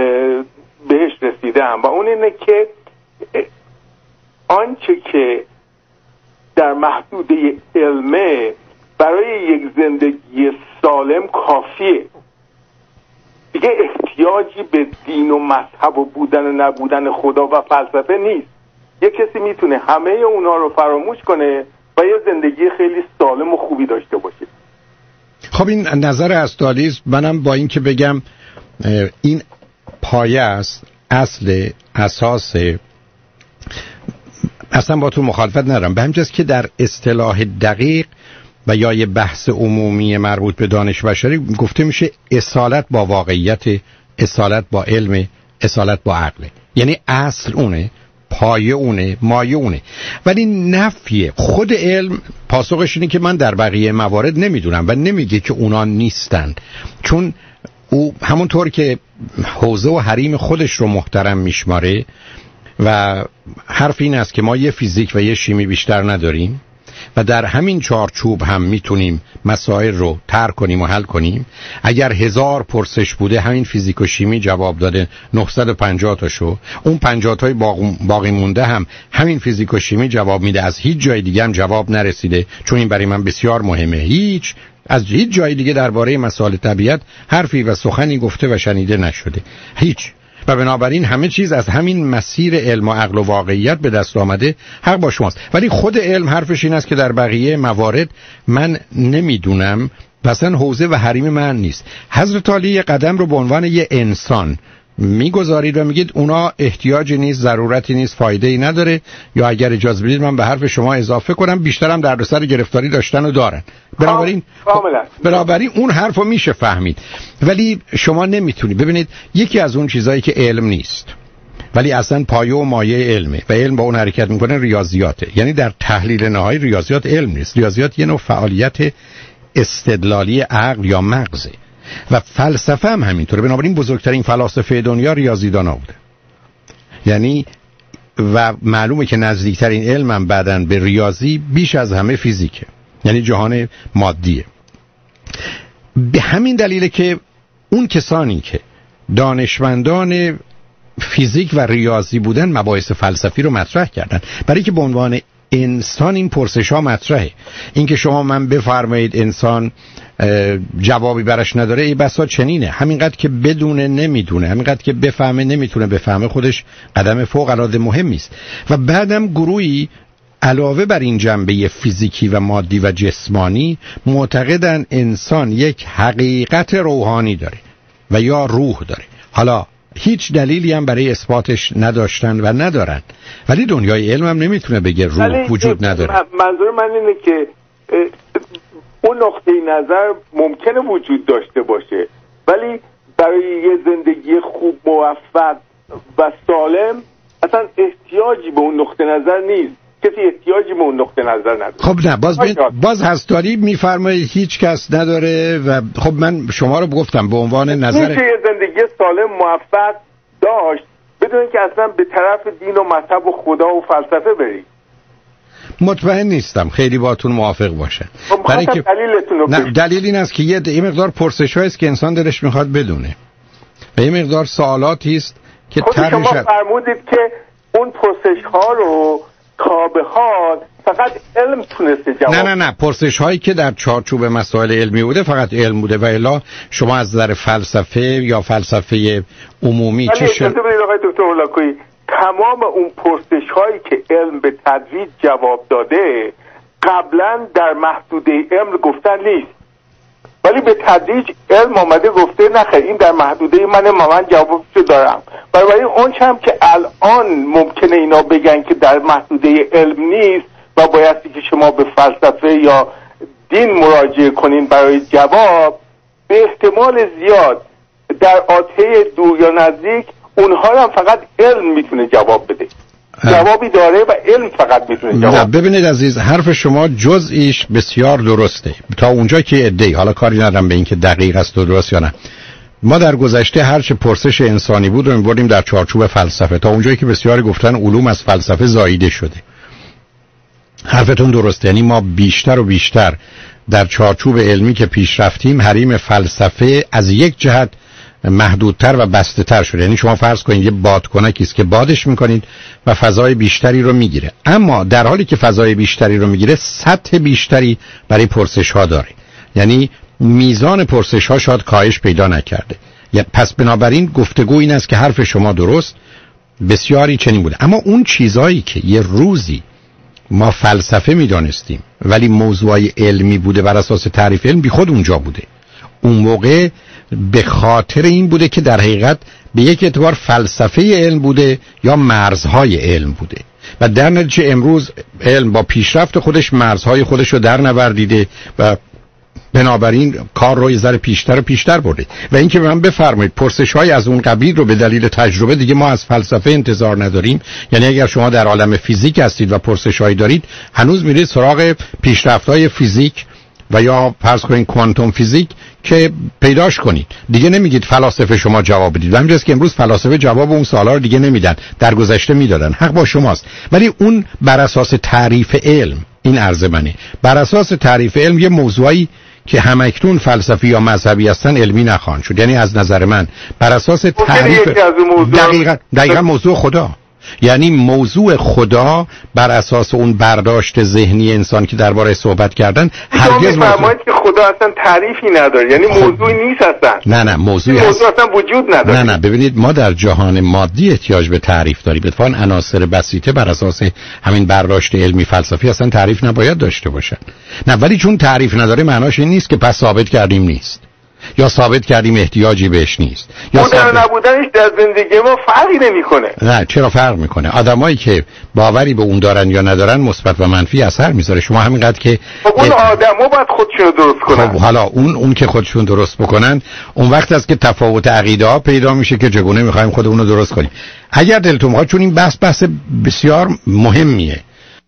بهش رسیدم و اون اینه که آنچه که در محدوده علمه برای یک زندگی سالم کافیه، دیگه احتیاجی به دین و مذهب و بودن و نبودن خدا و فلسفه نیست. یک کسی میتونه همه اونا رو فراموش کنه و یه زندگی خیلی سالم و خوبی داشته باشه. خب این نظر استالی است. منم با این که بگم این پایه است، اصل اساس، اصلا با تو مخالفت ندارم. به همین جاست که در اصطلاح دقیق و یا یه بحث عمومی مربوط به دانش بشری گفته میشه اصالت با واقعیت، اصالت با علم، اصالت با عقل. یعنی اصل اونه، پایه اونه، مایه اونه. ولی نفی خود علم پاسخش اینه که من در بقیه موارد نمیدونم و نمیگه که اونا نیستند، چون او همونطور که حوزه و حریم خودش رو محترم میشماره و حرف این است که ما یه فیزیک و یه شیمی بیشتر نداریم و در همین چارچوب هم میتونیم مسائل رو طرح کنیم و حل کنیم. اگر 1000 پرسش بوده همین فیزیک و شیمی جواب داده 950 تاشو، اون 50 تای باقی مونده هم همین فیزیک و شیمی جواب میده. از هیچ جای دیگه هم جواب نرسیده، چون این برای من بسیار مهمه. از هیچ جای دیگه درباره مسائل طبیعت حرفی و سخنی گفته و شنیده نشده، هیچ. و بنابراین همه چیز از همین مسیر علم و عقل و واقعیت به دست آمده. حق با شماست. ولی خود علم حرفش این است که در بقیه موارد من نمیدونم، مثلا حوزه و حریم من نیست. حضرت علی قدم رو به عنوان یه انسان میگذارید و میگید اونا احتیاجی نیست، ضرورتی نیست، فایده‌ای نداره، یا اگر اجازه بدید من به حرف شما اضافه کنم بیشترم دردسر گرفتاری داشتن و دارن. بنابراین اون حرفو میشه فهمید، ولی شما نمیتونید. ببینید یکی از اون چیزایی که علم نیست ولی اصلا پایه و مایه علمه و علم با اون حرکت میکنه ریاضیاته. یعنی در تحلیل نهایی ریاضیات علم نیست. ریاضیات یه نوع فعالیت استدلالی عقل یا مغزه و فلسفه هم همینطوره. بنابراین بزرگترین فلاسفه دنیا ریاضیدانا بوده. یعنی و معلومه که نزدیکترین علم هم بعدن به ریاضی بیش از همه فیزیکه، یعنی جهان مادیه. به همین دلیله که اون کسانی که دانشمندان فیزیک و ریاضی بودن مباحث فلسفی رو مطرح کردن، برای که به عنوان انسان این پرسش ها مطرحه. این که شما من بفرمایید انسان جوابی برش نداره، ای بسا چنینه. همینقدر که بدونه نمیدونه، همینقدر که بفهمه نمیتونه بفهمه، خودش قدم فوق العاده مهمی است. و بعدم گروهی علاوه بر این جنبه فیزیکی و مادی و جسمانی معتقدن انسان یک حقیقت روحانی داره و یا روح داره. حالا هیچ دلیلی هم برای اثباتش نداشتن و ندارن، ولی دنیای علم هم نمیتونه بگه روح وجود نداره. منظور من اینه که اون نقطه نظر ممکنه وجود داشته باشه، ولی برای یه زندگی خوب، موفق و سالم اصلا احتیاجی به اون نقطه نظر نیست. کسی احتیاجی به اون نقطه نظر نداره. خب نه، باز هستاری میفرمایید هیچ کس نداره و خب من شما رو گفتم به عنوان نظر میشه یه زندگی سالم موفق داشت بدون که اصلا به طرف دین و مذهب و خدا و فلسفه برید. مطمئن نیستم خیلی باهاتون موافق باشه. برای که دلیل این است که یه مقدار پرسش‌هایی است که انسان دلش میخواد بدونه و یه مقدار سوالاتی است که شما فرمودید که اون پرسش‌ها رو تا به حال فقط علم تونسته جواب. نه پرسش هایی که در چارچوب مسائل علمی بوده فقط علم بوده و الا شما از نظر فلسفه یا فلسفه عمومی چه آقای دکتر هولاکویی، تمام اون پرسش هایی که علم به تدریج جواب داده قبلا در محدوده علم گفتن نیست، ولی به تدریج علم آمده گفته نخیر این در محدوده من جوابشو دارم. برای اون هم که الان ممکنه اینا بگن که در محدوده علم نیست و بایستی که شما به فلسفه یا دین مراجعه کنین برای جواب، به احتمال زیاد در آتش دور یا نزدیک اونها هم فقط علم میتونه جواب بده. جوابی داره و علم فقط میتونه جواب. نه ببینید عزیز، حرف شما جزئیش بسیار درسته تا اونجا که ادعی، حالا کاری ندارم به این که دقیق است و درست یا نه. ما در گذشته هر چه پرسش انسانی بود رو می‌بردیم در چارچوب فلسفه تا اونجایی که بسیاری گفتن علوم از فلسفه زاییده شده. حرفتون درسته، یعنی ما بیشتر و بیشتر در چارچوب علمی که پیش رفتیم حریم فلسفه از یک جهت محدودتر و بسته‌تر شده. یعنی شما فرض کنید یه بادکنکی است که بادش میکنید و فضای بیشتری رو میگیره، اما در حالی که فضای بیشتری رو میگیره سطح بیشتری برای پرسش ها داره، یعنی میزان پرسش ها شاید کاهش پیدا نکرده. پس بنابراین گفتگو این است که حرف شما درست، بسیاری چنین بوده. اما اون چیزایی که یه روزی ما فلسفه میدانستیم ولی موضوعی علمی بوده بر اساس تعریف علم، بی خود اونجا بوده. اون موقع به خاطر این بوده که در حقیقت به یک اعتبار فلسفه علم بوده یا مرزهای علم بوده و در نتیجه امروز علم با پیشرفت خودش مرزهای خودش رو در نوردیده و بنابراین کار رو یه ذره پیشتر برده. و اینکه من بفرمایید پرسش‌های از اون قبیل رو به دلیل تجربه دیگه ما از فلسفه انتظار نداریم. یعنی اگر شما در عالم فیزیک هستید و پرسش‌هایی دارید هنوز میرید سراغ پیشرفت‌های فیزیک و یا فرض کنید کوانتوم فیزیک که پیداش کنید. دیگه نمیگید فلاسفه شما جواب بدید. همینجاست که امروز فلاسفه جواب اون سوالا رو دیگه نمیدن، در گذشته میدادن. حق با شماست، ولی اون بر اساس تعریف علم، این عرض منه، بر اساس تعریف علم یه موضوعی که همکنون فلسفی یا مذهبی هستن علمی نخواهند شد. یعنی از نظر من بر اساس تعریف دقیقاً موضوع خدا، یعنی موضوع خدا بر اساس اون برداشت ذهنی انسان که درباره صحبت کردن هرگز موضوع که خدا اصلا تعریفی نداره، یعنی موضوعی نیست اصلا. نه موضوعی اصلا وجود نداره. نه ببینید ما در جهان مادی احتیاج به تعریف داریم. اتفاقاً عناصر بسیطه بر اساس همین برداشت علمی فلسفی اصلا تعریف نباید داشته باشن. نه، ولی چون تعریف نداره معناش این نیست که پس ثابت کردیم نیست یا ثابت کردیم احتیاجی بهش نیست. یا نبودنش در زندگی ما فرقی نمیکنه. نه، چرا فرق میکنه؟ آدمایی که باوری به اون دارن یا ندارن مثبت و منفی اثر میذاره. شما همینقدر که اون آدما باید خودشونو درست کنن. خب حالا اون که خودشون درست بکنن، اون وقت است که تفاوت عقیده ها پیدا میشه که چگونه میخوایم خودمون رو درست کنیم. اگر دلتون بخواد، چون این بحث بسیار مهمیه.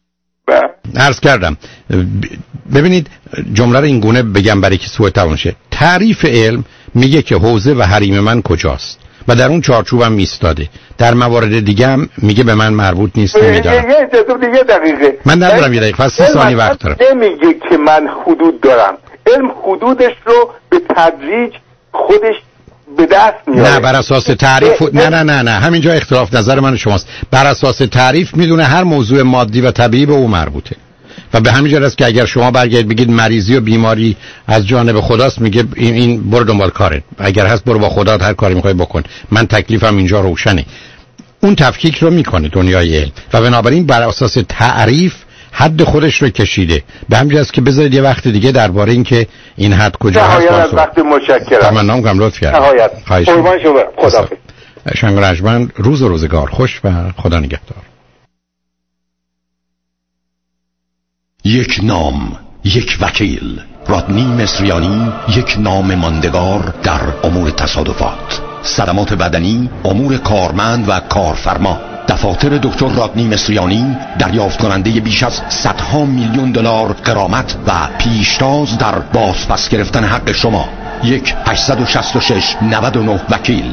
عرض کردم، ببینید جمله رو این گونه بگم برای که سوء تفاهم شه. تعریف علم میگه که حوزه و حریم من کجاست و در اون چارچوبم میستاده. در موارد دیگه هم میگه به من مربوط نیست، نمیدارم. دیگه دقیقه من ندارم، یه دقیقه 30 ثانیه وقت دارم. نمیگه که من حدود دارم. علم حدودش رو به تدریج خودش به دست میاره. نه، بر اساس تعریف نه همینجا اختلاف نظر من و شماست. بر اساس تعریف میدونه هر موضوع مادی و طبیعی به او مربوطه و به همین جهت است که اگر شما برگردید بگید مریضی و بیماری از جانب خداست، میگه این برو دنبال کارت، اگر هست برو با خدا هر کاری میخوای بکن، من تکلیفم اینجا روشنه. اون تفکیک رو میکنه دنیای علم و بنابراین بر اساس تعریف حد خودش رو کشیده. به همین جهت است که بذارید یه وقت دیگه درباره این که این حد کجا هست از وقت متشکرم. تمنا می‌کنم، لطف کردید. نهایت قربان شما. خداحافظ. شنگ رجمن، روز و روزگار خوش و خدا نگهدار. یک نام، یک وکیل. رادنی مصریانی، یک نام ماندگار در امور تصادفات، صدمات بدنی، امور کارمند و کارفرما. دفاتر دکتر رادنی مصریانی دریافت کننده بیش از صدها میلیون دلار غرامت و پیشتاز در بازپس گرفتن حق شما. 1-866-99 وکیل،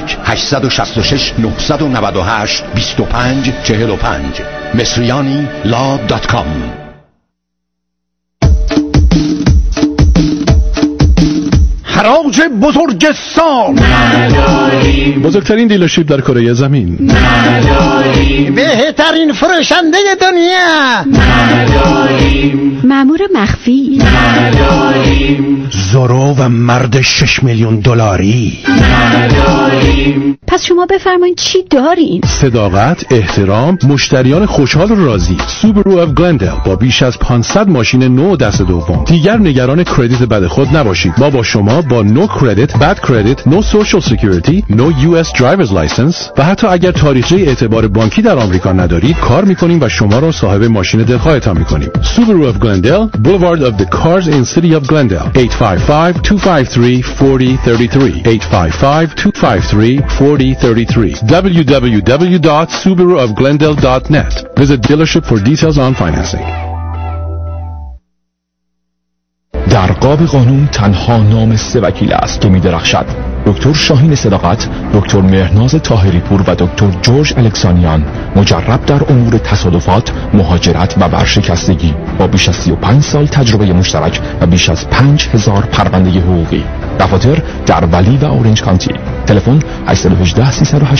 1-866-998-2545 مصریانی.com. حراج بزرگ سال نداریم، بزرگترین دیلرشیپ در کره زمین نداریم، بهترین فروشنده دنیا نداریم، مأمور مخفی نداریم، زورو و مرد 6 میلیون دلاری نداریم. پس شما بفرمایید چی دارین؟ صداقت، احترام، مشتریان خوشحال و راضی. سوبرو اف گلندل با بیش از 500 ماشین نو دست دوم. دیگر نگران کردیت بد خود نباشید. ما با شما با نو کردیت، بد کردیت، نو سوشال سکیوریتی، نو یو اس درایورز لایسنس و حتی اگر تاریخچه اعتبار بانکی در آمریکا ندارید کار میکنیم و شما را صاحب ماشین دلخواهتان میکنیم. سوبرو اف گلندل، بولوارد اف the cars in city of Glendale. 855-253-4033 855-253-4033 www.subaruofglendale.net. Visit dealership for details on financing. در قاب قانون تنها نام 3 وکیل است که می درخشد: دکتر شاهین صداقت، دکتر مهرناز طاهری پور و دکتر جورج الکسانیان، مجرب در امور تصادفات، مهاجرت و ورشکستگی، با بیش از 35 سال تجربه مشترک و بیش از 5000 پرونده حقوقی. دفاتر در ولی و اورنج کانتی. تلفن 818-380-37